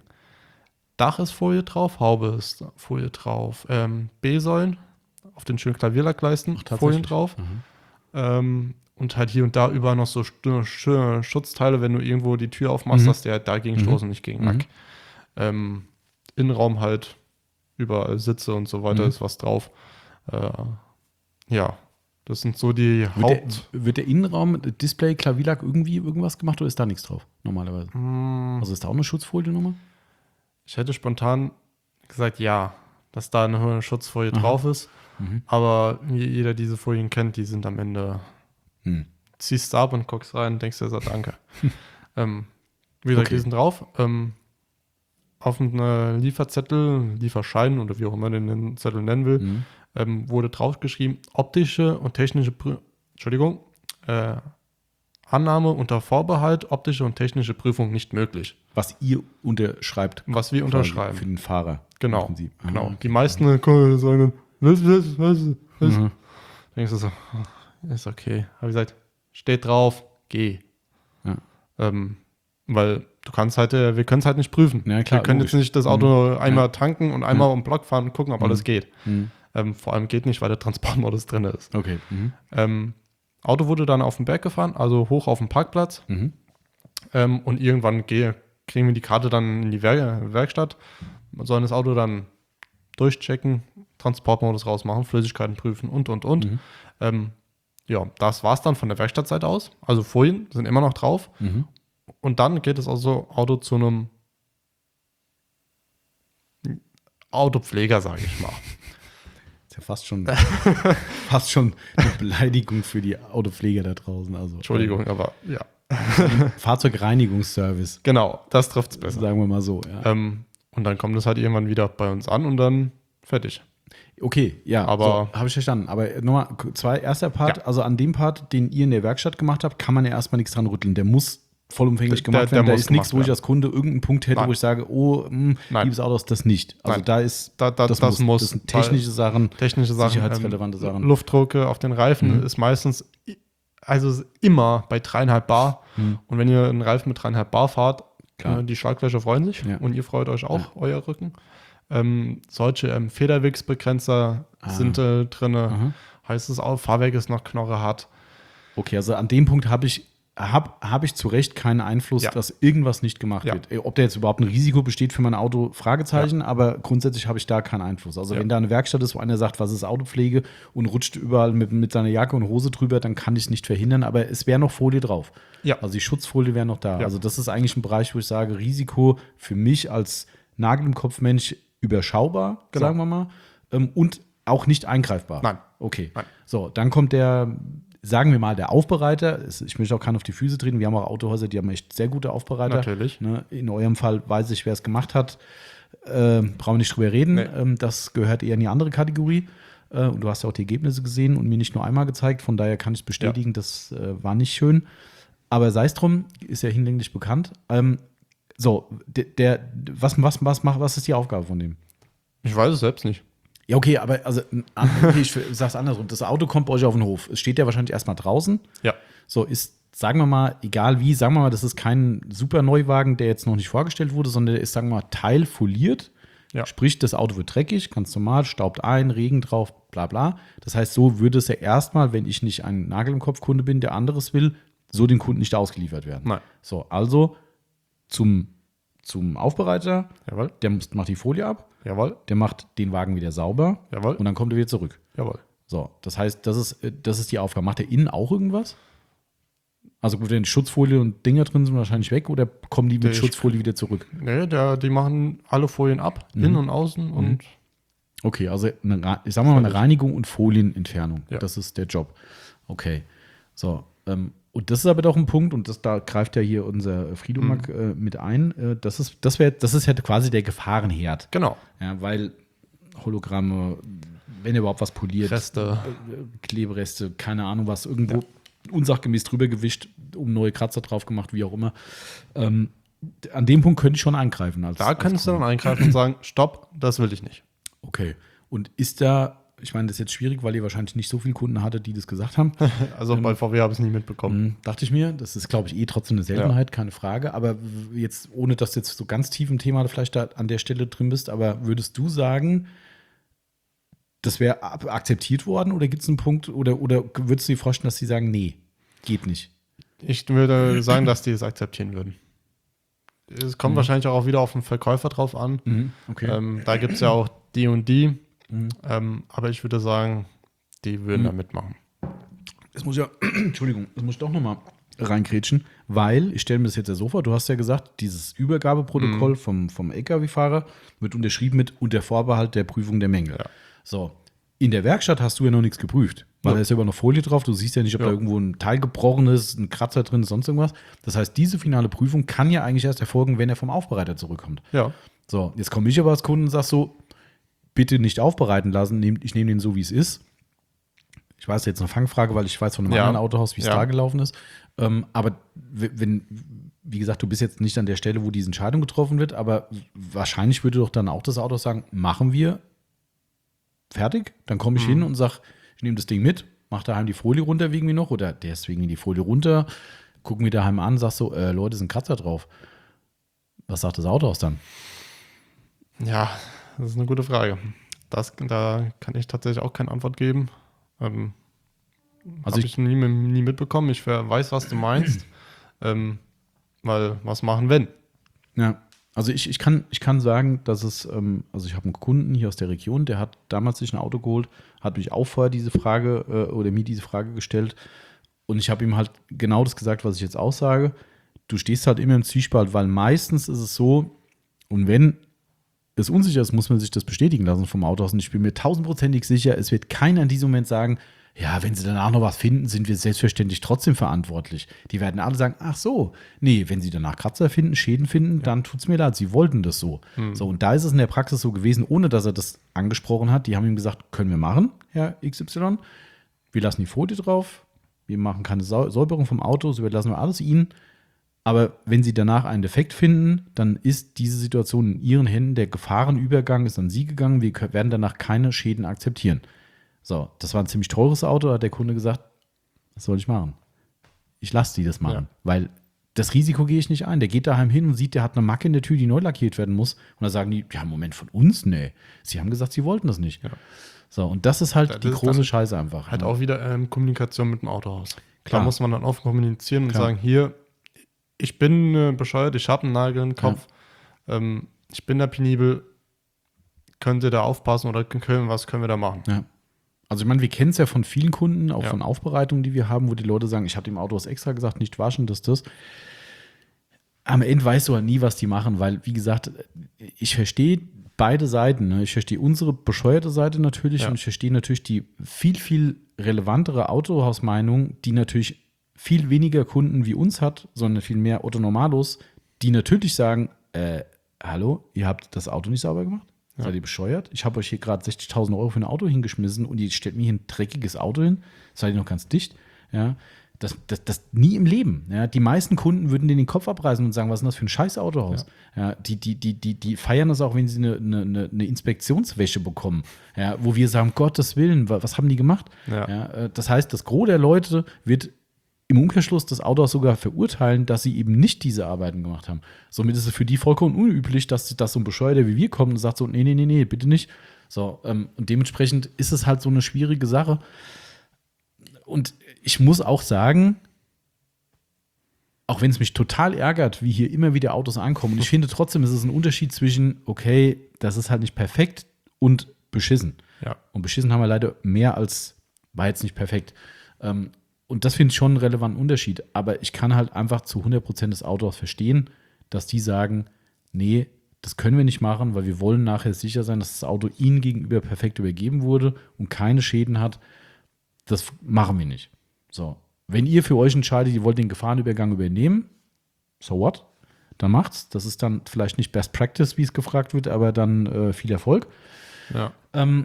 Dach ist Folie drauf, Haube ist Folie drauf, ähm, B-Säulen auf den schönen Klavierlackleisten, Ach, tatsächlich? Folien drauf. Mhm. Ähm, und halt hier und da überall noch so Sch- Sch- Schutzteile, wenn du irgendwo die Tür aufmachst, Mhm. dass der halt dagegen Mhm. stoßen, nicht gegen Mhm. Lack. Ähm, Innenraum halt, überall Sitze und so weiter Mhm. ist was drauf. Äh, ja, das sind so die Wird Haupt... der, wird der Innenraum, Display, Klavierlack irgendwie irgendwas gemacht oder ist da nichts drauf normalerweise? Hm, Also ist da auch eine Schutzfolie nochmal? ich hätte spontan gesagt, ja, dass da eine Schutzfolie Aha. drauf ist. Mhm. Aber wie jeder diese Folien kennt, die sind am Ende, Hm. ziehst du ab und guckst rein und denkst dir so, danke. ähm, wie gesagt, Okay. die sind drauf. Ähm, auf einem Lieferzettel, Lieferschein oder wie auch immer man den Zettel nennen will, Mhm. ähm, wurde draufgeschrieben, optische und technische, Prü Entschuldigung, äh, Annahme unter Vorbehalt, optische und technische Prüfung nicht möglich. Was ihr unterschreibt. Was wir quasi unterschreiben. Für den Fahrer. Genau, im Prinzip. Ah, genau. okay. Die meisten äh, sagen, was, was, was, was? Mhm. Denkst du so, ist okay. Habe ich gesagt, steht drauf, geh. Ja. Ähm, weil du kannst halt, äh, wir können es halt nicht prüfen. Ja, klar, wir können logisch. jetzt nicht das Auto Mhm. einmal Ja. tanken und einmal um den Block fahren und gucken, ob Mhm. alles geht. Mhm. Ähm, vor allem geht nicht, weil der Transportmodus drin ist. Okay. Mhm. Ähm, Auto wurde dann auf den Berg gefahren, also hoch auf den Parkplatz. Mhm. Ähm, und irgendwann gehe, kriegen wir die Karte dann in die Werk- Werkstatt. Man soll das Auto dann durchchecken, Transportmodus rausmachen, Flüssigkeiten prüfen und, und, und. Mhm. Ähm, ja, das war es dann von der Werkstattseite aus. Also Folien sind immer noch drauf. Mhm. Und dann geht das also Auto zu einem Autopfleger, sage ich mal. Ist ja fast schon, fast schon eine Beleidigung für die Autopfleger da draußen. Also, Entschuldigung, aber ja. äh, Fahrzeugreinigungsservice, Genau, das trifft es besser. sagen wir mal so. Ja. Ähm, und dann kommt es halt irgendwann wieder bei uns an und dann fertig. Okay, ja, Aber- so, habe ich verstanden. Aber nochmal, zwei, erster Part, Ja. also an dem Part, den ihr in der Werkstatt gemacht habt, kann man ja erstmal nichts dran rütteln. Der muss vollumfänglich Der- gemacht der werden. Da muss ist nichts, gemacht wo ich werden. als Kunde irgendeinen Punkt hätte, Nein. wo ich sage, oh, mh, Nein. liebes Autos, das nicht. Also Nein. da ist, Da, da, das, das, muss, muss. das sind technische Sachen, Technische Sachen. sicherheitsrelevante ähm, Sachen. Luftdrucke auf den Reifen Mhm. ist meistens, also immer bei dreieinhalb Bar. Mhm. Und wenn ihr einen Reifen mit dreieinhalb Bar fahrt, Klar. äh, die Schlaglöcher freuen sich Ja. und ihr freut euch auch, euer Rücken. Ähm, solche ähm, Federwegsbegrenzer Ah. sind äh, drin. Aha. Heißt es auch, Fahrwerk ist noch knorrehart. Okay, also an dem Punkt habe ich, hab, hab ich zu Recht keinen Einfluss, Ja. dass irgendwas nicht gemacht Ja. wird. Äh, Ob da jetzt überhaupt ein Risiko besteht für mein Auto, Fragezeichen, aber grundsätzlich habe ich da keinen Einfluss. Also Ja. wenn da eine Werkstatt ist, wo einer sagt, was ist Autopflege und rutscht überall mit, mit seiner Jacke und Hose drüber, dann kann ich es nicht verhindern, aber es wäre noch Folie drauf. Ja. Also die Schutzfolie wäre noch da. Ja. Also das ist eigentlich ein Bereich, wo ich sage, Risiko für mich als Nagel im Kopf Mensch überschaubar, Genau. sagen wir mal, ähm, und auch nicht eingreifbar. Nein. Okay. Nein. So, dann kommt der, sagen wir mal, der Aufbereiter. Es- Ich möchte auch keinen auf die Füße treten. Wir haben auch Autohäuser, die haben echt sehr gute Aufbereiter. Natürlich. Ne? In eurem Fall weiß ich, wer es gemacht hat. Ähm, brauchen wir nicht drüber reden. Nee. Ähm, das gehört eher in die andere Kategorie. Äh, und du hast ja auch die Ergebnisse gesehen und mir nicht nur einmal gezeigt. Von daher kann ich bestätigen, das äh, war nicht schön. Aber sei es drum, ist ja hinlänglich bekannt. Ähm, so, der, der was, was, was, macht, was ist die Aufgabe von dem? Ich weiß es selbst nicht. Ja, okay, aber also, okay, ich sag's andersrum. Das Auto kommt bei euch auf den Hof. Es steht ja wahrscheinlich erstmal draußen. Ja. So, ist, sagen wir mal, egal wie, sagen wir mal, das ist kein super Neuwagen, der jetzt noch nicht vorgestellt wurde, sondern der ist, sagen wir mal, teilfoliert. Ja. Sprich, das Auto wird dreckig, ganz normal, staubt ein, Regen drauf, bla bla. Das heißt, so würde es ja erstmal, wenn ich nicht ein Nagel im Kopf Kunde bin, der anderes will, so dem Kunden nicht ausgeliefert werden. Nein. So, also zum, zum Aufbereiter, Jawohl. der muss- macht die Folie ab, Jawohl. der macht den Wagen wieder sauber Jawohl. und dann kommt er wieder zurück. Jawohl. So, das heißt, das ist, äh, das ist die Aufgabe. Macht der innen auch irgendwas? Also gut, wenn Schutzfolie und Dinger drin sind, wahrscheinlich weg oder kommen die mit Der- Schutzfolie wieder zurück? Nee, der, die machen alle Folien ab, Mhm. innen und außen. Und Okay, also eine, Re- ich sag mal eine Fertig. Reinigung und Folienentfernung. Ja. Das ist der Job. Okay. So, ähm, und das ist aber doch ein Punkt, und das, da greift ja hier unser Friedomack Mhm. äh, mit ein. Äh, das ist, das wäre, das ist ja quasi der Gefahrenherd. genau. Ja, weil Hologramme, wenn überhaupt was poliert, Reste. äh, Klebereste, keine Ahnung was, irgendwo unsachgemäß drüber gewischt, um neue Kratzer drauf gemacht, wie auch immer. Ähm, an dem Punkt könnte ich schon eingreifen. Als, Da als kannst du Kunde. dann eingreifen und sagen, stopp, das will ich nicht. Okay. Und ist da, ich meine, das ist jetzt schwierig, weil ihr wahrscheinlich nicht so viele Kunden hattet, die das gesagt haben. Also bei V W habe ich es nie mitbekommen. Hm, dachte ich mir, das ist, glaube ich, eh trotzdem eine Seltenheit, keine Frage. Aber w- jetzt, ohne dass du jetzt so ganz tief im Thema vielleicht da an der Stelle drin bist, aber würdest du sagen, das wäre ab- akzeptiert worden oder gibt es einen Punkt, oder, oder würdest du dir vorstellen, dass sie sagen, nee, geht nicht? Ich würde sagen, dass die es akzeptieren würden. Es kommt Mhm. wahrscheinlich auch wieder auf den Verkäufer drauf an. Okay. Ähm, da gibt es ja auch die und die. Mhm. Ähm, aber ich würde sagen, die würden Mhm. da mitmachen. Das muss ja, Entschuldigung, das muss ich doch nochmal reingrätschen, weil, ich stelle mir das jetzt ja so vor, du hast ja gesagt, dieses Übergabeprotokoll vom, vom L K W-Fahrer wird unterschrieben mit unter Vorbehalt der Prüfung der Mängel. Ja. So, in der Werkstatt hast du ja noch nichts geprüft, weil Ja. da ist ja immer noch Folie drauf, du siehst ja nicht, ob Ja. da irgendwo ein Teil gebrochen ist, ein Kratzer drin ist, sonst irgendwas. Das heißt, diese finale Prüfung kann ja eigentlich erst erfolgen, wenn er vom Aufbereiter zurückkommt. Ja. So, jetzt komme ich aber als Kunde und sage so, bitte nicht aufbereiten lassen, nehm- ich nehme den so, wie es ist. Ich weiß jetzt eine Fangfrage, weil ich weiß von einem Ja. anderen Autohaus, wie es Ja. da gelaufen ist. Ähm, aber w- wenn, wie gesagt, du bist jetzt nicht an der Stelle, wo diese Entscheidung getroffen wird, aber wahrscheinlich würde doch dann auch das Autohaus sagen, machen wir, fertig, dann komme ich Mhm. hin und sage, ich nehme das Ding mit, mache daheim die Folie runter wegen mir noch oder deswegen die Folie runter, gucke mir daheim an, sag so, äh, Leute, sind Kratzer drauf. Was sagt das Autohaus dann? Ja, das ist eine gute Frage. das, da kann ich tatsächlich auch keine Antwort geben. Ähm, Also Habe ich, ich nie, nie mitbekommen. Ich weiß, was du meinst. ähm, weil, was machen, wenn? ja, also ich, ich, kann, ich kann sagen, dass es, ähm, also ich habe einen Kunden hier aus der Region, der hat damals sich ein Auto geholt, hat mich auch vorher diese Frage äh, oder mir diese Frage gestellt und ich habe ihm halt genau das gesagt, was ich jetzt auch sage. Du stehst halt immer im Zwiespalt, weil meistens ist es so, und wenn es unsicher ist, muss man sich das bestätigen lassen vom Autohaus. Und ich bin mir tausendprozentig sicher, es wird keiner in diesem Moment sagen, ja, wenn sie danach noch was finden, sind wir selbstverständlich trotzdem verantwortlich. Die werden alle sagen, ach so, nee, wenn sie danach Kratzer finden, Schäden finden, ja. dann tut's mir leid, sie wollten das so. Mhm. So, und da ist es in der Praxis so gewesen, ohne dass er das angesprochen hat. Die haben ihm gesagt, können wir machen, Herr X Y. Wir lassen die Folie drauf, wir machen keine Sau- Säuberung vom Auto, so überlassen wir alles Ihnen. Aber wenn Sie danach einen Defekt finden, dann ist diese Situation in Ihren Händen, der Gefahrenübergang ist an Sie gegangen, wir werden danach keine Schäden akzeptieren. So, das war ein ziemlich teures Auto, da hat der Kunde gesagt, was soll ich machen? Ich lasse die das machen, ja. weil das Risiko gehe ich nicht ein. Der geht daheim hin und sieht, der hat eine Macke in der Tür, die neu lackiert werden muss. Und da sagen die, ja, Moment, von uns? Nee. Sie haben gesagt, sie wollten das nicht. Ja. So, und das ist halt das die ist große Scheiße einfach. Halt ja. auch wieder ähm, Kommunikation mit dem Autohaus. Klar. Da muss man dann offen kommunizieren und Klar. sagen, hier, ich bin äh, bescheuert, ich habe einen Nagel im Kopf, ja. ähm, ich bin da penibel, könnt ihr da aufpassen oder können, was können wir da machen? Ja. Also ich meine, wir kennen es ja von vielen Kunden, auch ja. von Aufbereitungen, die wir haben, wo die Leute sagen, ich habe dem Auto was extra gesagt, nicht waschen, das, das. Am Ende weißt du halt nie, was die machen, weil, wie gesagt, ich verstehe beide Seiten. Ne? Ich verstehe unsere bescheuerte Seite natürlich ja. und ich verstehe natürlich die viel, viel relevantere Autohausmeinung, die natürlich viel weniger Kunden wie uns hat, sondern viel mehr Otto Normalos, die natürlich sagen, äh, hallo, ihr habt das Auto nicht sauber gemacht? Ja. Seid ihr bescheuert? Ich habe euch hier gerade sechzigtausend Euro für ein Auto hingeschmissen und ihr stellt mir hier ein dreckiges Auto hin. Seid ihr noch ganz dicht? Ja, das, das, das nie im Leben. Ja, die meisten Kunden würden denen den Kopf abreißen und sagen, was ist denn das für ein scheiß Autohaus? Ja. Ja, die, die, die, die, die feiern das auch, wenn sie eine, eine, eine Inspektionswäsche bekommen. Ja, wo wir sagen, Gottes Willen, was haben die gemacht? Ja. Ja, das heißt, das Gros der Leute wird im Umkehrschluss das Autohaus sogar verurteilen, dass sie eben nicht diese Arbeiten gemacht haben. Somit ist es für die vollkommen unüblich, dass, dass so ein Bescheuerter wie wir kommt und sagt so, nee, nee, nee, nee, bitte nicht. So, ähm, und dementsprechend ist es halt so eine schwierige Sache. Und ich muss auch sagen, auch wenn es mich total ärgert, wie hier immer wieder Autos ankommen, und ich finde trotzdem, es ist ein Unterschied zwischen, okay, das ist halt nicht perfekt und beschissen. Ja. Und beschissen haben wir leider mehr als, war jetzt nicht perfekt. Ähm, Und das finde ich schon einen relevanten Unterschied. Aber ich kann halt einfach zu hundert Prozent des Autors verstehen, dass die sagen, nee, das können wir nicht machen, weil wir wollen nachher sicher sein, dass das Auto ihnen gegenüber perfekt übergeben wurde und keine Schäden hat. Das machen wir nicht. So. Wenn ihr für euch entscheidet, ihr wollt den Gefahrenübergang übernehmen, so what? Dann macht's. Das ist dann vielleicht nicht Best Practice, wie es gefragt wird, aber dann äh, viel Erfolg. Ja. Ähm,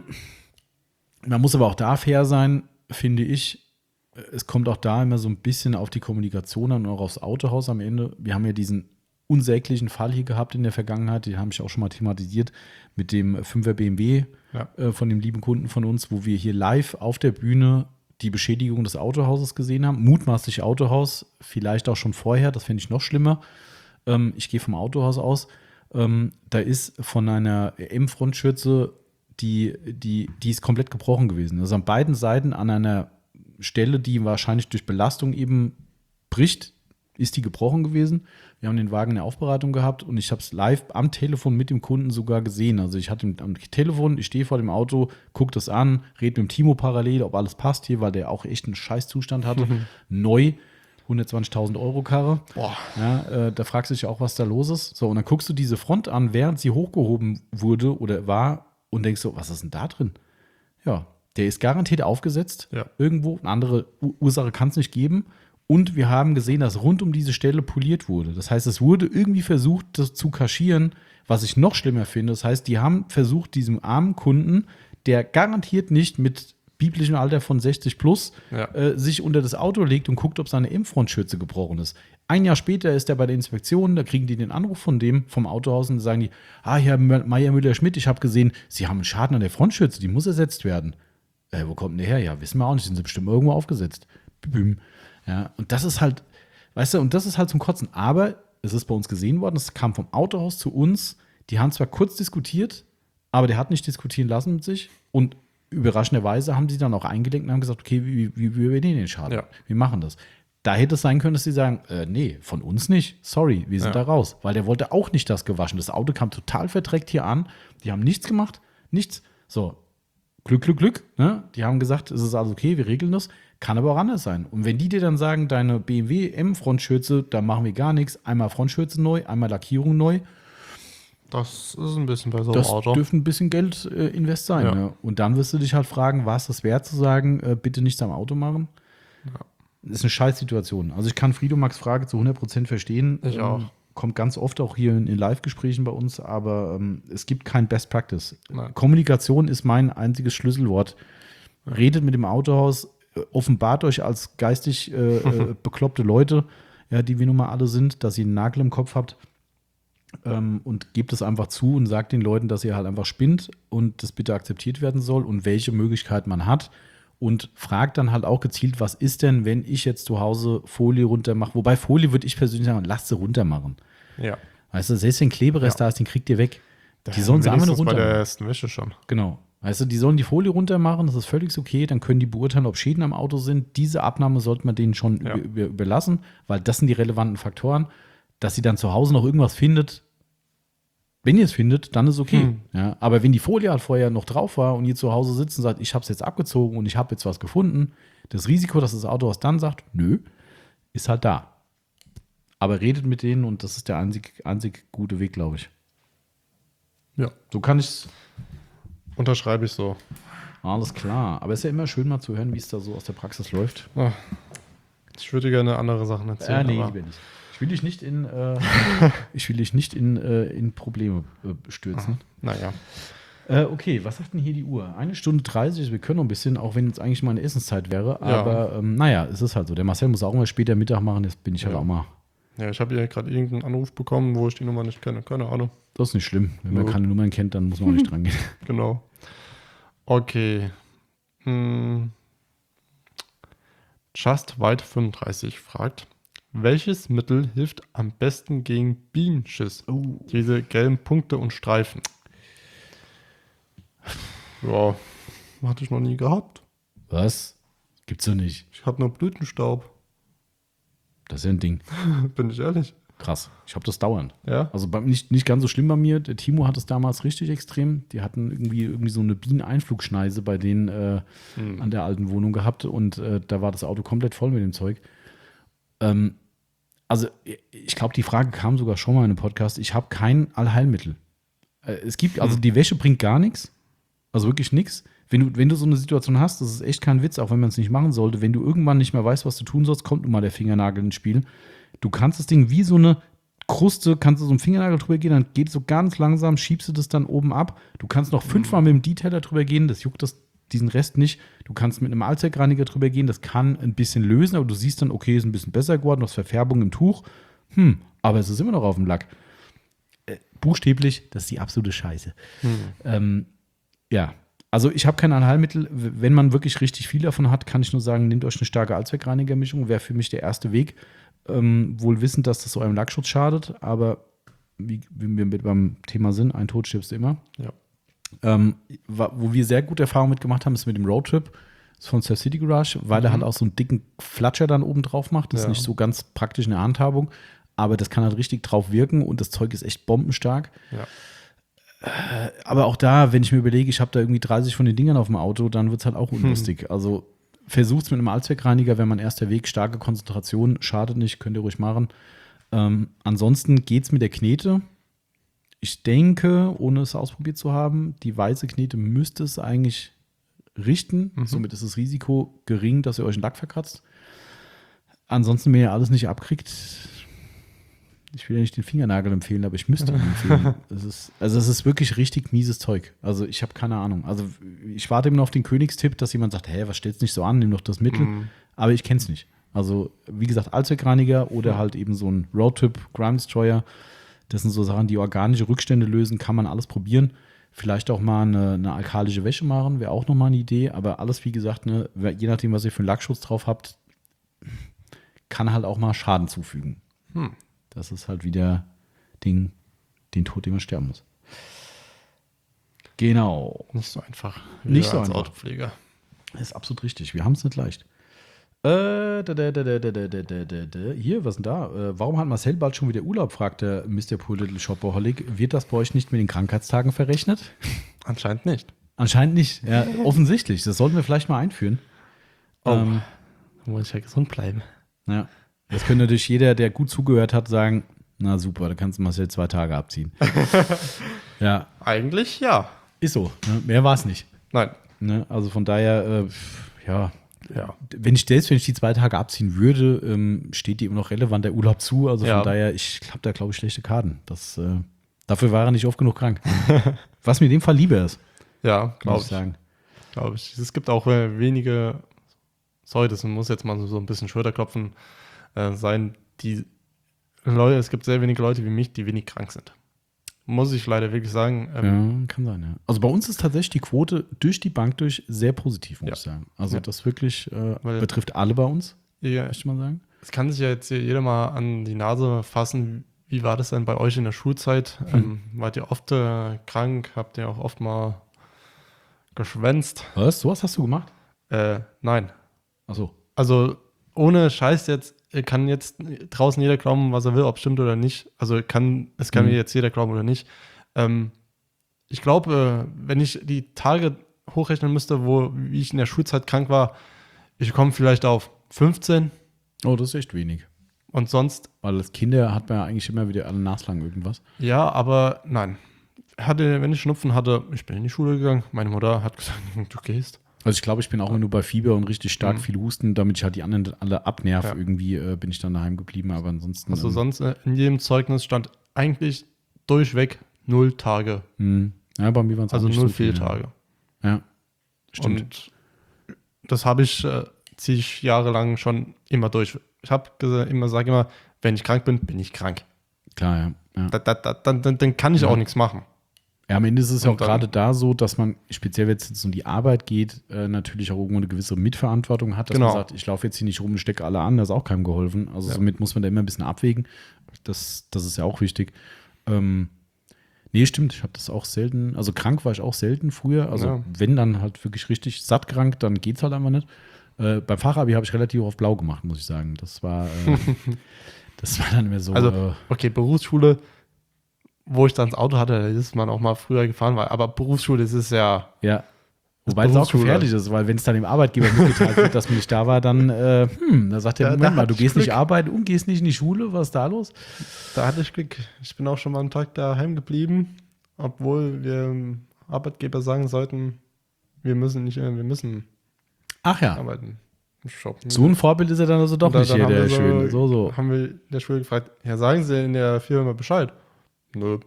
man muss aber auch da fair sein, finde ich. Es kommt auch da immer so ein bisschen auf die Kommunikation an und auch aufs Autohaus am Ende. Wir haben ja diesen unsäglichen Fall hier gehabt in der Vergangenheit, den habe ich auch schon mal thematisiert, mit dem fünfer B M W ja. äh, von dem lieben Kunden von uns, wo wir hier live auf der Bühne die Beschädigung des Autohauses gesehen haben. Mutmaßlich Autohaus, vielleicht auch schon vorher, das fände ich noch schlimmer. Ähm, ich gehe vom Autohaus aus. Ähm, da ist von einer M-Frontschürze, die, die, die ist komplett gebrochen gewesen. Also an beiden Seiten an einer Stelle, die wahrscheinlich durch Belastung eben bricht, ist die gebrochen gewesen. Wir haben den Wagen in der Aufbereitung gehabt und ich habe es live am Telefon mit dem Kunden sogar gesehen. Also ich hatte ihn am Telefon, ich stehe vor dem Auto, gucke das an, rede mit dem Timo parallel, ob alles passt hier, weil der auch echt einen Scheißzustand hatte. Mhm. Neu, hundertzwanzigtausend Euro Karre. Boah. Ja, äh, da fragst du dich auch, was da los ist. So, und dann guckst du diese Front an, während sie hochgehoben wurde oder war und denkst so, was ist denn da drin? Ja, der ist garantiert aufgesetzt. Ja. Irgendwo. Eine andere Ursache kann es nicht geben. Und wir haben gesehen, dass rund um diese Stelle poliert wurde. Das heißt, es wurde irgendwie versucht, das zu kaschieren, was ich noch schlimmer finde. Das heißt, die haben versucht, diesem armen Kunden, der garantiert nicht mit biblischem Alter von sechzig plus ja. äh, sich unter das Auto legt und guckt, ob seine M-Frontschürze gebrochen ist. Ein Jahr später ist er bei der Inspektion, da kriegen die den Anruf von dem, vom Autohaus und sagen die, ah, Herr Meier Müller-Schmidt, ich habe gesehen, Sie haben einen Schaden an der Frontschürze, die muss ersetzt werden. Äh, wo kommt denn der her? Ja, wissen wir auch nicht, sind sie bestimmt irgendwo aufgesetzt. Büm. Ja, und das ist halt, weißt du, und das ist halt zum Kotzen. Aber es ist bei uns gesehen worden, es kam vom Autohaus zu uns, die haben zwar kurz diskutiert, Aber der hat nicht diskutieren lassen mit sich und überraschenderweise haben sie dann auch eingelenkt und haben gesagt, okay, wie, wie, wie übernehmen den Schaden? Ja. Wir machen das. Da hätte es sein können, dass sie sagen, äh, nee, von uns nicht. Sorry, wir sind Ja. da raus. Weil der wollte auch nicht das gewaschen. Das Auto kam total verdreckt hier an. Die haben nichts gemacht. Nichts. So, Glück, Glück, Glück. Ne? Die haben gesagt, es ist alles okay, wir regeln das. Kann aber auch anders sein. Und wenn die dir dann sagen, deine B M W M-Frontschürze, da machen wir gar nichts. Einmal Frontschürze neu, einmal Lackierung neu. Das ist ein bisschen bei so einem Das Auto. dürfte ein bisschen Geld äh, invest sein. Ja. Ne? Und dann wirst du dich halt fragen, war es das wert zu sagen, äh, bitte nichts am Auto machen? Ja. Das ist eine Scheißsituation. Also ich kann Frido Max Frage zu hundert Prozent verstehen. Ich auch. Kommt ganz oft auch hier in, in Live-Gesprächen bei uns, aber ähm, es gibt kein Best Practice. Nein. Kommunikation ist mein einziges Schlüsselwort. Redet mit dem Autohaus, äh, offenbart euch als geistig äh, äh, bekloppte Leute, ja, die wir nun mal alle sind, dass ihr einen Nagel im Kopf habt. Ähm, und gebt es einfach zu und sagt den Leuten, dass ihr halt einfach spinnt und das bitte akzeptiert werden soll und welche Möglichkeiten man hat. Und fragt dann halt auch gezielt, was ist denn, wenn ich jetzt zu Hause Folie runter mache? Wobei Folie würde ich persönlich sagen, lasst sie runter machen. Ja. Weißt du, selbst wenn Kleberest Ja. da ist, den kriegt ihr weg. Die sollen sie einfach nur Wenigstens bei runter der machen. ersten Wäsche schon. Genau. Weißt du, die sollen die Folie runter machen, das ist völlig okay. Dann können die beurteilen, ob Schäden am Auto sind. Diese Abnahme sollte man denen schon Ja. über, über, überlassen, weil das sind die relevanten Faktoren. Dass sie dann zu Hause noch irgendwas findet, wenn ihr es findet, dann ist okay. Hm. Ja, aber wenn die Folie halt vorher noch drauf war und ihr zu Hause sitzt und sagt, ich habe es jetzt abgezogen und ich habe jetzt was gefunden, das Risiko, dass das Autohaus dann sagt, nö, ist halt da. Aber redet mit denen und das ist der einzig, einzig gute Weg, glaube ich. Ja. So kann ich es. Unterschreibe ich so. Alles klar. Aber es ist ja immer schön mal zu hören, wie es da so aus der Praxis läuft. Ah, Ich würde gerne andere Sachen erzählen. Äh, nee, aber lieber nicht. Ich will dich nicht in, äh, ich will dich nicht in, äh, in Probleme äh, stürzen. naja. Äh, okay, was sagt denn hier die Uhr? Eine Stunde dreißig, wir können noch ein bisschen, auch wenn jetzt eigentlich mal eine Essenszeit wäre. Ja. Aber ähm, naja, es ist halt so. Der Marcel muss auch mal später Mittag machen, jetzt bin ich halt Ja. auch mal. Ja, ich habe hier gerade irgendeinen Anruf bekommen, wo ich die Nummer nicht kenne. Keine Ahnung. Das ist nicht schlimm. Wenn man Ja. keine Nummern kennt, dann muss man auch nicht dran gehen. Genau. Okay. Hm. Just White fünfunddreißig fragt, welches Mittel hilft am besten gegen Bienenschiss? Oh. Diese gelben Punkte und Streifen. Ja, hatte ich noch nie gehabt. Was? Gibt's doch nicht. Ich habe nur Blütenstaub. Das ist ja ein Ding. Bin ich ehrlich. Krass. Ich habe das dauernd. Ja? Also bei, nicht, nicht ganz so schlimm bei mir. Der Timo hat es damals richtig extrem. Die hatten irgendwie, irgendwie so eine Bieneneinflugschneise bei denen äh, Hm. an der alten Wohnung gehabt und äh, da war das Auto komplett voll mit dem Zeug. Ähm, also ich glaube, die Frage kam sogar schon mal in einem Podcast. Ich habe kein Allheilmittel. Äh, es gibt, also Hm. die Wäsche bringt gar nichts. Also wirklich nichts. Wenn du, wenn du so eine Situation hast, das ist echt kein Witz, auch wenn man es nicht machen sollte, wenn du irgendwann nicht mehr weißt, was du tun sollst, kommt nun mal der Fingernagel ins Spiel. Du kannst das Ding wie so eine Kruste, kannst du so einen Fingernagel drüber gehen, dann geht es so ganz langsam, schiebst du das dann oben ab. Du kannst noch fünfmal mit dem Detailer drüber gehen, das juckt das, diesen Rest nicht. Du kannst mit einem Allzweckreiniger drüber gehen, das kann ein bisschen lösen, aber du siehst dann, okay, ist ein bisschen besser geworden, du hast Verfärbung im Tuch. Hm, aber es ist immer noch auf dem Lack. Äh, buchstäblich, das ist die absolute Scheiße. Hm. Ähm, ja, also ich habe kein Allheilmittel. Wenn man wirklich richtig viel davon hat, kann ich nur sagen, nehmt euch eine starke Allzweckreinigermischung, wäre für mich der erste Weg. Ähm, wohl wissend, dass das so einem Lackschutz schadet, aber wie, wie wir mit beim Thema sind, ein Tod stirbst du immer. Ja. Ähm, wa- wo wir sehr gute Erfahrungen mitgemacht haben, ist mit dem Roadtrip. Das ist von Surf City Garage, weil er Mhm. halt auch so einen dicken Flatscher dann oben drauf macht. Das ist Ja. nicht so ganz praktisch in der Handhabung, aber das kann halt richtig drauf wirken und das Zeug ist echt bombenstark. Ja. Aber auch da, wenn ich mir überlege, ich habe da irgendwie dreißig von den Dingern auf dem Auto, dann wird es halt auch unlustig. Also versucht es mit einem Allzweckreiniger, wenn man erster Weg, starke Konzentration, schadet nicht, könnt ihr ruhig machen. Ähm, ansonsten geht es mit der Knete. Ich denke, ohne es ausprobiert zu haben, die weiße Knete müsste es eigentlich richten. Mhm. Somit ist das Risiko gering, dass ihr euch einen Lack verkratzt. Ansonsten, wenn ihr alles nicht abkriegt, ich will ja nicht den Fingernagel empfehlen, aber ich müsste ihn empfehlen. Es ist, also es ist wirklich richtig mieses Zeug. Also ich habe keine Ahnung. Also ich warte immer noch auf den Königstipp, dass jemand sagt, hä, was stellst nicht so an, nimm doch das Mittel. Mhm. Aber ich kenne es nicht. Also wie gesagt, Allzweckreiniger oder Mhm. halt eben so ein Roadtrip, Grime Destroyer. Das sind so Sachen, die organische Rückstände lösen, kann man alles probieren. Vielleicht auch mal eine, eine alkalische Wäsche machen, wäre auch nochmal eine Idee. Aber alles, wie gesagt, ne, je nachdem, was ihr für einen Lackschutz drauf habt, kann halt auch mal Schaden zufügen. Hm. Das ist halt wieder Ding, den Tod, den man sterben muss. Genau. Nicht so einfach. Nicht so als einfach. Autopfleger. Das ist absolut richtig. Wir haben es nicht leicht. Äh, da, da, da, da, da, da, da, da, da. Hier, was denn da? Äh, warum hat Marcel bald schon wieder Urlaub, fragt der Mister Poor Little Shopaholic. Wird das bei euch nicht mit den Krankheitstagen verrechnet? Anscheinend nicht. Anscheinend nicht. Ja, offensichtlich. Das sollten wir vielleicht mal einführen. Oh, Ähm, da muss ich ja gesund bleiben. ja. Das könnte natürlich jeder, der gut zugehört hat, sagen, na super, da kannst du Marcel zwei Tage abziehen. Ja, Eigentlich ja. ist so. Ne? Mehr war es nicht. Nein. Ne? Also von daher, äh, ja, Ja. wenn ich selbst, wenn ich die zwei Tage abziehen würde, ähm, steht die immer noch relevant der Urlaub zu. Also von Ja. daher, ich habe da, glaube ich, schlechte Karten. Das, äh, dafür war er nicht oft genug krank. Was mir in dem Fall lieber ist, Ja, glaube muss ich. ich sagen. Glaube ich. Es gibt auch äh, wenige, sorry, das muss jetzt mal so, so ein bisschen Schulterklopfen äh, sein, die Leute, es gibt sehr wenige Leute wie mich, die wenig krank sind. Muss ich leider wirklich sagen. Ähm, Ja, kann sein, ja. Also bei uns ist tatsächlich die Quote durch die Bank durch sehr positiv, muss Ja. ich sagen. Also Ja. das wirklich äh, Weil- betrifft alle bei uns, ja, möchte ich mal sagen. es kann sich ja jetzt hier jeder mal an die Nase fassen. Wie war das denn bei euch in der Schulzeit? Hm. Ähm, wart ihr oft äh, krank? Habt ihr auch oft mal geschwänzt? Was? Sowas hast du gemacht? Äh, nein. Achso. Also ohne Scheiß jetzt, kann jetzt draußen jeder glauben, was er will, ob stimmt oder nicht. Also kann, es kann Mhm. mir jetzt jeder glauben oder nicht. Ähm, ich glaube, äh, wenn ich die Tage hochrechnen müsste, wo wie ich in der Schulzeit krank war, ich komme vielleicht auf fünfzehn Oh, das ist echt wenig. und sonst, Weil als Kinder hat man ja eigentlich immer wieder alle naslang irgendwas. ja, aber nein. Hatte, wenn ich Schnupfen hatte, ich bin in die Schule gegangen. Meine Mutter hat gesagt, du gehst. Also ich glaube, ich bin auch nur bei Fieber und richtig stark Mhm. viel Husten, damit ich halt die anderen alle abnerv. Ja. Irgendwie äh, bin ich dann daheim geblieben, aber ansonsten. Also ähm, sonst äh, in jedem Zeugnis stand eigentlich durchweg null Tage. mh. Ja, bei mir waren es Also nicht null so viele. Fehltage. Ja, stimmt. Und das habe ich äh, zig Jahre lang schon immer durch. Ich habe immer sage immer, wenn ich krank bin, bin ich krank. Klar, ja. ja. Da, da, da, dann, dann, dann kann ich Ja. auch nichts machen. Ja, am Ende ist es ja auch Und dann- gerade da so, dass man, speziell wenn es jetzt um die Arbeit geht, äh, natürlich auch irgendwo eine gewisse Mitverantwortung hat, dass Genau. man sagt, ich laufe jetzt hier nicht rum und stecke alle an, das ist auch keinem geholfen. Also Ja. somit muss man da immer ein bisschen abwägen. Das, das ist ja auch wichtig. Ähm, nee, stimmt, ich habe das auch selten, also krank war ich auch selten früher. Also Ja. wenn dann halt wirklich richtig satt krank, dann geht es halt einfach nicht. Äh, beim Fachabi habe ich relativ auf blau gemacht, muss ich sagen. Das war, äh, das war dann immer so. Also, äh, okay, Berufsschule, wo ich dann das Auto hatte, da ist man auch mal früher gefahren, weil, aber Berufsschule, das ist ja, Ja. Wobei es auch Berufsschule. gefährlich ist, weil wenn es dann dem Arbeitgeber mitgeteilt wird, dass man nicht da war, dann, äh, hm, da sagt er, Ja, Moment da mal, hatte du ich gehst nicht Glück. arbeiten und gehst nicht in die Schule, was ist da los? da hatte ich Glück. Ich bin auch schon mal einen Tag daheim geblieben, obwohl wir ähm, Arbeitgeber sagen sollten, wir müssen nicht, äh, wir müssen Ach ja, arbeiten. Shoppen. so ein Vorbild ist er dann also doch Und dann- nicht dann hier, haben der wir so- schön. So, so. Haben wir in der Schule gefragt, ja, sagen Sie in der Firma Bescheid? Nö.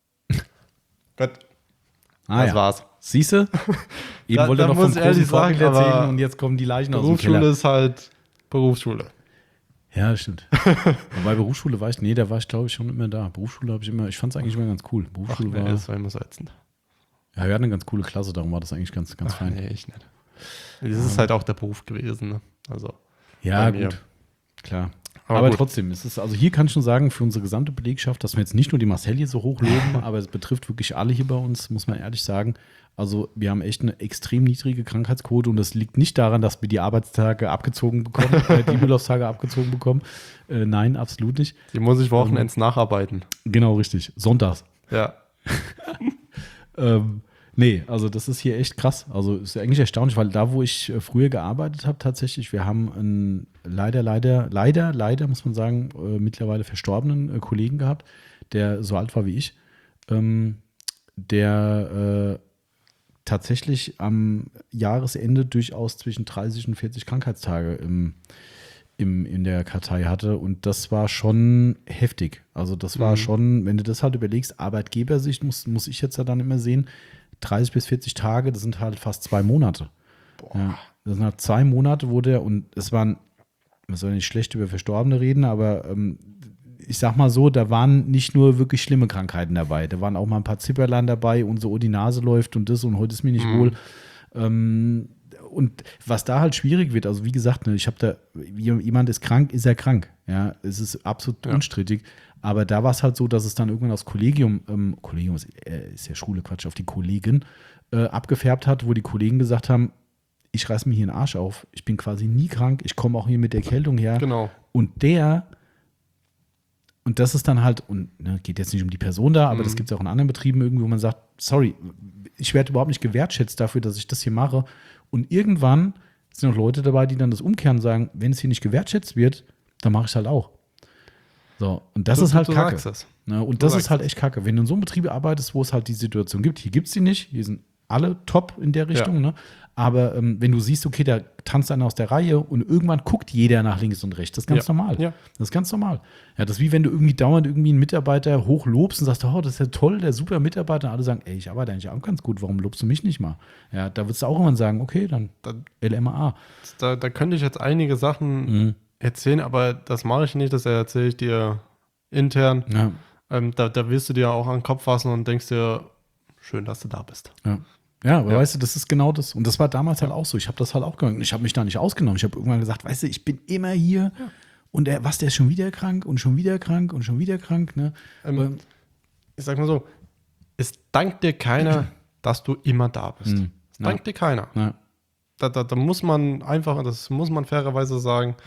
Gut, Ah das ja, war's. siehst du? Eben Da- wollte er da noch vom muss ich großen ehrlich Vorbild sagen, erzählen aber und jetzt kommen die Leichen aus dem Berufsschule Keller. ist halt Berufsschule. Ja, das stimmt. Wobei Berufsschule war ich, nee, da war ich glaube ich schon immer da. Berufsschule habe ich immer, ich fand es eigentlich immer ganz cool. Ach, Berufsschule nee, war, das war immer so ätzend. ja, wir hatten eine ganz coole Klasse, darum war das eigentlich ganz, ganz Ach, fein. nee, ich nicht. Das ist halt auch der Beruf gewesen, ne? Also, Ja, bei mir. gut, klar. Aber Aber, gut. trotzdem, es ist, also hier kann ich schon sagen, für unsere gesamte Belegschaft, dass wir jetzt nicht nur die Marcel hier so hoch loben, aber es betrifft wirklich alle hier bei uns, muss man ehrlich sagen. Also wir haben echt eine extrem niedrige Krankheitsquote und das liegt nicht daran, dass wir die Arbeitstage abgezogen bekommen, äh, die Urlaubstage abgezogen bekommen. Äh, nein, absolut nicht. die muss ich Wochenends nacharbeiten. Genau, richtig. Sonntags. Ja. Ähm, nee, also das ist hier echt krass. Also ist eigentlich erstaunlich, weil da, wo ich äh, früher gearbeitet habe, tatsächlich, wir haben einen leider, leider, leider, leider, muss man sagen, äh, mittlerweile verstorbenen äh, Kollegen gehabt, der so alt war wie ich, ähm, der äh, tatsächlich am Jahresende durchaus zwischen dreißig und vierzig Krankheitstage im, im, in der Kartei hatte. Und das war schon heftig. Also das war Mhm. schon, wenn du das halt überlegst, Arbeitgebersicht muss, muss ich jetzt ja dann immer sehen, dreißig bis vierzig Tage, das sind halt fast zwei Monate. Ja, das sind halt zwei Monate, wo der, und es waren, man soll nicht schlecht über Verstorbene reden, aber ähm, ich sag mal so, da waren nicht nur wirklich schlimme Krankheiten dabei, da waren auch mal ein paar Zipperlein dabei und so, oh, die Nase läuft und das und heute ist mir nicht Mhm. wohl. Ähm, und was da halt schwierig wird, also wie gesagt, ne, ich habe da, jemand ist krank, ist er krank. Ja, es ist absolut Ja. unstrittig. Aber da war es halt so, dass es dann irgendwann aufs Kollegium, ähm, Kollegium ist, äh, ist ja Schule, Quatsch, auf die Kollegen äh, abgefärbt hat, wo die Kollegen gesagt haben, ich reiß mir hier einen Arsch auf. Ich bin quasi nie krank. Ich komme auch hier mit der Erkältung her. Genau. Und der, und das ist dann halt, und ne, geht jetzt nicht um die Person da, aber Mhm. das gibt es auch in anderen Betrieben irgendwie, wo man sagt, sorry, ich werde überhaupt nicht gewertschätzt dafür, dass ich das hier mache. Und irgendwann sind auch Leute dabei, die dann das umkehren und sagen, wenn es hier nicht gewertschätzt wird, dann mache ich es halt auch. So, und das Du- ist halt du Kacke. sagst es. Ne, und Du das sagst ist halt es. echt Kacke. Wenn du in so einem Betrieb arbeitest, wo es halt die Situation gibt, hier gibt es die nicht, hier sind alle top in der Richtung, Ja. ne? Aber ähm, wenn du siehst, okay, da tanzt einer aus der Reihe und irgendwann guckt jeder nach links und rechts, das ist ganz Ja. normal. Ja. Das ist ganz normal. Ja, das ist wie wenn du irgendwie dauernd irgendwie einen Mitarbeiter hochlobst und sagst, oh, das ist ja toll, der super Mitarbeiter. Und alle sagen, ey, ich arbeite eigentlich auch ganz gut, warum lobst du mich nicht mal? Ja, da würdest du auch irgendwann sagen, okay, dann Dann- L M A. Da, da könnte ich jetzt einige Sachen Mhm. erzählen, aber das mache ich nicht, das erzähle ich dir intern. Ja, Ähm, da, da wirst du dir auch an den Kopf fassen und denkst dir, schön, dass du da bist. ja. Ja, aber Ja. weißt du, das ist genau das. Und das war damals halt auch so. Ich habe das halt auch gemacht. Ich habe mich da nicht ausgenommen. Ich habe irgendwann gesagt, weißt du, ich bin immer hier. Und der, was, der ist schon wieder krank und schon wieder krank und schon wieder krank. Ne? Ähm, Ähm, Ich sag mal so, es dankt dir keiner, dass du immer da bist. Mhm. Es dankt dir keiner. ja. Da, da, da muss man einfach, das muss man fairerweise sagen,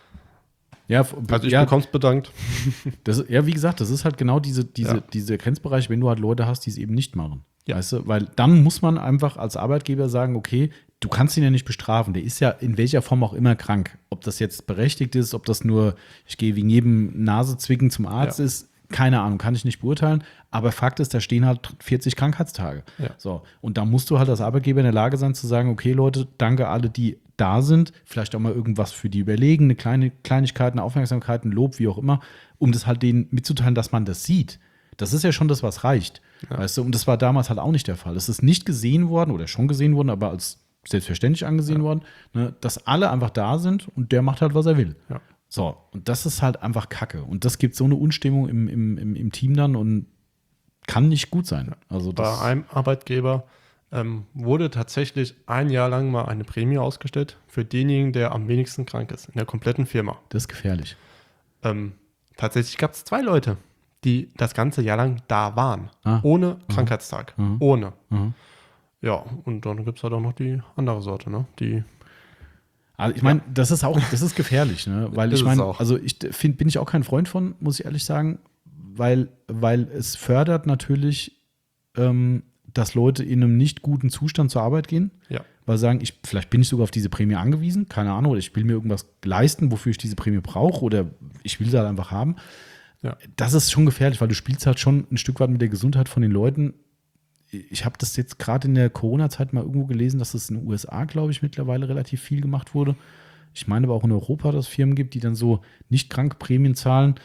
Ja, f- also ich ja, bekomm's bedankt. das, ist- ja, wie gesagt, das ist halt genau diese, diese, Ja. dieser Grenzbereich, wenn du halt Leute hast, die es eben nicht machen. Ja. Weißt du? Weil dann muss man einfach als Arbeitgeber sagen, okay, du kannst ihn ja nicht bestrafen. Der ist ja in welcher Form auch immer krank. Ob das jetzt berechtigt ist, ob das nur, ich gehe wegen jedem Nasezwicken zum Arzt Ja. ist, keine Ahnung, kann ich nicht beurteilen. Aber Fakt ist, da stehen halt vierzig Krankheitstage. Ja. So. Und da musst du halt als Arbeitgeber in der Lage sein zu sagen, okay, Leute, danke alle, die da sind. Vielleicht auch mal irgendwas für die überlegen, eine kleine Kleinigkeit, eine Aufmerksamkeit, ein Lob, wie auch immer, um das halt denen mitzuteilen, dass man das sieht. Das ist ja schon das, was reicht. Weißt du? Und das war damals halt auch nicht der Fall. Es ist nicht gesehen worden oder schon gesehen worden, aber als selbstverständlich angesehen worden, ne, dass alle einfach da sind und der macht halt, was er will. Ja. So, und das ist halt einfach Kacke. Und das gibt so eine Unstimmung im, im, im, im Team dann und kann nicht gut sein. Also Bei das, einem Arbeitgeber ähm, wurde tatsächlich ein Jahr lang mal eine Prämie ausgestellt für denjenigen, der am wenigsten krank ist in der kompletten Firma. das ist gefährlich. Ähm, tatsächlich gab es zwei Leute, die das ganze Jahr lang da waren. Ah. Ohne Krankheitstag. Mhm. Ohne. Mhm. Ja, und dann gibt es halt auch noch die andere Sorte, ne? Die, Also ich meine, das ist auch, das ist gefährlich, ne? Weil Ist ich es meine, auch. also ich finde, bin ich auch kein Freund von, muss ich ehrlich sagen, weil, weil es fördert natürlich, ähm, dass Leute in einem nicht guten Zustand zur Arbeit gehen. ja. Weil sagen, ich, vielleicht bin ich sogar auf diese Prämie angewiesen, keine Ahnung, oder ich will mir irgendwas leisten, wofür ich diese Prämie brauche, oder ich will sie halt einfach haben. Ja. Das ist schon gefährlich, weil du spielst halt schon ein Stück weit mit der Gesundheit von den Leuten. Ich habe das jetzt gerade in der Corona-Zeit mal irgendwo gelesen, dass das in den U S A, glaube ich, mittlerweile relativ viel gemacht wurde. Ich meine aber auch in Europa, dass es Firmen gibt, die dann so nicht krank Prämien zahlen.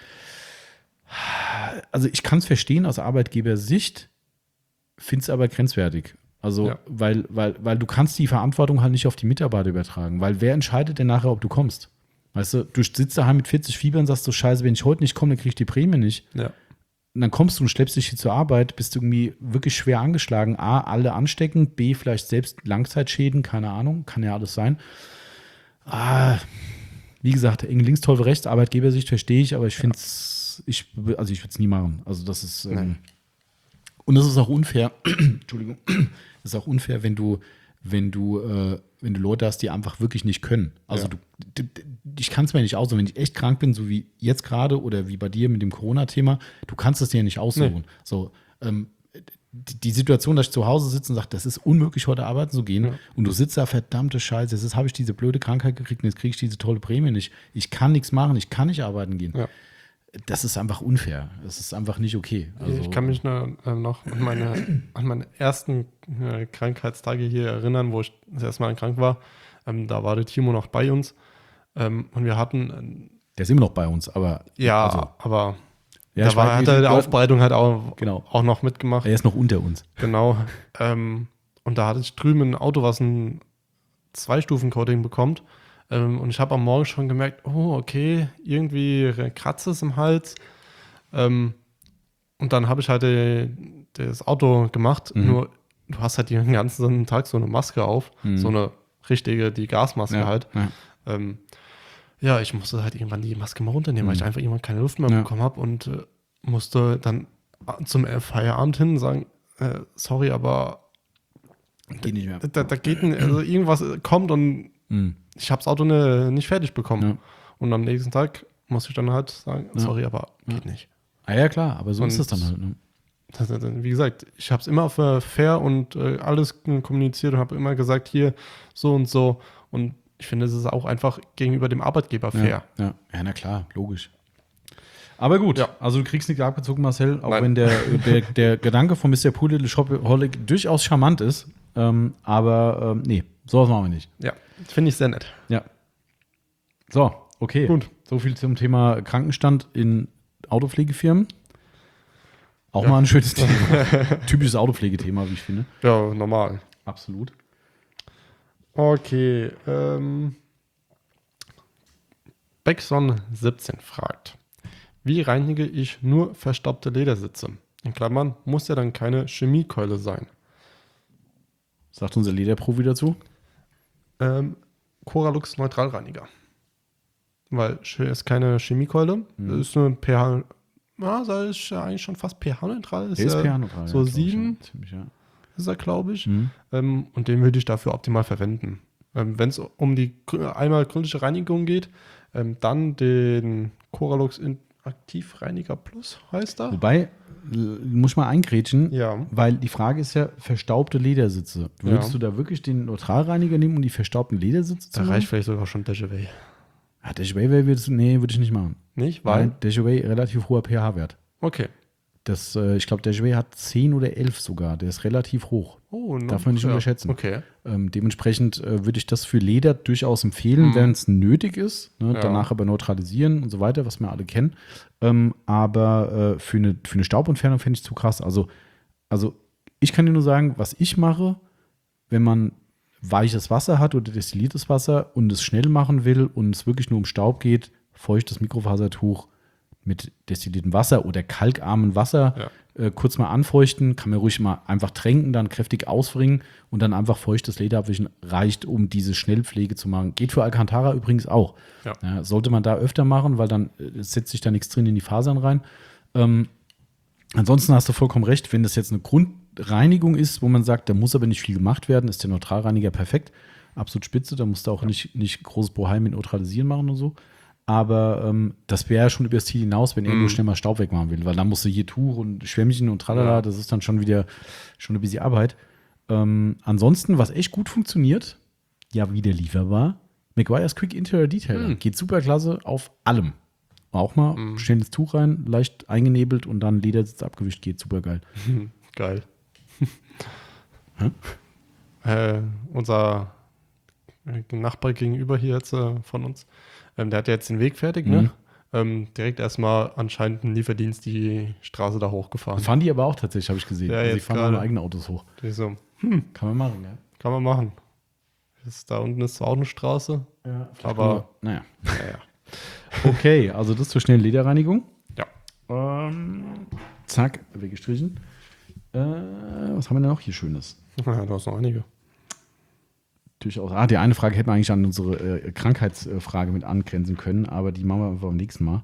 Also ich kann es verstehen aus Arbeitgebersicht, finde es aber grenzwertig. Also, Ja. weil, weil, weil du kannst die Verantwortung halt nicht auf die Mitarbeiter übertragen. Weil wer entscheidet denn nachher, ob du kommst? Weißt du, du sitzt daheim mit vierzig Fieber und sagst so, scheiße, wenn ich heute nicht komme, dann krieg ich die Prämie nicht. Ja. Und dann kommst du und schleppst dich hier zur Arbeit, bist irgendwie wirklich schwer angeschlagen. A, alle anstecken, B, vielleicht selbst Langzeitschäden, keine Ahnung, kann ja alles sein. Ah, wie gesagt, eng links, toll rechts, Arbeitgebersicht verstehe ich, aber ich finde es, ich, also ich würde es nie machen. Also das ist, ähm, Nein. und das ist auch unfair, Entschuldigung, das ist auch unfair, wenn du, wenn du, äh, wenn du Leute hast, die einfach wirklich nicht können. Also Ja. du, d- d- ich kann es mir nicht aussuchen, wenn ich echt krank bin, so wie jetzt gerade oder wie bei dir mit dem Corona-Thema, du kannst es dir ja nicht aussuchen. Nee. So, ähm, die, die Situation, dass ich zu Hause sitze und sage, das ist unmöglich, heute arbeiten zu gehen, Ja. und du sitzt da, verdammte Scheiße, jetzt habe ich diese blöde Krankheit gekriegt und jetzt kriege ich diese tolle Prämie nicht. Ich kann nichts machen, ich kann nicht arbeiten gehen. Ja. Das ist einfach unfair. Das ist einfach nicht okay. Also, ich kann mich noch, äh, noch an, meine, an meine ersten äh, Krankheitstage hier erinnern, wo ich das erste Mal krank war. Ähm, da war der Timo noch bei uns. Ähm, und wir hatten, der ist immer noch bei uns, aber äh, ja, also, aber ja, da ich war, weiß, hat wie- er die du- Aufbereitung halt auch, Genau. auch noch mitgemacht. er ist noch unter uns. Genau. Ähm, und da hatte ich drüben ein Auto, was ein Zwei-Stufen-Coding bekommt. Ähm, und ich habe am Morgen schon gemerkt, oh, okay, irgendwie kratzt es im Hals. Ähm, und dann habe ich halt äh, das Auto gemacht. Mhm. Nur, du hast halt den ganzen Tag so eine Maske auf. Mhm. So eine richtige, die Gasmaske Ja, halt. ja. Ähm, ja, ich musste halt irgendwann die Maske mal runternehmen, Mhm. weil ich einfach irgendwann keine Luft mehr Ja. bekommen habe und äh, musste dann zum äh, Feierabend hin sagen, äh, sorry, aber Geht nicht mehr. da, da geht ein, also irgendwas kommt und Mhm. ich habe das Auto ne, nicht fertig bekommen. Ja. Und am nächsten Tag musste ich dann halt sagen, Ja. sorry, aber geht nicht. Ah ja, klar, aber so Und- ist es dann halt. Ne? Das, das, wie gesagt, ich habe es immer für fair und äh, alles kommuniziert und habe immer gesagt, hier so und so. Und ich finde, es ist auch einfach gegenüber dem Arbeitgeber fair. Ja, ja. ja, na klar, logisch. Aber gut, Ja. also du kriegst nichts abgezogen, Marcel, auch Nein. wenn der, der, der Gedanke von Mister Poor Little Shopaholic durchaus charmant ist. Ähm, aber ähm, nee, sowas machen wir nicht. Ja, finde ich sehr nett. Ja. So, okay. Gut. So viel zum Thema Krankenstand in Autopflegefirmen. Auch Ja. mal ein schönes Thema. Typisches Autopflegethema, wie ich finde. Ja, normal. Absolut. Okay. Ähm, Beckson siebzehn fragt, wie reinige ich nur verstaubte Ledersitze? In Klammern, muss ja dann keine Chemiekeule sein. Sagt unser Lederprofi dazu. Ähm, Coralux Neutralreiniger. Weil sch- ist keine Chemiekeule, Mhm. das ist nur pH, ja, das ist ja eigentlich schon fast pH-neutral. Der ist ja pH-neutral. So ja, glaub ich, sieben ja. Ziemlich, ja. ist er, glaube ich. Mhm. Ähm, und den würde ich dafür optimal verwenden. Ähm, Wenn es um die grü- einmal gründliche Reinigung geht, ähm, dann den Coralux In- Aktivreiniger Plus heißt er. Wobei, l- muss ich mal eingrätschen, Ja. weil die Frage ist ja, verstaubte Ledersitze. Würdest Ja. du da wirklich den Neutralreiniger nehmen, um die verstaubten Ledersitze zu Da machen? reicht vielleicht sogar schon Dejavay. Ja, Dejaway würdest du, nee, würde ich nicht machen. Nicht? Weil? Weil Dejaway relativ hoher pH-Wert. Okay. Das, äh, ich glaube, Dejaway hat zehn oder elf sogar. Der ist relativ hoch. Oh, no. Darf man nicht unterschätzen. Okay. Ähm, dementsprechend äh, würde ich das für Leder durchaus empfehlen, Mhm. wenn es nötig ist. Ne? Ja. Danach aber neutralisieren und so weiter, was wir alle kennen. Ähm, aber äh, für, eine, für eine Staubentfernung finde ich zu krass. Also, also ich kann dir nur sagen, was ich mache, wenn man weiches Wasser hat oder destilliertes Wasser und es schnell machen will und es wirklich nur um Staub geht, feuchtes Mikrofasertuch mit destilliertem Wasser oder kalkarmem Wasser Ja. äh, kurz mal anfeuchten, kann man ruhig mal einfach tränken, dann kräftig ausbringen und dann einfach feuchtes Leder abwischen, reicht, um diese Schnellpflege zu machen. Geht für Alcantara übrigens auch. Ja. Ja, sollte man da öfter machen, weil dann äh, setzt sich da nichts drin in die Fasern rein. Ähm, ansonsten hast du vollkommen recht, wenn das jetzt eine Grundreinigung ist, wo man sagt, da muss aber nicht viel gemacht werden, ist der Neutralreiniger perfekt. Absolut spitze, da musst du auch nicht, nicht großes Bohai mit Neutralisieren machen und so. Aber ähm, das wäre ja schon über das Ziel hinaus, wenn er nur schnell mal Staub wegmachen will, weil dann musst du hier Tuch und Schwämmchen und tralala, Ja. das ist dann schon wieder schon ein bisschen Arbeit. Ähm, ansonsten, was echt gut funktioniert, ja wieder lieferbar, Meguiar's Quick Interior Detailer. Hm. Geht super klasse auf allem. Auch mal Mhm. schnelles Tuch rein, leicht eingenebelt und dann Ledersitz abgewischt, geht super geil. Geil. Hä? äh, unser Nachbar gegenüber hier jetzt äh, von uns, ähm, der hat ja jetzt den Weg fertig, Mhm. ne? Ähm, direkt erstmal anscheinend ein Lieferdienst die Straße da hochgefahren. Fahren die aber auch tatsächlich, habe ich gesehen. Ja, Also die jetzt fahren gerade. ihre eigenen Autos hoch. Die so, Kann man machen, ja. kann man machen. Das, da unten ist zwar auch eine Straße, ja aber naja. naja. Okay, also das zur schnellen Lederreinigung. Ja. Ähm, zack, weggestrichen. Äh, was haben wir denn noch hier Schönes? Ja, du hast noch einige. Durchaus. Ah, die eine Frage hätten wir eigentlich an unsere äh, Krankheitsfrage mit angrenzen können, aber die machen wir einfach beim nächsten Mal.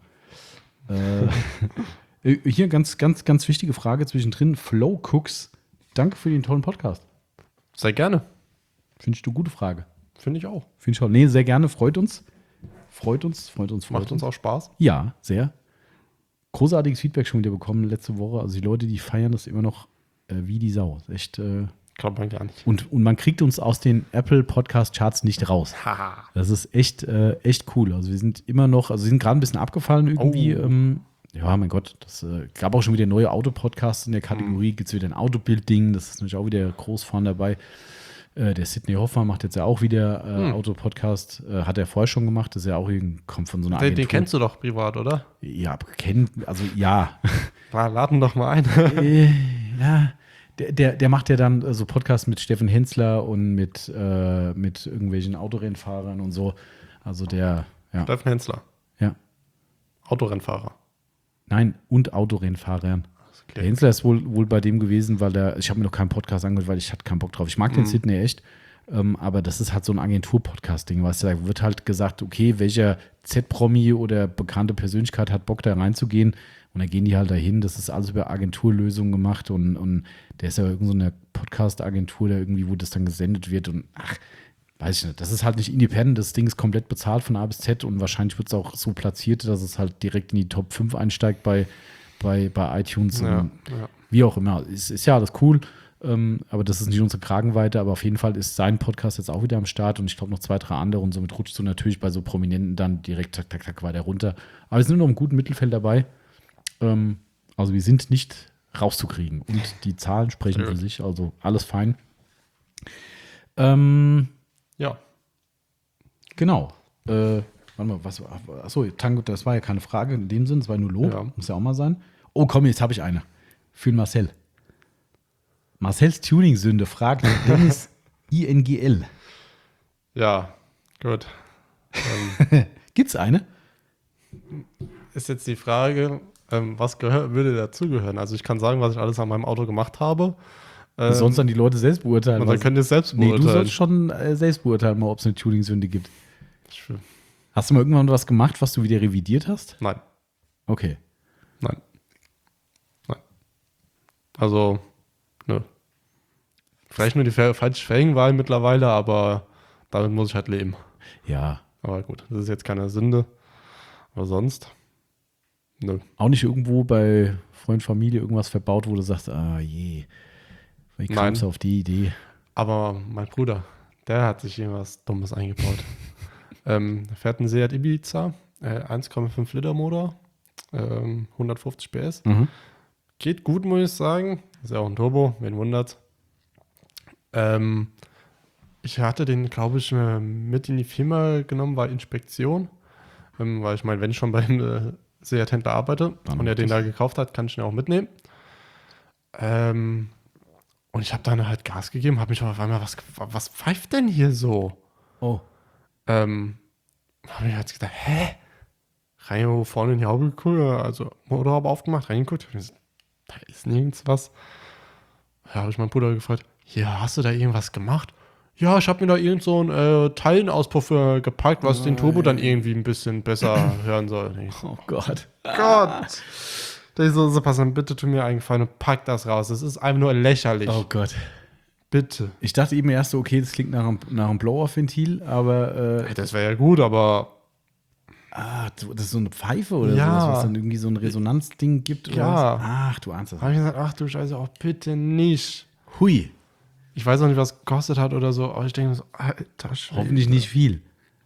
Äh, äh, hier ganz, ganz, ganz wichtige Frage zwischendrin. Flow Cooks, danke für den tollen Podcast. Sehr gerne. Finde ich eine gute Frage. Finde ich auch. Finde ich auch. Nee, sehr gerne, freut uns. Freut uns, freut uns, freut Macht uns auch Spaß. Ja, sehr. Großartiges Feedback schon wieder bekommen letzte Woche. Also die Leute, die feiern das immer noch äh, wie die Sau. Ist echt. Äh, Glaubt man gar nicht. und, und man kriegt uns aus den Apple Podcast Charts nicht raus. Haha. Das ist echt, äh, echt cool. Also wir sind immer noch, also wir sind gerade ein bisschen abgefallen irgendwie. Oh. Ähm, ja, mein Gott, das äh, gab auch schon wieder neue Autopodcasts in der Kategorie. Gibt es wieder ein Autobild-Ding, das ist natürlich auch wieder groß vorne dabei. Äh, der Sidney Hoffmann macht jetzt ja auch wieder äh, Hm. Autopodcast. Äh, hat er vorher schon gemacht. Das ist ja auch irgend, kommt von so einer Den, Agentur. den kennst du doch privat, oder? Ja, kennt, also ja. Na, laden doch mal ein. äh, ja. Der, der, der macht ja dann äh, so Podcasts mit Steffen Hensler und mit, äh, mit irgendwelchen Autorennfahrern und so. Also der, ja. Steffen Hensler. ja. Autorennfahrer. Nein, und Autorennfahrern. Der klingt- Hensler ist wohl, wohl bei dem gewesen, weil der, ich habe mir noch keinen Podcast angehört, weil ich hatte keinen Bock drauf. Ich mag den Mhm. Sidney echt, ähm, aber das ist halt so ein Agentur-Podcast-Ding, weißt du, da wird halt gesagt, okay, welcher Z-Promi oder bekannte Persönlichkeit hat Bock da reinzugehen und dann gehen die halt dahin. Das ist alles über Agenturlösungen gemacht und, und der ist ja irgend so eine Podcast-Agentur, da irgendwie, wo das dann gesendet wird und ach, weiß ich nicht. Das ist halt nicht independent, das Ding ist komplett bezahlt von A bis Z und wahrscheinlich wird es auch so platziert, dass es halt direkt in die Top fünf einsteigt bei, bei, bei iTunes Ja, und ja. wie auch immer. Ist, ist ja alles cool, ähm, aber das ist nicht unsere Kragenweite, aber auf jeden Fall ist sein Podcast jetzt auch wieder am Start und ich glaube noch zwei, drei andere und somit rutschst du natürlich bei so Prominenten dann direkt tak, tak, tak weiter runter. Aber wir sind noch im guten Mittelfeld dabei. Ähm, also wir sind nicht rauszukriegen und die Zahlen sprechen für sich, also alles fein. Ähm, Ja. Genau. Äh, warte mal, was war. Achso, Tango, das war ja keine Frage in dem Sinn, es war nur Lob. Ja. Muss ja auch mal sein. Oh, komm, jetzt habe ich eine. Für den Marcel. Marcells Tuning-Sünde fragt Dennis I N G L. Ja, gut. Ähm, Gibt's eine? ist jetzt die Frage, ähm, was gehör, würde dazugehören? Also ich kann sagen, was ich alles an meinem Auto gemacht habe. Ähm, Sonst dann die Leute selbst beurteilen. und dann was- könnt ihr es selbst nee, beurteilen. du sollst schon äh, selbst beurteilen, mal, ob es eine Tuning-Sünde gibt. Ich, Hast du mal irgendwann was gemacht, was du wieder revidiert hast? nein, Okay. nein. Nein. Also, nö. Vielleicht nur die fa- falsche Felgenwahl mittlerweile, aber damit muss ich halt leben. Ja. Aber gut, das ist jetzt keine Sünde. Aber sonst, nö. Auch nicht irgendwo bei Freund, Familie irgendwas verbaut, wo du sagst, ah je, wie Nein. kamst du auf die Idee? Aber mein Bruder, der hat sich irgendwas Dummes eingebaut. ähm, er fährt einen Seat Ibiza, äh, eins Komma fünf Liter Motor, ähm, hundertfünfzig P S. Mhm. Geht gut, muss ich sagen. Ist ja auch ein Turbo, wen wundert. Ähm, ich hatte den, glaube ich, äh, mit in die Firma genommen, bei Inspektion. Ähm, weil ich meine, wenn ich schon beim äh, Seat-Händler arbeite Dann und er den das- da gekauft hat, kann ich ihn auch mitnehmen. Ähm, und ich habe dann halt Gas gegeben, habe mich auf einmal, was, was pfeift denn hier so? Oh. Ähm, habe ich halt gedacht, hä? Rein vorne in die Haube geguckt, also Motorhaube aufgemacht, reingeguckt. Hab ich gesagt, da ist nirgends was. Da habe ich meinen Bruder gefragt, ja, hast du da irgendwas gemacht? Ja, ich habe mir da irgend so einen äh, Teilenauspuff äh, gepackt, was den Turbo dann irgendwie ein bisschen besser hören soll. Und ich so, Oh Gott. Gott! Da ich so, so, pass auf, bitte tu mir eingefallen und pack das raus. Das ist einfach nur lächerlich. Oh Gott. Bitte. Ich dachte eben erst so, okay, das klingt nach einem, nach einem Blow-Off-Ventil, aber äh, Das wäre ja gut, aber ah, das ist so eine Pfeife oder Ja. sowas, was dann irgendwie so ein Resonanzding gibt oder Ja. was? Ach, du ahnst das. da habe ich gesagt, ach du Scheiße, auch bitte nicht. Hui, Ich weiß auch nicht, was es gekostet hat oder so, aber ich denke mir so, alter Schwede. hoffentlich nicht viel.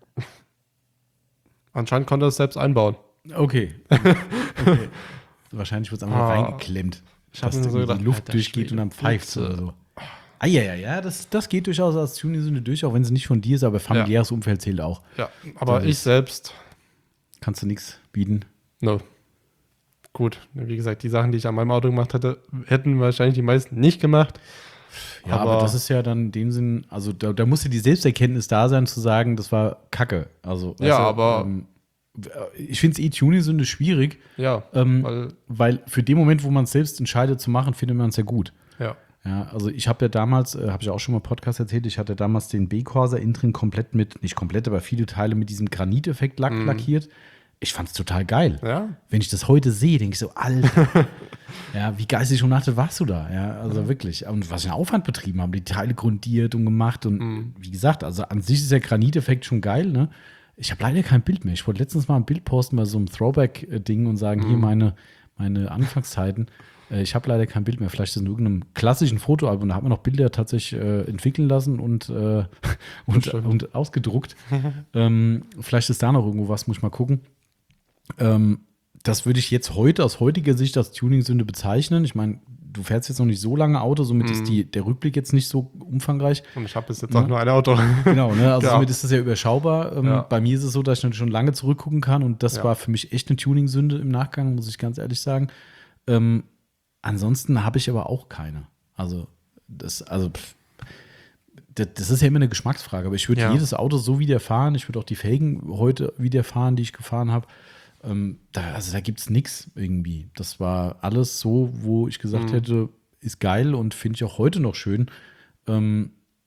Anscheinend konnte er es selbst einbauen. Okay. okay. Wahrscheinlich wird es einfach Ah. reingeklemmt, Ich hab dass mir so irgendwie gedacht, die Luft alter durchgeht Schwede, und dann pfeift bitte. oder so. Ah ja, ja, ja, das, das geht durchaus als Tuning-Sünde durch, auch wenn sie nicht von dir ist, aber familiäres Umfeld zählt auch. Ja, aber Das ich ist- selbst, Kannst du nichts bieten. no. Gut, wie gesagt, die Sachen, die ich an meinem Auto gemacht hätte, hätten wahrscheinlich die meisten nicht gemacht. Ja, aber, Aber- das ist ja dann in dem Sinn, also da, da musste die Selbsterkenntnis da sein, zu sagen, das war Kacke. Also, Ja, weißt du, aber- Ähm, ich finde es eh Tuning-Sünde schwierig, Ja, ähm, weil, weil für den Moment, wo man es selbst entscheidet zu machen, findet man es ja gut. ja. Ja, also ich habe ja damals, äh, habe ich auch schon mal im Podcast erzählt, ich hatte damals den B-Corsa innen drin komplett mit, nicht komplett, aber viele Teile mit diesem Graniteffekt lack lackiert. Ich fand es total geil. Ja, Wenn ich das heute sehe, denke ich so, Alter, ja, wie geistig umnachtet warst du da? Ja, also wirklich. Und was für einen Aufwand betrieben haben, die Teile grundiert und gemacht. Und wie gesagt, also an sich ist der Graniteffekt schon geil, ne? Ich habe leider kein Bild mehr. Ich wollte letztens mal ein Bild posten bei so einem Throwback-Ding und sagen, hier meine, meine Anfangszeiten. Äh, Ich habe leider kein Bild mehr. Vielleicht ist es in irgendeinem klassischen Fotoalbum. Da hat man noch Bilder tatsächlich äh, entwickeln lassen und, äh, und, Stimmt. und ausgedruckt. ähm, vielleicht ist da noch irgendwo was, muss ich mal gucken. Ähm, das würde ich jetzt heute aus heutiger Sicht als Tuning-Sünde bezeichnen. Ich meine, du fährst jetzt noch nicht so lange Auto, somit ist die, der Rückblick jetzt nicht so umfangreich. und ich habe bis jetzt Ja. auch nur ein Auto. Genau, ne? Also Ja. somit ist das ja überschaubar. Ähm, Ja. Bei mir ist es so, dass ich natürlich schon lange zurückgucken kann und das Ja. war für mich echt eine Tuning-Sünde im Nachgang, muss ich ganz ehrlich sagen. Ähm, ansonsten habe ich aber auch keine. Also, das, also, pff, das, das ist ja immer eine Geschmacksfrage, aber ich würde Ja. jedes Auto so wieder fahren. Ich würde auch die Felgen heute wieder fahren, die ich gefahren habe. Ähm, da, also da gibt es nichts irgendwie. Das war alles so, wo ich gesagt Mhm. hätte, ist geil und finde ich auch heute noch schön. Ähm,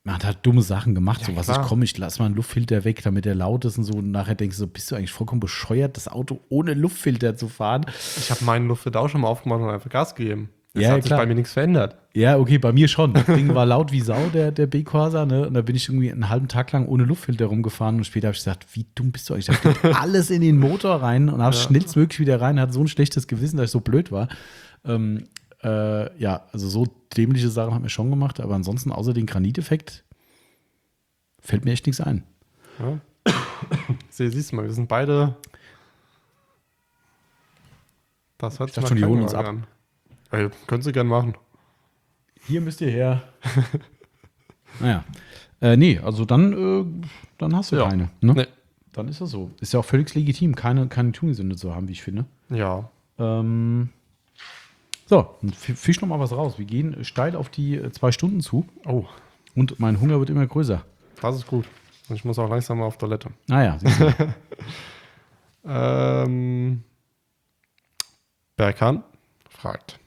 man hat halt dumme Sachen gemacht, Ja, so was klar. ich komme, ich lass mal einen Luftfilter weg, damit der laut ist und so. Und nachher denkst du so, bist du eigentlich vollkommen bescheuert, das Auto ohne Luftfilter zu fahren? Ich habe meinen Luftfilter auch schon mal aufgemacht und einfach Gas gegeben. Es Ja, hat sich klar. bei mir nichts verändert. Ja, okay, bei mir schon. Das Ding war laut wie Sau, der, der B-Corsa, ne? Und da bin ich irgendwie einen halben Tag lang ohne Luftfilter rumgefahren und später habe ich gesagt, wie dumm bist du eigentlich? Da geht alles in den Motor rein und habe Ja. schnellstmöglich wieder rein, hatte so ein schlechtes Gewissen, dass ich so blöd war. Ähm, äh, ja, also so dämliche Sachen haben wir schon gemacht, aber ansonsten außer den Graniteffekt fällt mir echt nichts ein. Ja. Sie, siehst du mal, wir sind beide. Das hört Ich sich dachte schon, die holen uns Krankenwagen an. Ey, können Sie gern machen. Hier müsst ihr her. Naja. Äh, nee, also dann, äh, dann hast du Ja. keine. Ne? Nee. Dann ist das so. Ist ja auch völlig legitim, keine, keine Tuning-Sünde zu haben, wie ich finde. Ja. Ähm, so, dann f- fisch noch mal was raus. Wir gehen steil auf die äh, zwei Stunden zu Oh, und mein Hunger wird immer größer. das ist gut. Und ich muss auch langsam mal auf Toilette. Naja, siehst du. Ähm, Berkan fragt.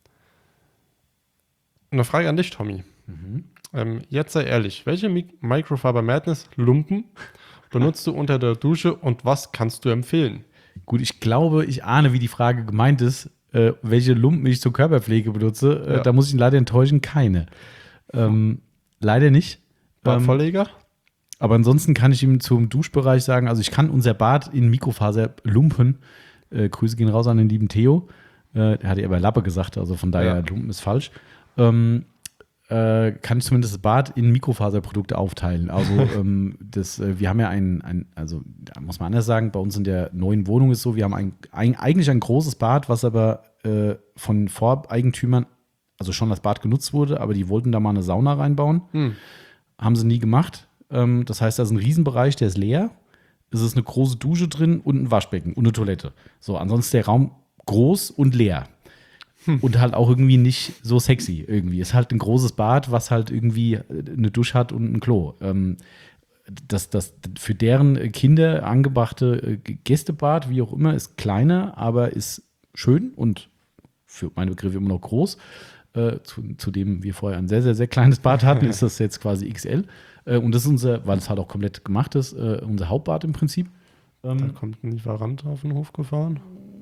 Eine Frage an dich, Tommy. Ähm, jetzt sei ehrlich, welche Mi- Microfiber Madness Lumpen benutzt du unter der Dusche und was kannst du empfehlen? Gut, ich glaube, ich ahne, wie die Frage gemeint ist, äh, welche Lumpen ich zur Körperpflege benutze. Äh, Ja. Da muss ich ihn leider enttäuschen, keine. Ähm, leider nicht. Ähm, Badverleger? aber ansonsten kann ich ihm zum Duschbereich sagen, also ich kann unser Bad in Mikrofaserlumpen, äh, Grüße gehen raus an den lieben Theo, äh, der hat ja aber Lappe gesagt, also von daher Ja. Lumpen ist falsch, ähm, äh, kann ich zumindest das Bad in Mikrofaserprodukte aufteilen. Also ähm, das, äh, wir haben ja ein, ein, also da muss man anders sagen, bei uns in der neuen Wohnung ist so, wir haben ein, ein, eigentlich ein großes Bad, was aber äh, von Voreigentümern, also schon das Bad genutzt wurde, aber die wollten da mal eine Sauna reinbauen. Hm. Haben sie nie gemacht. Ähm, das heißt, da ist ein Riesenbereich, der ist leer. Es ist eine große Dusche drin und ein Waschbecken und eine Toilette. So, ansonsten ist der Raum groß und leer. Und halt auch irgendwie nicht so sexy irgendwie. Ist halt ein großes Bad, was halt irgendwie eine Dusche hat und ein Klo. Ähm, das, das für deren Kinder angebrachte äh, Gästebad, wie auch immer, ist kleiner, aber ist schön und für meine Begriffe immer noch groß. Äh, zu, zu dem wir vorher ein sehr, sehr, sehr kleines Bad hatten, ist das jetzt quasi X L. Äh, und das ist unser, weil es halt auch komplett gemacht ist, äh, unser Hauptbad im Prinzip. Da Ähm, kommt ein Lieferant auf den Hof gefahren.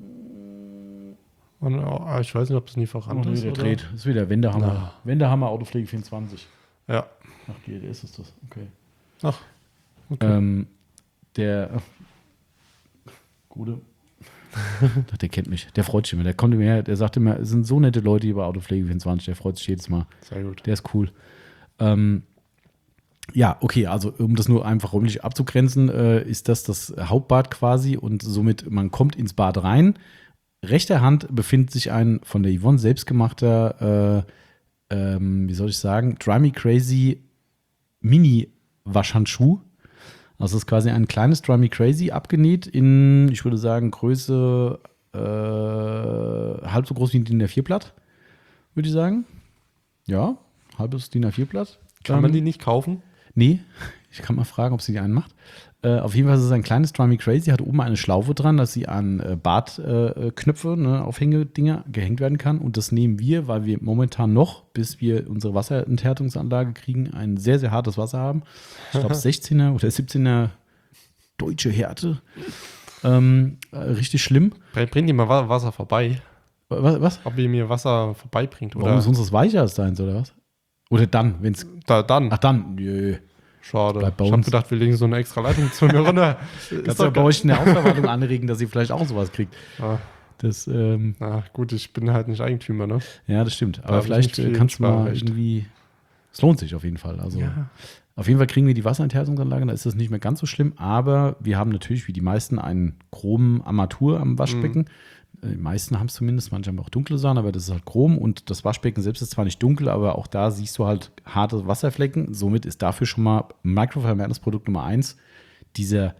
Und, ah, ich weiß nicht, ob es ein Lieferant oh, ist. der Oder? dreht. Das ist wieder Wendehammer. Na. Wendehammer Autopflege vierundzwanzig. Ja. Ach, G L S ist das. Okay. Ach, okay. Ähm, der ach, Gute. Ach, der kennt mich. Der freut sich immer. Der kommt immer her. Der sagt immer, es sind so nette Leute hier bei Autopflege vierundzwanzig. Der freut sich jedes Mal. Sehr gut. Der ist cool. Ähm, ja, okay, also um das nur einfach räumlich abzugrenzen, äh, ist das das Hauptbad quasi und somit, man kommt ins Bad rein. Rechter Hand befindet sich ein von der Yvonne selbstgemachter, äh, ähm, wie soll ich sagen, Dry Me Crazy Mini-Waschhandschuh. Also es ist quasi ein kleines Dry Me Crazy abgenäht in, ich würde sagen, Größe äh, halb so groß wie ein DIN A vier Blatt, würde ich sagen. Ja, halbes DIN A vier Blatt. Kann man Ähm, die nicht kaufen? Nee, ich kann mal fragen, ob sie die einen macht. Äh, auf jeden Fall ist es ein kleines Dry Me Crazy, hat oben eine Schlaufe dran, dass sie an äh, Badknöpfe, äh, ne, Aufhängedinger gehängt werden kann. Und das nehmen wir, weil wir momentan noch, bis wir unsere Wasserenthärtungsanlage kriegen, ein sehr, sehr hartes Wasser haben. Ich glaube sechzehner oder siebzehner deutsche Härte. Ähm, äh, richtig schlimm. Bring bring dir mal Wa- Wasser vorbei. Was? was? Ob ihr mir Wasser vorbeibringt. Warum Oder ist unseres weicher als deins, oder was? Oder dann, wenn es. da, dann. Ach, dann. Nö. Schade. bleibt bei Ich habe uns. gedacht, wir legen so eine extra Leitung zu mir runter. Kannst Ist du ja doch bei geil. euch in der Hausverwaltung anregen, dass ihr vielleicht auch sowas kriegt. Ah, Das, ähm, na gut, ich bin halt nicht Eigentümer, ne? ja, das stimmt. Da Aber hab ich vielleicht nicht viel äh, kannst du mal Mitspracherecht. irgendwie. Es lohnt sich auf jeden Fall. Also Ja. auf jeden Fall kriegen wir die Wasserenthärtungsanlage, da ist das nicht mehr ganz so schlimm. Aber wir haben natürlich, wie die meisten, einen chromen Armatur am Waschbecken. Mhm. Äh, Die meisten haben es zumindest, manche haben auch dunkle Sachen, aber das ist halt chrom. Und das Waschbecken selbst ist zwar nicht dunkel, aber auch da siehst du halt harte Wasserflecken. Somit ist dafür schon mal Microfiber Madness Produkt Nummer eins dieser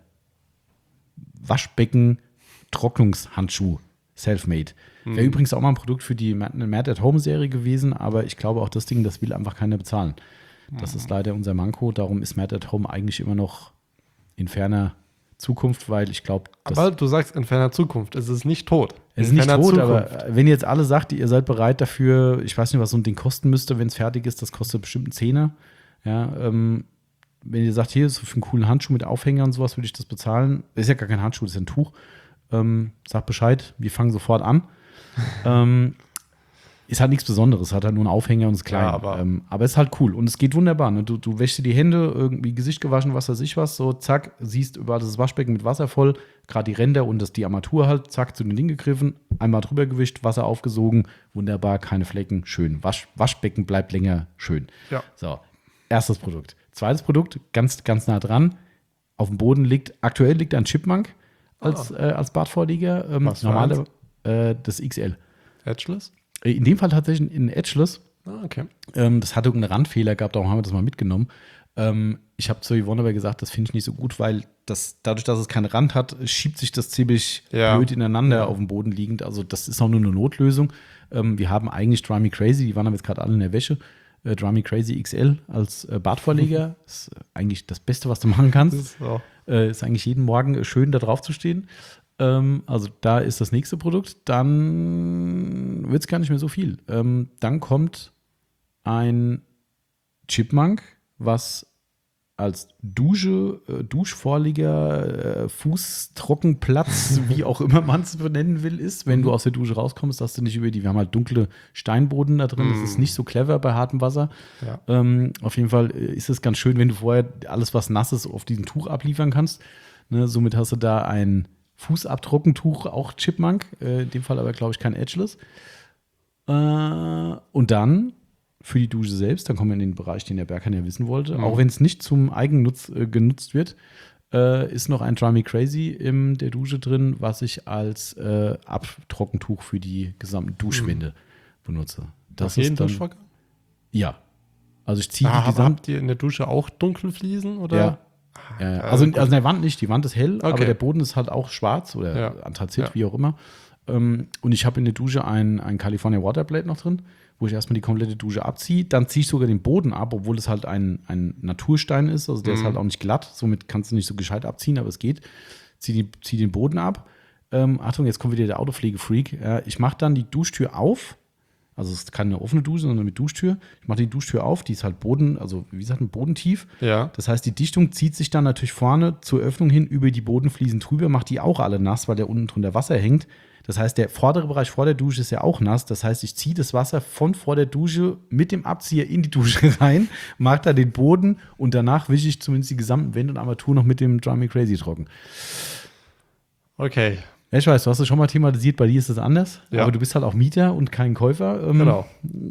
Waschbecken-Trocknungshandschuh, Selfmade. Mhm. Wäre übrigens auch mal ein Produkt für die Mad at Home-Serie gewesen, aber ich glaube auch das Ding, das will einfach keiner bezahlen. Das ist leider unser Manko. Darum ist Mad at Home eigentlich immer noch in ferner Zukunft, weil ich glaube, Aber du sagst in ferner Zukunft. Es ist nicht tot. es ist In nicht ferner tot, Zukunft. aber wenn ihr jetzt alle sagt, ihr seid bereit dafür, ich weiß nicht, was so ein Ding kosten müsste, wenn es fertig ist, das kostet bestimmt einen Zehner. Ja, ähm, wenn ihr sagt, hier ist so für einen coolen Handschuh mit Aufhänger und sowas, würde ich das bezahlen. Das ist ja gar kein Handschuh, das ist ein Tuch. Ähm, sagt Bescheid, wir fangen sofort an. ähm, ist halt nichts Besonderes, hat halt nur einen Aufhänger und ist klein. Ja, aber, ähm, aber ist halt cool und es geht wunderbar. Ne? Du, du wäschst dir die Hände, irgendwie Gesicht gewaschen, was weiß ich was, so zack, siehst überall das Waschbecken mit Wasser voll, gerade die Ränder und das, die Armatur halt, zack, zu den Ding gegriffen, einmal drüber gewischt, Wasser aufgesogen, wunderbar, keine Flecken, schön. Wasch, Waschbecken bleibt länger schön. Ja. So, erstes Produkt. Zweites Produkt, ganz, ganz nah dran, auf dem Boden liegt, aktuell liegt ein Chipmunk als, Ah. äh, als Badvorlieger. Ähm, Was für normale, äh, das X L. Edgeless? In dem Fall tatsächlich ein Edgeless. Ah, okay. Ähm, das hatte irgendeinen Randfehler gehabt, darum haben wir das mal mitgenommen. Ähm, ich habe zu Yvonne aber gesagt, das finde ich nicht so gut, weil das, dadurch, dass es keinen Rand hat, schiebt sich das ziemlich Ja. blöd ineinander Ja. auf dem Boden liegend. Also das ist auch nur eine Notlösung. Ähm, wir haben eigentlich Dry Me Crazy, die waren aber jetzt gerade alle in der Wäsche. Äh, Dry Me Crazy X L als äh, Badvorleger. ist äh, eigentlich das Beste, was du machen kannst. Das ist auch. Äh, ist eigentlich jeden Morgen schön, da drauf zu stehen. Ähm, also da ist das nächste Produkt. Dann wird es gar nicht mehr so viel. Ähm, dann kommt ein Chipmunk, was als Dusche, äh, Duschvorlieger, äh, Fußtrockenplatz, wie auch immer man es benennen will, ist. Wenn du aus der Dusche rauskommst, dass du nicht über die, wir haben halt dunkle Steinboden da drin. Das ist nicht so clever bei hartem Wasser. Ja. Ähm, auf jeden Fall ist es ganz schön, wenn du vorher alles, was nass ist, auf diesem Tuch abliefern kannst. Ne, somit hast du da ein Fußabtrockentuch, auch Chipmunk, äh, in dem Fall aber, glaube ich, kein Edgeless. Äh, und dann für die Dusche selbst, dann kommen wir in den Bereich, den der Berkan ja wissen wollte, Mhm. auch wenn es nicht zum Eigennutz äh, genutzt wird, äh, ist noch ein Dry Me Crazy in der Dusche drin, was ich als äh, Abtrockentuch für die gesamten Duschwände benutze. Das Auf jeden ist dann, Duschvorgang? Ja. Also ich ziehe Ah, die habt gesamte. ihr in der Dusche auch dunkle Fliesen? Oder? Ja. Ja, also, also in der Wand nicht, die Wand ist hell, aber Okay. der Boden ist halt auch schwarz oder Ja. Anthrazit, Ja. wie auch immer. Ähm, und ich habe in der Dusche ein, ein California Waterblade noch drin, wo ich erstmal die komplette Dusche abziehe. Dann ziehe ich sogar den Boden ab, obwohl es halt ein, ein Naturstein ist. Also der Mhm. ist halt auch nicht glatt, somit kannst du nicht so gescheit abziehen, aber es geht. Zieh, die, zieh den Boden ab. Ähm, Achtung, jetzt kommt wieder der Autopflege-Freak. Ja, ich mache dann die Duschtür auf. Also es ist keine offene Dusche, sondern mit Duschtür. Ich mache die Duschtür auf, die ist halt Boden, also wie gesagt, ein bodentief. Ja. Das heißt, die Dichtung zieht sich dann natürlich vorne zur Öffnung hin über die Bodenfliesen drüber, macht die auch alle nass, weil der unten drunter Wasser hängt. Das heißt, der vordere Bereich vor der Dusche ist ja auch nass. Das heißt, ich ziehe das Wasser von vor der Dusche mit dem Abzieher in die Dusche rein, mache da den Boden und danach wische ich zumindest die gesamten Wände und Armatur noch mit dem Dry Me Crazy trocken. Okay. Ja, ich weiß, du hast es schon mal thematisiert, bei dir ist es anders. Ja. Aber du bist halt auch Mieter und kein Käufer. Ähm, Genau.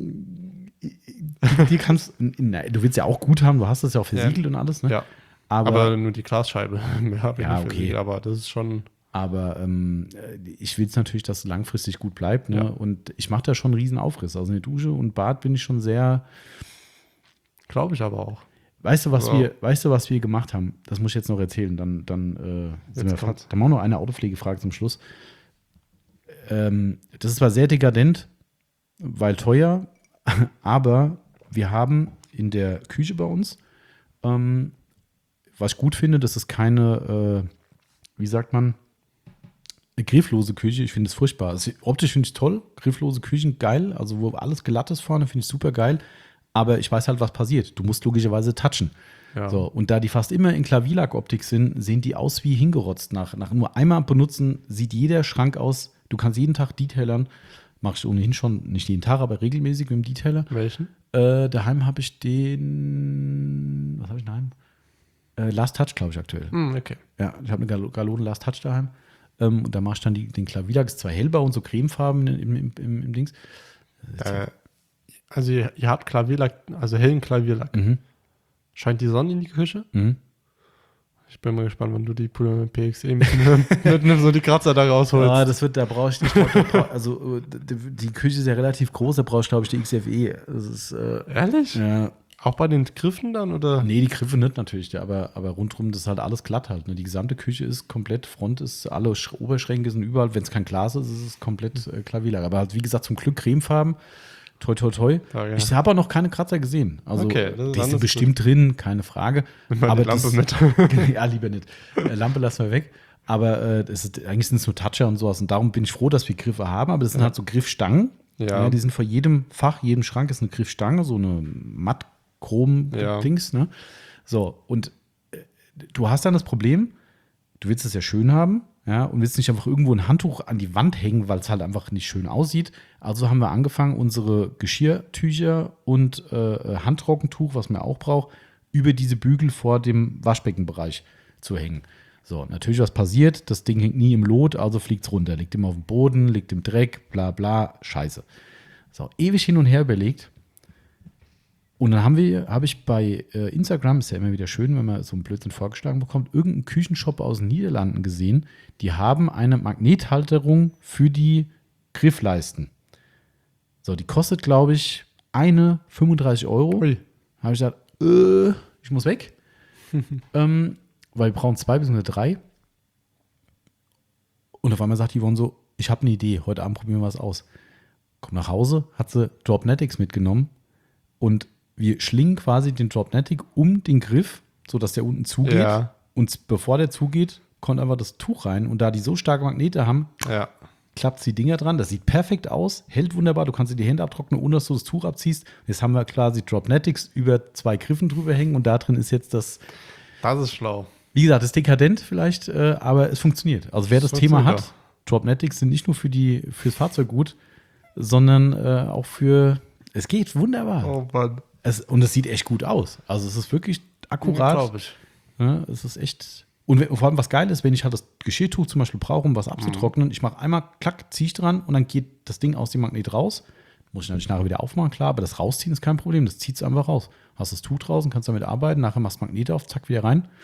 Dir kannst, na, du willst ja auch gut haben, du hast das ja auch versiegelt Ja. und alles, ne? Ja. Aber, Aber, aber, nur die Glasscheibe. Mehr habe ich Ja, nicht okay. versiegelt, aber das ist schon. ähm, ich will es natürlich, dass es langfristig gut bleibt. Ne? Ja. Und ich mache da schon einen riesen Aufriss. Also in der Dusche und Bad bin ich schon sehr. Glaube ich aber auch. Weißt du, was Ja. wir, weißt du, was wir gemacht haben? Das muss ich jetzt noch erzählen. Dann, dann, äh, sind Jetzt wir, kommt's. dann machen wir noch eine Autopflegefrage zum Schluss. Ähm, das ist zwar sehr dekadent, weil teuer, aber wir haben in der Küche bei uns, ähm, was ich gut finde, das ist keine, äh, wie sagt man, eine grifflose Küche. Ich finde es furchtbar. Also, optisch finde ich es toll, grifflose Küchen geil, also wo alles glatt ist vorne, finde ich super geil. Aber ich weiß halt, was passiert. Du musst logischerweise touchen. Ja. So, und da die fast immer in Klavierlackoptik sind, sehen die aus wie hingerotzt. Nach, nach nur einmal benutzen sieht jeder Schrank aus. Du kannst jeden Tag detailern. Mache ich ohnehin schon, nicht jeden Tag, aber regelmäßig mit dem Detailer. Welchen? Äh, daheim habe ich den, was habe ich daheim? Äh, Last Touch, glaube ich, aktuell. Hm, okay. Ja, ich habe eine Gal- Galone Last Touch daheim. Ähm, und da mache ich dann die, den Klavierlack. Ist zwar hellblau und so cremefarben im, im, im, im Dings. Äh, also ihr, ihr habt Klavierlack, also hellen Klavierlack. Mhm. Scheint die Sonne in die Küche? Mhm. Ich bin mal gespannt, wann du die Pulle mit P X E mit, mit so die Kratzer da rausholst. Ah, das wird, da brauche ich nicht. Da brauch, also, äh, die, die Küche ist ja relativ groß, da brauche ich, glaube ich, die X F E. Das ist, äh, Ehrlich? ja. Auch bei den Griffen dann, oder? Nee, die Griffe nicht natürlich, ja, aber, aber rundrum, das ist halt alles glatt halt. Ne? Die gesamte Küche ist komplett, Front ist, alle Sch- Oberschränke sind überall, wenn es kein Glas ist, ist es komplett äh, Klavierlack. Aber halt, wie gesagt, zum Glück cremefarben. Toi, toi, toi. Ja, ja. Ich habe auch noch keine Kratzer gesehen. Also, Okay, das ist die sind alles bestimmt drin, keine Frage. Nimm mal aber die Lampe das, mit. ja, lieber nicht. Äh, Lampe lassen wir weg. Aber äh, das ist, eigentlich sind es nur Toucher und sowas. Und darum bin ich froh, dass wir Griffe haben. Aber das sind Ja. halt so Griffstangen. Ja. Ja, die sind vor jedem Fach, jedem Schrank ist eine Griffstange, so eine Chrom-Dings, ja. ne? So, und äh, du hast dann das Problem, du willst es ja schön haben, ja, und willst nicht einfach irgendwo ein Handtuch an die Wand hängen, weil es halt einfach nicht schön aussieht. Also haben wir angefangen, unsere Geschirrtücher und äh, Handtrockentuch, was man auch braucht, über diese Bügel vor dem Waschbeckenbereich zu hängen. So, natürlich, was passiert? Das Ding hängt nie im Lot, also fliegt es runter. Liegt immer auf dem Boden, liegt im Dreck, bla bla, scheiße. So, ewig hin und her überlegt. Und dann haben wir, habe ich bei äh, Instagram, ist ja immer wieder schön, wenn man so einen Blödsinn vorgeschlagen bekommt, irgendeinen Küchenshop aus den Niederlanden gesehen. Die haben eine Magnethalterung für die Griffleisten. So, die kostet, glaube ich, eine fünfunddreißig Euro. Ui. Habe ich gesagt, äh, ich muss weg. ähm, weil wir brauchen zwei bis drei. Und auf einmal sagt Yvonne so, ich habe eine Idee, heute Abend probieren wir was aus. Komm nach Hause, hat sie Dropnetics mitgenommen und wir schlingen quasi den Dropnetic um den Griff, sodass der unten zugeht. Ja. Und bevor der zugeht, kommt einfach das Tuch rein. Und da die so starke Magnete haben, ja. klappt die Dinger dran. Das sieht perfekt aus, hält wunderbar. Du kannst dir die Hände abtrocknen, ohne dass du das Tuch abziehst. Jetzt haben wir quasi Dropnetics über zwei Griffen drüber hängen und da drin ist jetzt das. Das ist schlau. Wie gesagt, das ist dekadent vielleicht, äh, aber es funktioniert. Also wer das, das Thema hat, Dropnetics sind nicht nur für die, fürs Fahrzeug gut, sondern äh, auch für, es geht wunderbar. Oh Mann. Es, und es sieht echt gut aus. Also es ist wirklich akkurat. Glaube ich. Ja, es ist echt, und vor allem was geil ist, wenn ich halt das Geschirrtuch zum Beispiel brauche, um was abzutrocknen, mhm. ich mache einmal, klack, ziehe ich dran und dann geht das Ding aus dem Magnet raus. Muss ich natürlich nachher wieder aufmachen, klar, aber das Rausziehen ist kein Problem, das zieht es einfach raus. Hast das Tuch draußen, kannst damit arbeiten, nachher machst du Magnete auf, zack, wieder rein.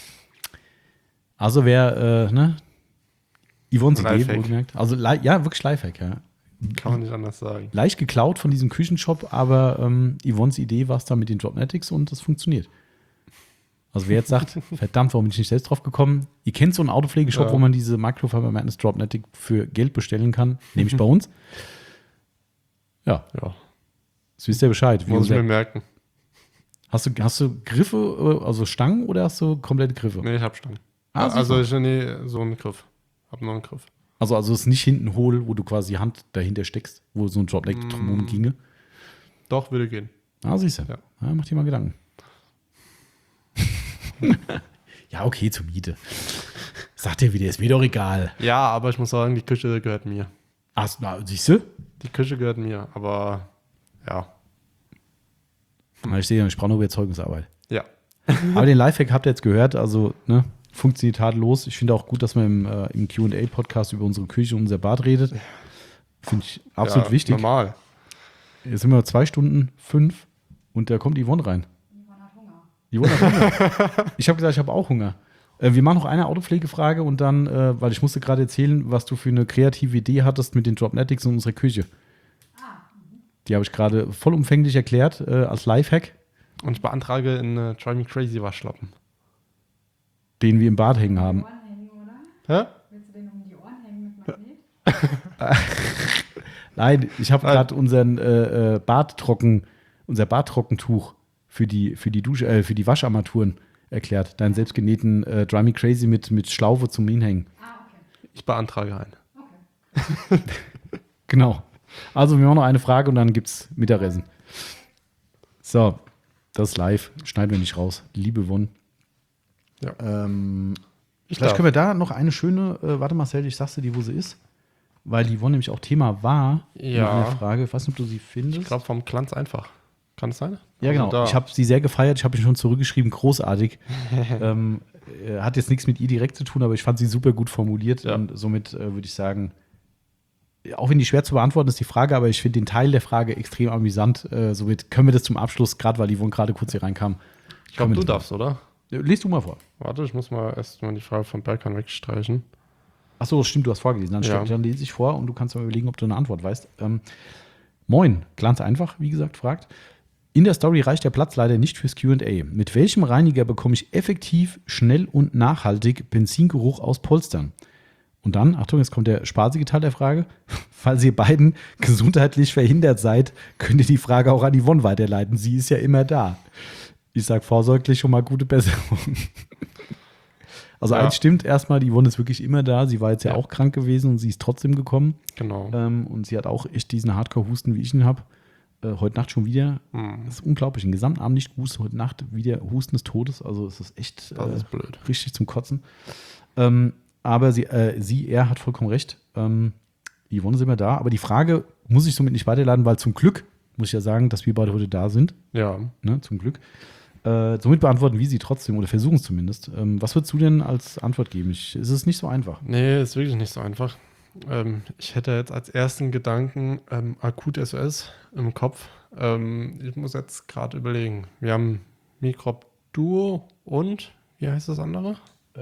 Also wer, äh, ne, Yvonne's Idee, wohlgemerkt. Also, ja, wirklich Lifehack, ja. Kann man nicht anders sagen. Leicht geklaut von diesem Küchenshop, aber ähm, Yvonne's Idee war es da mit den Dropnetics und das funktioniert. Also wer jetzt sagt, verdammt, warum bin ich nicht selbst drauf gekommen? Ihr kennt so einen Autopflegeshop, ja. wo man diese Microfiber Madness Dropnetic für Geld bestellen kann, nämlich bei uns. Ja. ja. Das wisst ihr Bescheid. Muss ich mir merken. Hast du, hast du Griffe, also Stangen oder hast du komplette Griffe? Nee, ich habe Stangen. Ah, also ich nee, so einen Griff. Hab nur einen Griff. Also, also es ist nicht hinten hohl, wo du quasi die Hand dahinter steckst, wo so ein Dropnetic mm. drumherum ginge. Doch, würde gehen. Ah, siehst du. Ja. Ja, mach dir mal Gedanken. Ja, okay, zur Miete. Sagt dir wieder, ist mir doch egal. Ja, aber ich muss sagen, die Küche gehört mir. Ach, na, siehst du? Die Küche gehört mir, aber ja. Na, ich sehe, ich brauche nur Überzeugungsarbeit. Ja. Aber den Lifehack habt ihr jetzt gehört, also, ne? Funktioniert tadellos. Ich finde auch gut, dass man im, äh, im Q und A-Podcast über unsere Küche und unser Bad redet. Finde ich absolut ja, wichtig. Normal. Jetzt sind wir zwei Stunden, fünf und da kommt Yvonne rein. Yvonne hat Hunger. Yvonne hat Hunger. Ich habe gesagt, ich habe auch Hunger. Äh, wir machen noch eine Autopflegefrage und dann, äh, weil ich musste gerade erzählen, was du für eine kreative Idee hattest mit den Dropnetics in unserer Küche. Ah. Mhm. Die habe ich gerade vollumfänglich erklärt äh, als Lifehack. Und ich beantrage einen äh, Try Me Crazy Waschlappen. Den wir im Bad hängen haben. Um die Ohren hängen, oder? Hä? Willst du den um die Ohren hängen mit Magnet? Nein, ich habe gerade unseren äh, äh, Badtrocken, unser Badtrockentuch für die, für die Dusche, äh, für die Wascharmaturen erklärt. Deinen selbstgenähten äh, Dry Me Crazy mit, mit Schlaufe zum Hinhängen. Ah, okay. Ich beantrage einen. Okay. Genau. Also, wir machen noch eine Frage und dann gibt's Mittagessen. So, das ist live. Schneiden wir nicht raus. Liebe Yvonne. Ja. Ähm, ich vielleicht darf. können wir da noch eine schöne, äh, warte Marcel, ich sag's dir die, wo sie ist, weil die Yvonne nämlich auch Thema war. Ja. In der Frage, ich weiß nicht, ob du sie findest. Ich glaube vom Glanz einfach. Kann es sein? Ja, genau. Also ich habe sie sehr gefeiert, ich habe ihn schon zurückgeschrieben, großartig. ähm, äh, hat jetzt nichts mit ihr direkt zu tun, aber ich fand sie super gut formuliert ja. und somit äh, würde ich sagen, auch wenn die schwer zu beantworten ist, die Frage, aber ich finde den Teil der Frage extrem amüsant. Äh, somit können wir das zum Abschluss, gerade weil Yvonne gerade kurz hier reinkam. Ich glaube, du darfst, oder? Lies du mal vor. Warte, ich muss mal erst mal die Frage von Berkan wegstreichen. Achso, stimmt, du hast vorgelesen. Dann, ja. dann lese ich vor und du kannst mal überlegen, ob du eine Antwort weißt. Ähm, Moin, ganz einfach, wie gesagt, fragt. In der Story reicht der Platz leider nicht fürs Q und A. Mit welchem Reiniger bekomme ich effektiv, schnell und nachhaltig Benzingeruch aus Polstern? Und dann, Achtung, jetzt kommt der spaßige Teil der Frage. Falls ihr beiden gesundheitlich verhindert seid, könnt ihr die Frage auch an Yvonne weiterleiten. Sie ist ja immer da. Ich sage vorsorglich schon mal gute Besserung. Also ja. Eins stimmt erstmal, die Yvonne ist wirklich immer da. Sie war jetzt ja, ja auch krank gewesen und sie ist trotzdem gekommen. Genau. Ähm, und sie hat auch echt diesen Hardcore-Husten, wie ich ihn habe. Äh, heute Nacht schon wieder. Hm. Das ist unglaublich. Den gesamten Abend nicht gehustet. Heute Nacht wieder Husten des Todes. Also es ist echt Das äh, ist blöd. richtig zum Kotzen. Ähm, aber sie, äh, sie, er hat vollkommen recht. Ähm, Yvonne sind wir da. Aber die Frage muss ich somit nicht weiterladen, weil zum Glück muss ich ja sagen, dass wir beide heute da sind. Ja. Ne, zum Glück. Äh, somit beantworten wir sie trotzdem oder versuchen es zumindest. Ähm, was würdest du denn als Antwort geben? Ich, es ist nicht so einfach. Nee, ist wirklich nicht so einfach. Ähm, ich hätte jetzt als ersten Gedanken ähm, akut S O S im Kopf. Ähm, ich muss jetzt gerade überlegen. Wir haben Microb Duo und, wie heißt das andere?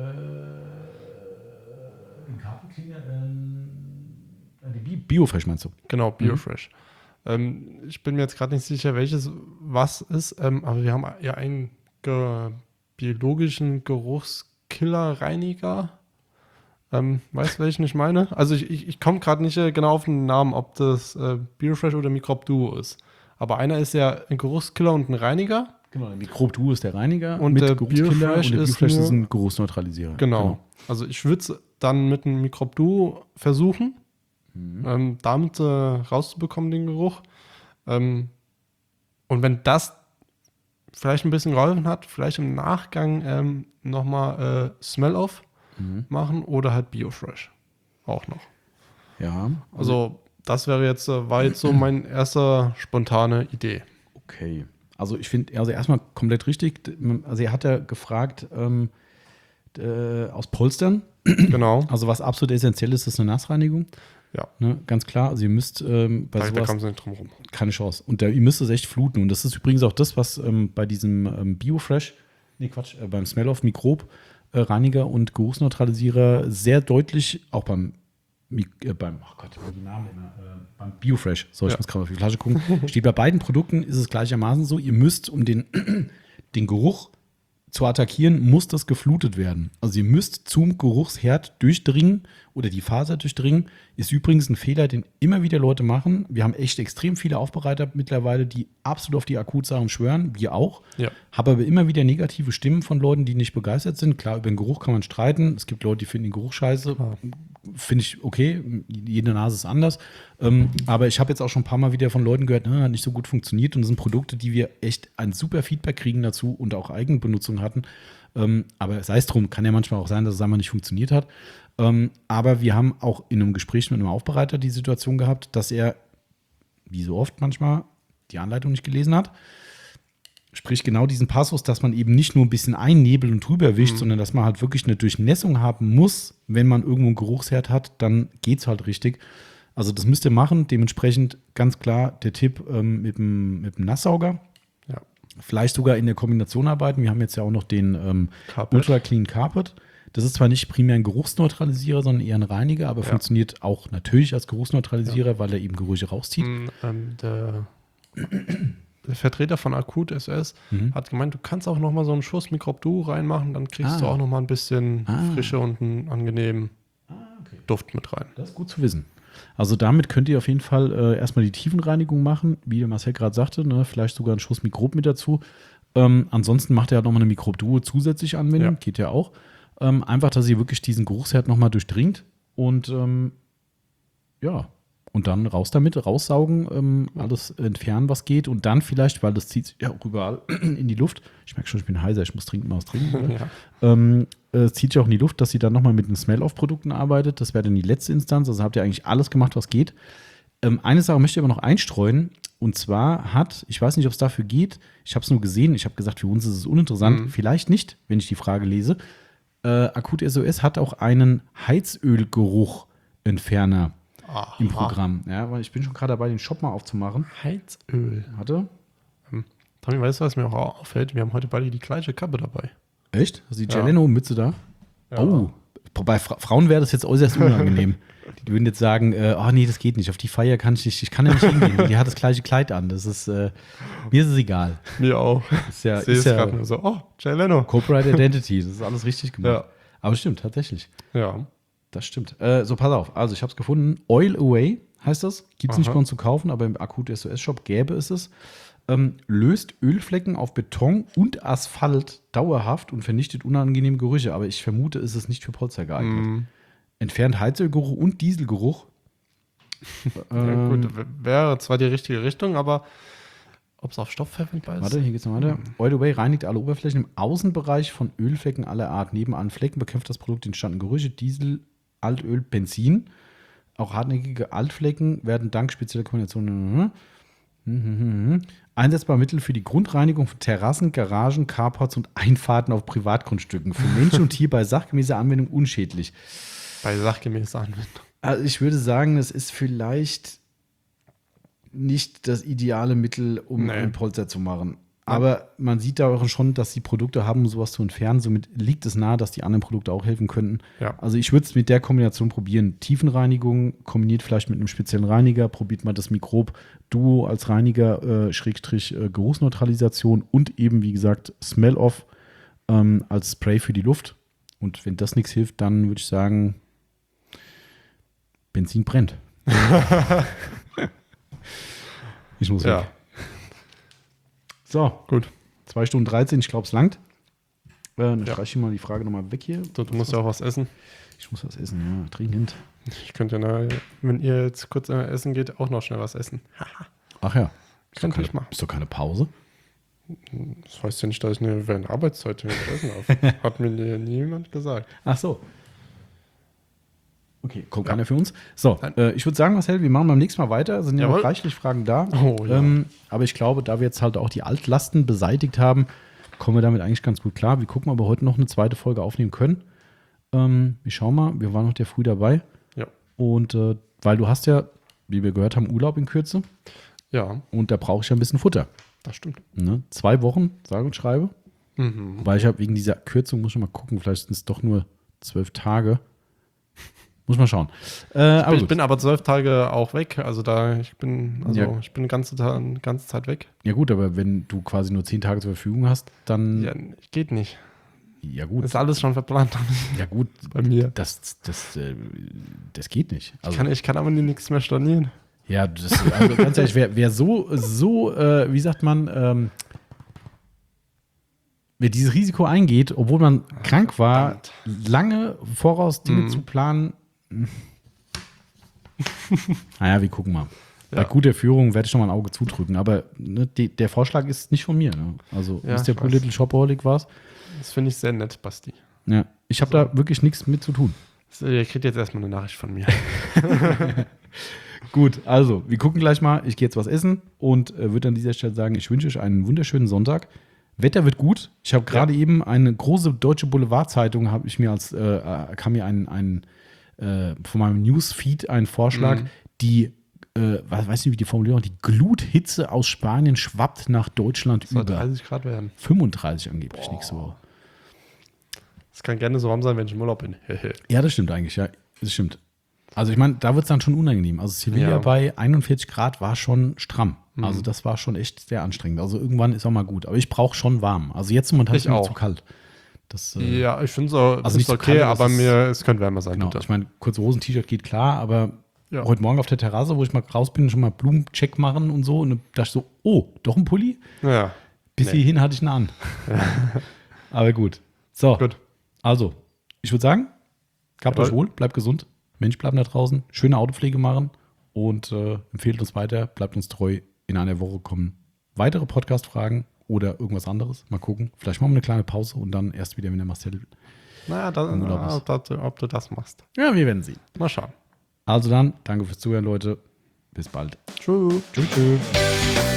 Die Biofresh meinst du? Genau, Biofresh. Mhm. Ähm, ich bin mir jetzt gerade nicht sicher, welches was ist, ähm, aber wir haben ja einen ge biologischen Geruchskiller-Reiniger. Ähm, weißt du, welchen ich meine? Also ich, ich, ich komme gerade nicht äh, genau auf den Namen, ob das äh, Biofresh oder Microb Duo ist. Aber einer ist ja ein Geruchskiller und ein Reiniger. Genau, der Microb Duo ist der Reiniger und der Biofresh und der ist, Biofresh nur, ist ein Geruchsneutralisierer. Genau. genau. Also ich würde es dann mit einem Microb Duo versuchen, mhm. ähm, damit äh, rauszubekommen, den Geruch. Ähm, und wenn das vielleicht ein bisschen geholfen hat, vielleicht im Nachgang ähm, nochmal äh, Smell-Off mhm. machen oder halt Biofresh auch noch. Ja. Also das wäre jetzt, äh, war jetzt so meine erste spontane Idee. Okay. Also ich finde, also erstmal komplett richtig. Also er hat ja gefragt ähm, äh, aus Polstern. Genau. Also was absolut essentiell ist, ist eine Nassreinigung. Ja. Ne, ganz klar. Also ihr müsst ähm, bei da, sowas, da kommen sie nicht drum rum. Keine Chance. Und da, ihr müsst es echt fluten. Und das ist übrigens auch das, was ähm, bei diesem ähm, Biofresh, nee Quatsch, äh, beim Smell-Off Mikrob äh, Reiniger und Geruchsneutralisierer sehr deutlich, auch beim Äh, beim, oh Gott, die Namen immer, äh, beim Biofresh, so, ich ja. muss gerade auf die Flasche gucken, steht bei beiden Produkten, ist es gleichermaßen so, ihr müsst, um den, den Geruch zu attackieren, muss das geflutet werden. Also ihr müsst zum Geruchsherd durchdringen oder die Faser durchdringen. Ist übrigens ein Fehler, den immer wieder Leute machen. Wir haben echt extrem viele Aufbereiter mittlerweile, die absolut auf die Akutsachen schwören, wir auch. Ja. Habe aber immer wieder negative Stimmen von Leuten, die nicht begeistert sind. Klar, über den Geruch kann man streiten. Es gibt Leute, die finden den Geruch scheiße. Ah. Finde ich okay, jede Nase ist anders. Ähm, aber ich habe jetzt auch schon ein paar Mal wieder von Leuten gehört, na, hat nicht so gut funktioniert. Und das sind Produkte, die wir echt ein super Feedback kriegen dazu und auch Eigenbenutzung hatten. Ähm, aber sei es drum, kann ja manchmal auch sein, dass es einmal nicht funktioniert hat. Ähm, aber wir haben auch in einem Gespräch mit einem Aufbereiter die Situation gehabt, dass er, wie so oft manchmal, die Anleitung nicht gelesen hat. Sprich genau diesen Passus, dass man eben nicht nur ein bisschen einnebelt und drüber wischt, mhm. sondern dass man halt wirklich eine Durchnässung haben muss. Wenn man irgendwo einen Geruchsherd hat, dann geht es halt richtig. Also das müsst ihr machen. Dementsprechend ganz klar der Tipp ähm, mit, dem, mit dem Nasssauger. Ja. Vielleicht sogar in der Kombination arbeiten. Wir haben jetzt ja auch noch den ähm, Ultra Clean Carpet. Das ist zwar nicht primär ein Geruchsneutralisierer, sondern eher ein Reiniger, aber ja. funktioniert auch natürlich als Geruchsneutralisierer, ja. weil er eben Gerüche rauszieht. Mhm, ähm, der Der Vertreter von Akut S O S mhm. hat gemeint, du kannst auch noch mal so einen Schuss Microb Duo reinmachen, dann kriegst ah. du auch noch mal ein bisschen ah. Frische und einen angenehmen ah, okay. Duft mit rein. Das ist gut zu wissen. Also damit könnt ihr auf jeden Fall äh, erstmal die Tiefenreinigung machen, wie der Marcel gerade sagte, ne? Vielleicht sogar einen Schuss Mikrob mit dazu. Ähm, ansonsten macht er halt noch mal eine Microb Duo zusätzlich anwenden, ja. geht ja auch. Ähm, einfach, dass ihr wirklich diesen Geruchsherd noch mal durchdringt und ähm, ja, und dann raus damit, raussaugen, ähm, alles entfernen, was geht. Und dann vielleicht, weil das zieht sich ja auch überall in die Luft. Ich merke schon, ich bin heiser, ich muss trinken, mal was trinken. Ja. Ähm, äh, zieht sich auch in die Luft, dass sie dann nochmal mit den Smell-Off-Produkten arbeitet. Das wäre dann die letzte Instanz. Also habt ihr eigentlich alles gemacht, was geht. Ähm, eine Sache möchte ich aber noch einstreuen. Und zwar hat, ich weiß nicht, ob es dafür geht, ich habe es nur gesehen, ich habe gesagt, für uns ist es uninteressant. Mhm. Vielleicht nicht, wenn ich die Frage lese. Äh, Akut S O S hat auch einen Heizölgeruch-Entferner. Aha. Im Programm. Ja, weil ich bin schon gerade dabei, den Shop mal aufzumachen. Heizöl. Warte. Hm. Tommy, weißt du, was mir auch auffällt? Wir haben heute beide die gleiche Kappe dabei. Echt? Hast du die Geleno-Mütze da? Ja. Oh, bei Fra- Frauen wäre das jetzt äußerst unangenehm. Die würden jetzt sagen, äh, oh nee, das geht nicht. Auf die Feier kann ich nicht, ich kann ja nicht hingehen. Die hat das gleiche Kleid an. Das ist, äh, mir ist es egal. Mir auch. Ist ja, ich sehe ist es ja gerade nur so, oh, Jay Leno. Corporate Identity, das ist alles richtig gemacht. Ja. Aber stimmt, tatsächlich. Ja. Das stimmt. Äh, so, pass auf. Also, ich habe es gefunden. Oil Away heißt das. Gibt es nicht bei uns zu kaufen, aber im Akut S O S-Shop gäbe es es. Ähm, löst Ölflecken auf Beton und Asphalt dauerhaft und vernichtet unangenehme Gerüche. Aber ich vermute, ist es nicht für Polster geeignet. Mm. Entfernt Heizölgeruch und Dieselgeruch. Ja, gut, Ähm, w- wäre zwar die richtige Richtung, aber ob es auf Stoff verwendbar ist? Warte, hier geht's noch weiter. Oil Away reinigt alle Oberflächen im Außenbereich von Ölflecken aller Art. Neben an Flecken bekämpft das Produkt die entstandenen Gerüche, Diesel, Altöl, Benzin. Auch hartnäckige Altflecken werden dank spezieller Kombinationen einsetzbare Mittel für die Grundreinigung von Terrassen, Garagen, Carports und Einfahrten auf Privatgrundstücken. Für Mensch und Tier bei sachgemäßer Anwendung unschädlich. Bei sachgemäßer Anwendung. Also ich würde sagen, das ist vielleicht nicht das ideale Mittel, um Nee. ein Polster zu machen. Aber man sieht da auch schon, dass die Produkte haben, um sowas zu entfernen. Somit liegt es nahe, dass die anderen Produkte auch helfen könnten. Ja. Also ich würde es mit der Kombination probieren. Tiefenreinigung kombiniert vielleicht mit einem speziellen Reiniger. Probiert mal das Mikrob-Duo als Reiniger, äh, Schrägstrich äh, Geruchsneutralisation und eben, wie gesagt, Smell-Off ähm, als Spray für die Luft. Und wenn das nichts hilft, dann würde ich sagen, Benzin brennt. Ich muss Ja, weg. So, gut. zwei Stunden dreizehn, ich glaube, es langt. Äh, dann Ja. streiche ich mal die Frage nochmal weg hier. Du, du musst ja auch was essen. Ich muss was essen, ja, dringend. Ich könnte ja, na, wenn ihr jetzt kurz äh, essen geht, auch noch schnell was essen. Ach ja, ist doch, Könnte keine, ich machen. ist doch keine Pause. Das heißt ja nicht, dass ich eine, während der Arbeitszeit mit essen darf. Hat mir niemand gesagt. Ach so. Okay, kommt keiner für uns. So, Nein. äh, ich würde sagen, Marcel, wir machen beim nächsten Mal weiter. Es sind ja noch Jawohl. reichlich Fragen da. Oh, ja. ähm, aber ich glaube, da wir jetzt halt auch die Altlasten beseitigt haben, kommen wir damit eigentlich ganz gut klar. Wir gucken, ob wir heute noch eine zweite Folge aufnehmen können. Ähm, wir schauen mal, wir waren noch der früh dabei. Ja. Und äh, weil du hast ja, wie wir gehört haben, Urlaub in Kürze. Ja, Und da brauche ich ja ein bisschen Futter. das stimmt. Ne? Zwei Wochen, sage und schreibe. Mhm. Weil ich habe wegen dieser Kürzung, muss ich mal gucken, vielleicht sind es doch nur zwölf Tage. Muss man schauen. Äh, aber Ich gut. bin aber zwölf Tage auch weg. Also da, ich bin, also Ja. ich bin ganze, Ta- ganze Zeit weg. Ja gut, aber wenn du quasi nur zehn Tage zur Verfügung hast, dann Ja, geht nicht. ja gut, Ist alles schon verplant ja gut, bei mir. das, das, äh, das geht nicht. Ich Also, kann, ich kann aber nie nichts mehr stornieren. ja, das, also ganz ehrlich, wer, wer so, so äh, wie sagt man, ähm, wer dieses Risiko eingeht, obwohl man krank war, verdammt. lange voraus Dinge Mhm. zu planen. Naja, wir gucken mal. Bei Ja. guter Führung werde ich schon mal ein Auge zudrücken, aber ne, die, der Vorschlag ist nicht von mir. Ne? Also, Ja, Mister ich Poor weiß. Little Shopaholic war es. Das finde ich sehr nett, Basti. Ja, ich habe da wirklich nichts mit zu tun. So, ihr kriegt jetzt erstmal eine Nachricht von mir. Gut, also, wir gucken gleich mal. Ich gehe jetzt was essen und äh, würde an dieser Stelle sagen, ich wünsche euch einen wunderschönen Sonntag. Wetter wird gut. Ich habe gerade eben eine große deutsche Boulevardzeitung, habe ich mir als, äh, äh, kam mir ein, ein äh, von meinem Newsfeed ein Vorschlag, Mhm. die, äh, weiß weiß nicht, wie die Formulierung, die Gluthitze aus Spanien schwappt nach Deutschland Soll über. dreißig Grad werden. fünfunddreißig angeblich nächste Woche. Es kann gerne so warm sein, wenn ich im Urlaub bin. Ja, das stimmt eigentlich, ja. Das stimmt. Also ich meine, da wird es dann schon unangenehm. Also Sevilla Ja. bei einundvierzig Grad war schon stramm. Mhm. Also das war schon echt sehr anstrengend. Also irgendwann ist auch mal gut. Aber ich brauche schon warm. Also jetzt momentan Ich ist mir auch. zu kalt. Das, äh, Ja, ich finde es auch Also nicht so okay, kalt, aber aber es ist- mir, es könnte wärmer sein. genau. bitte. Ich meine, kurze Hosen, T-Shirt geht klar, aber Ja. heute Morgen auf der Terrasse, wo ich mal raus bin, schon mal Blumencheck machen und so. Und dann dachte ich so, oh, doch ein Pulli? Ja, Bis Nee. hierhin hatte ich ihn an. Aber gut. So, gut. also, ich würde sagen, gehabt Jawohl. euch wohl, bleibt gesund. Mensch, bleibt da draußen. Schöne Autopflege machen und äh, empfehlt uns weiter, bleibt uns treu. In einer Woche kommen weitere Podcast-Fragen oder irgendwas anderes. Mal gucken. Vielleicht machen wir eine kleine Pause und dann erst wieder, wenn der Marcel. Naja, da, Im Urlaub na, ist. ob, das, ob du das machst. Ja, wir werden sehen. Mal schauen. Also dann, danke fürs Zuhören, Leute. Bis bald. Tschüss. Tschüss. tschüss.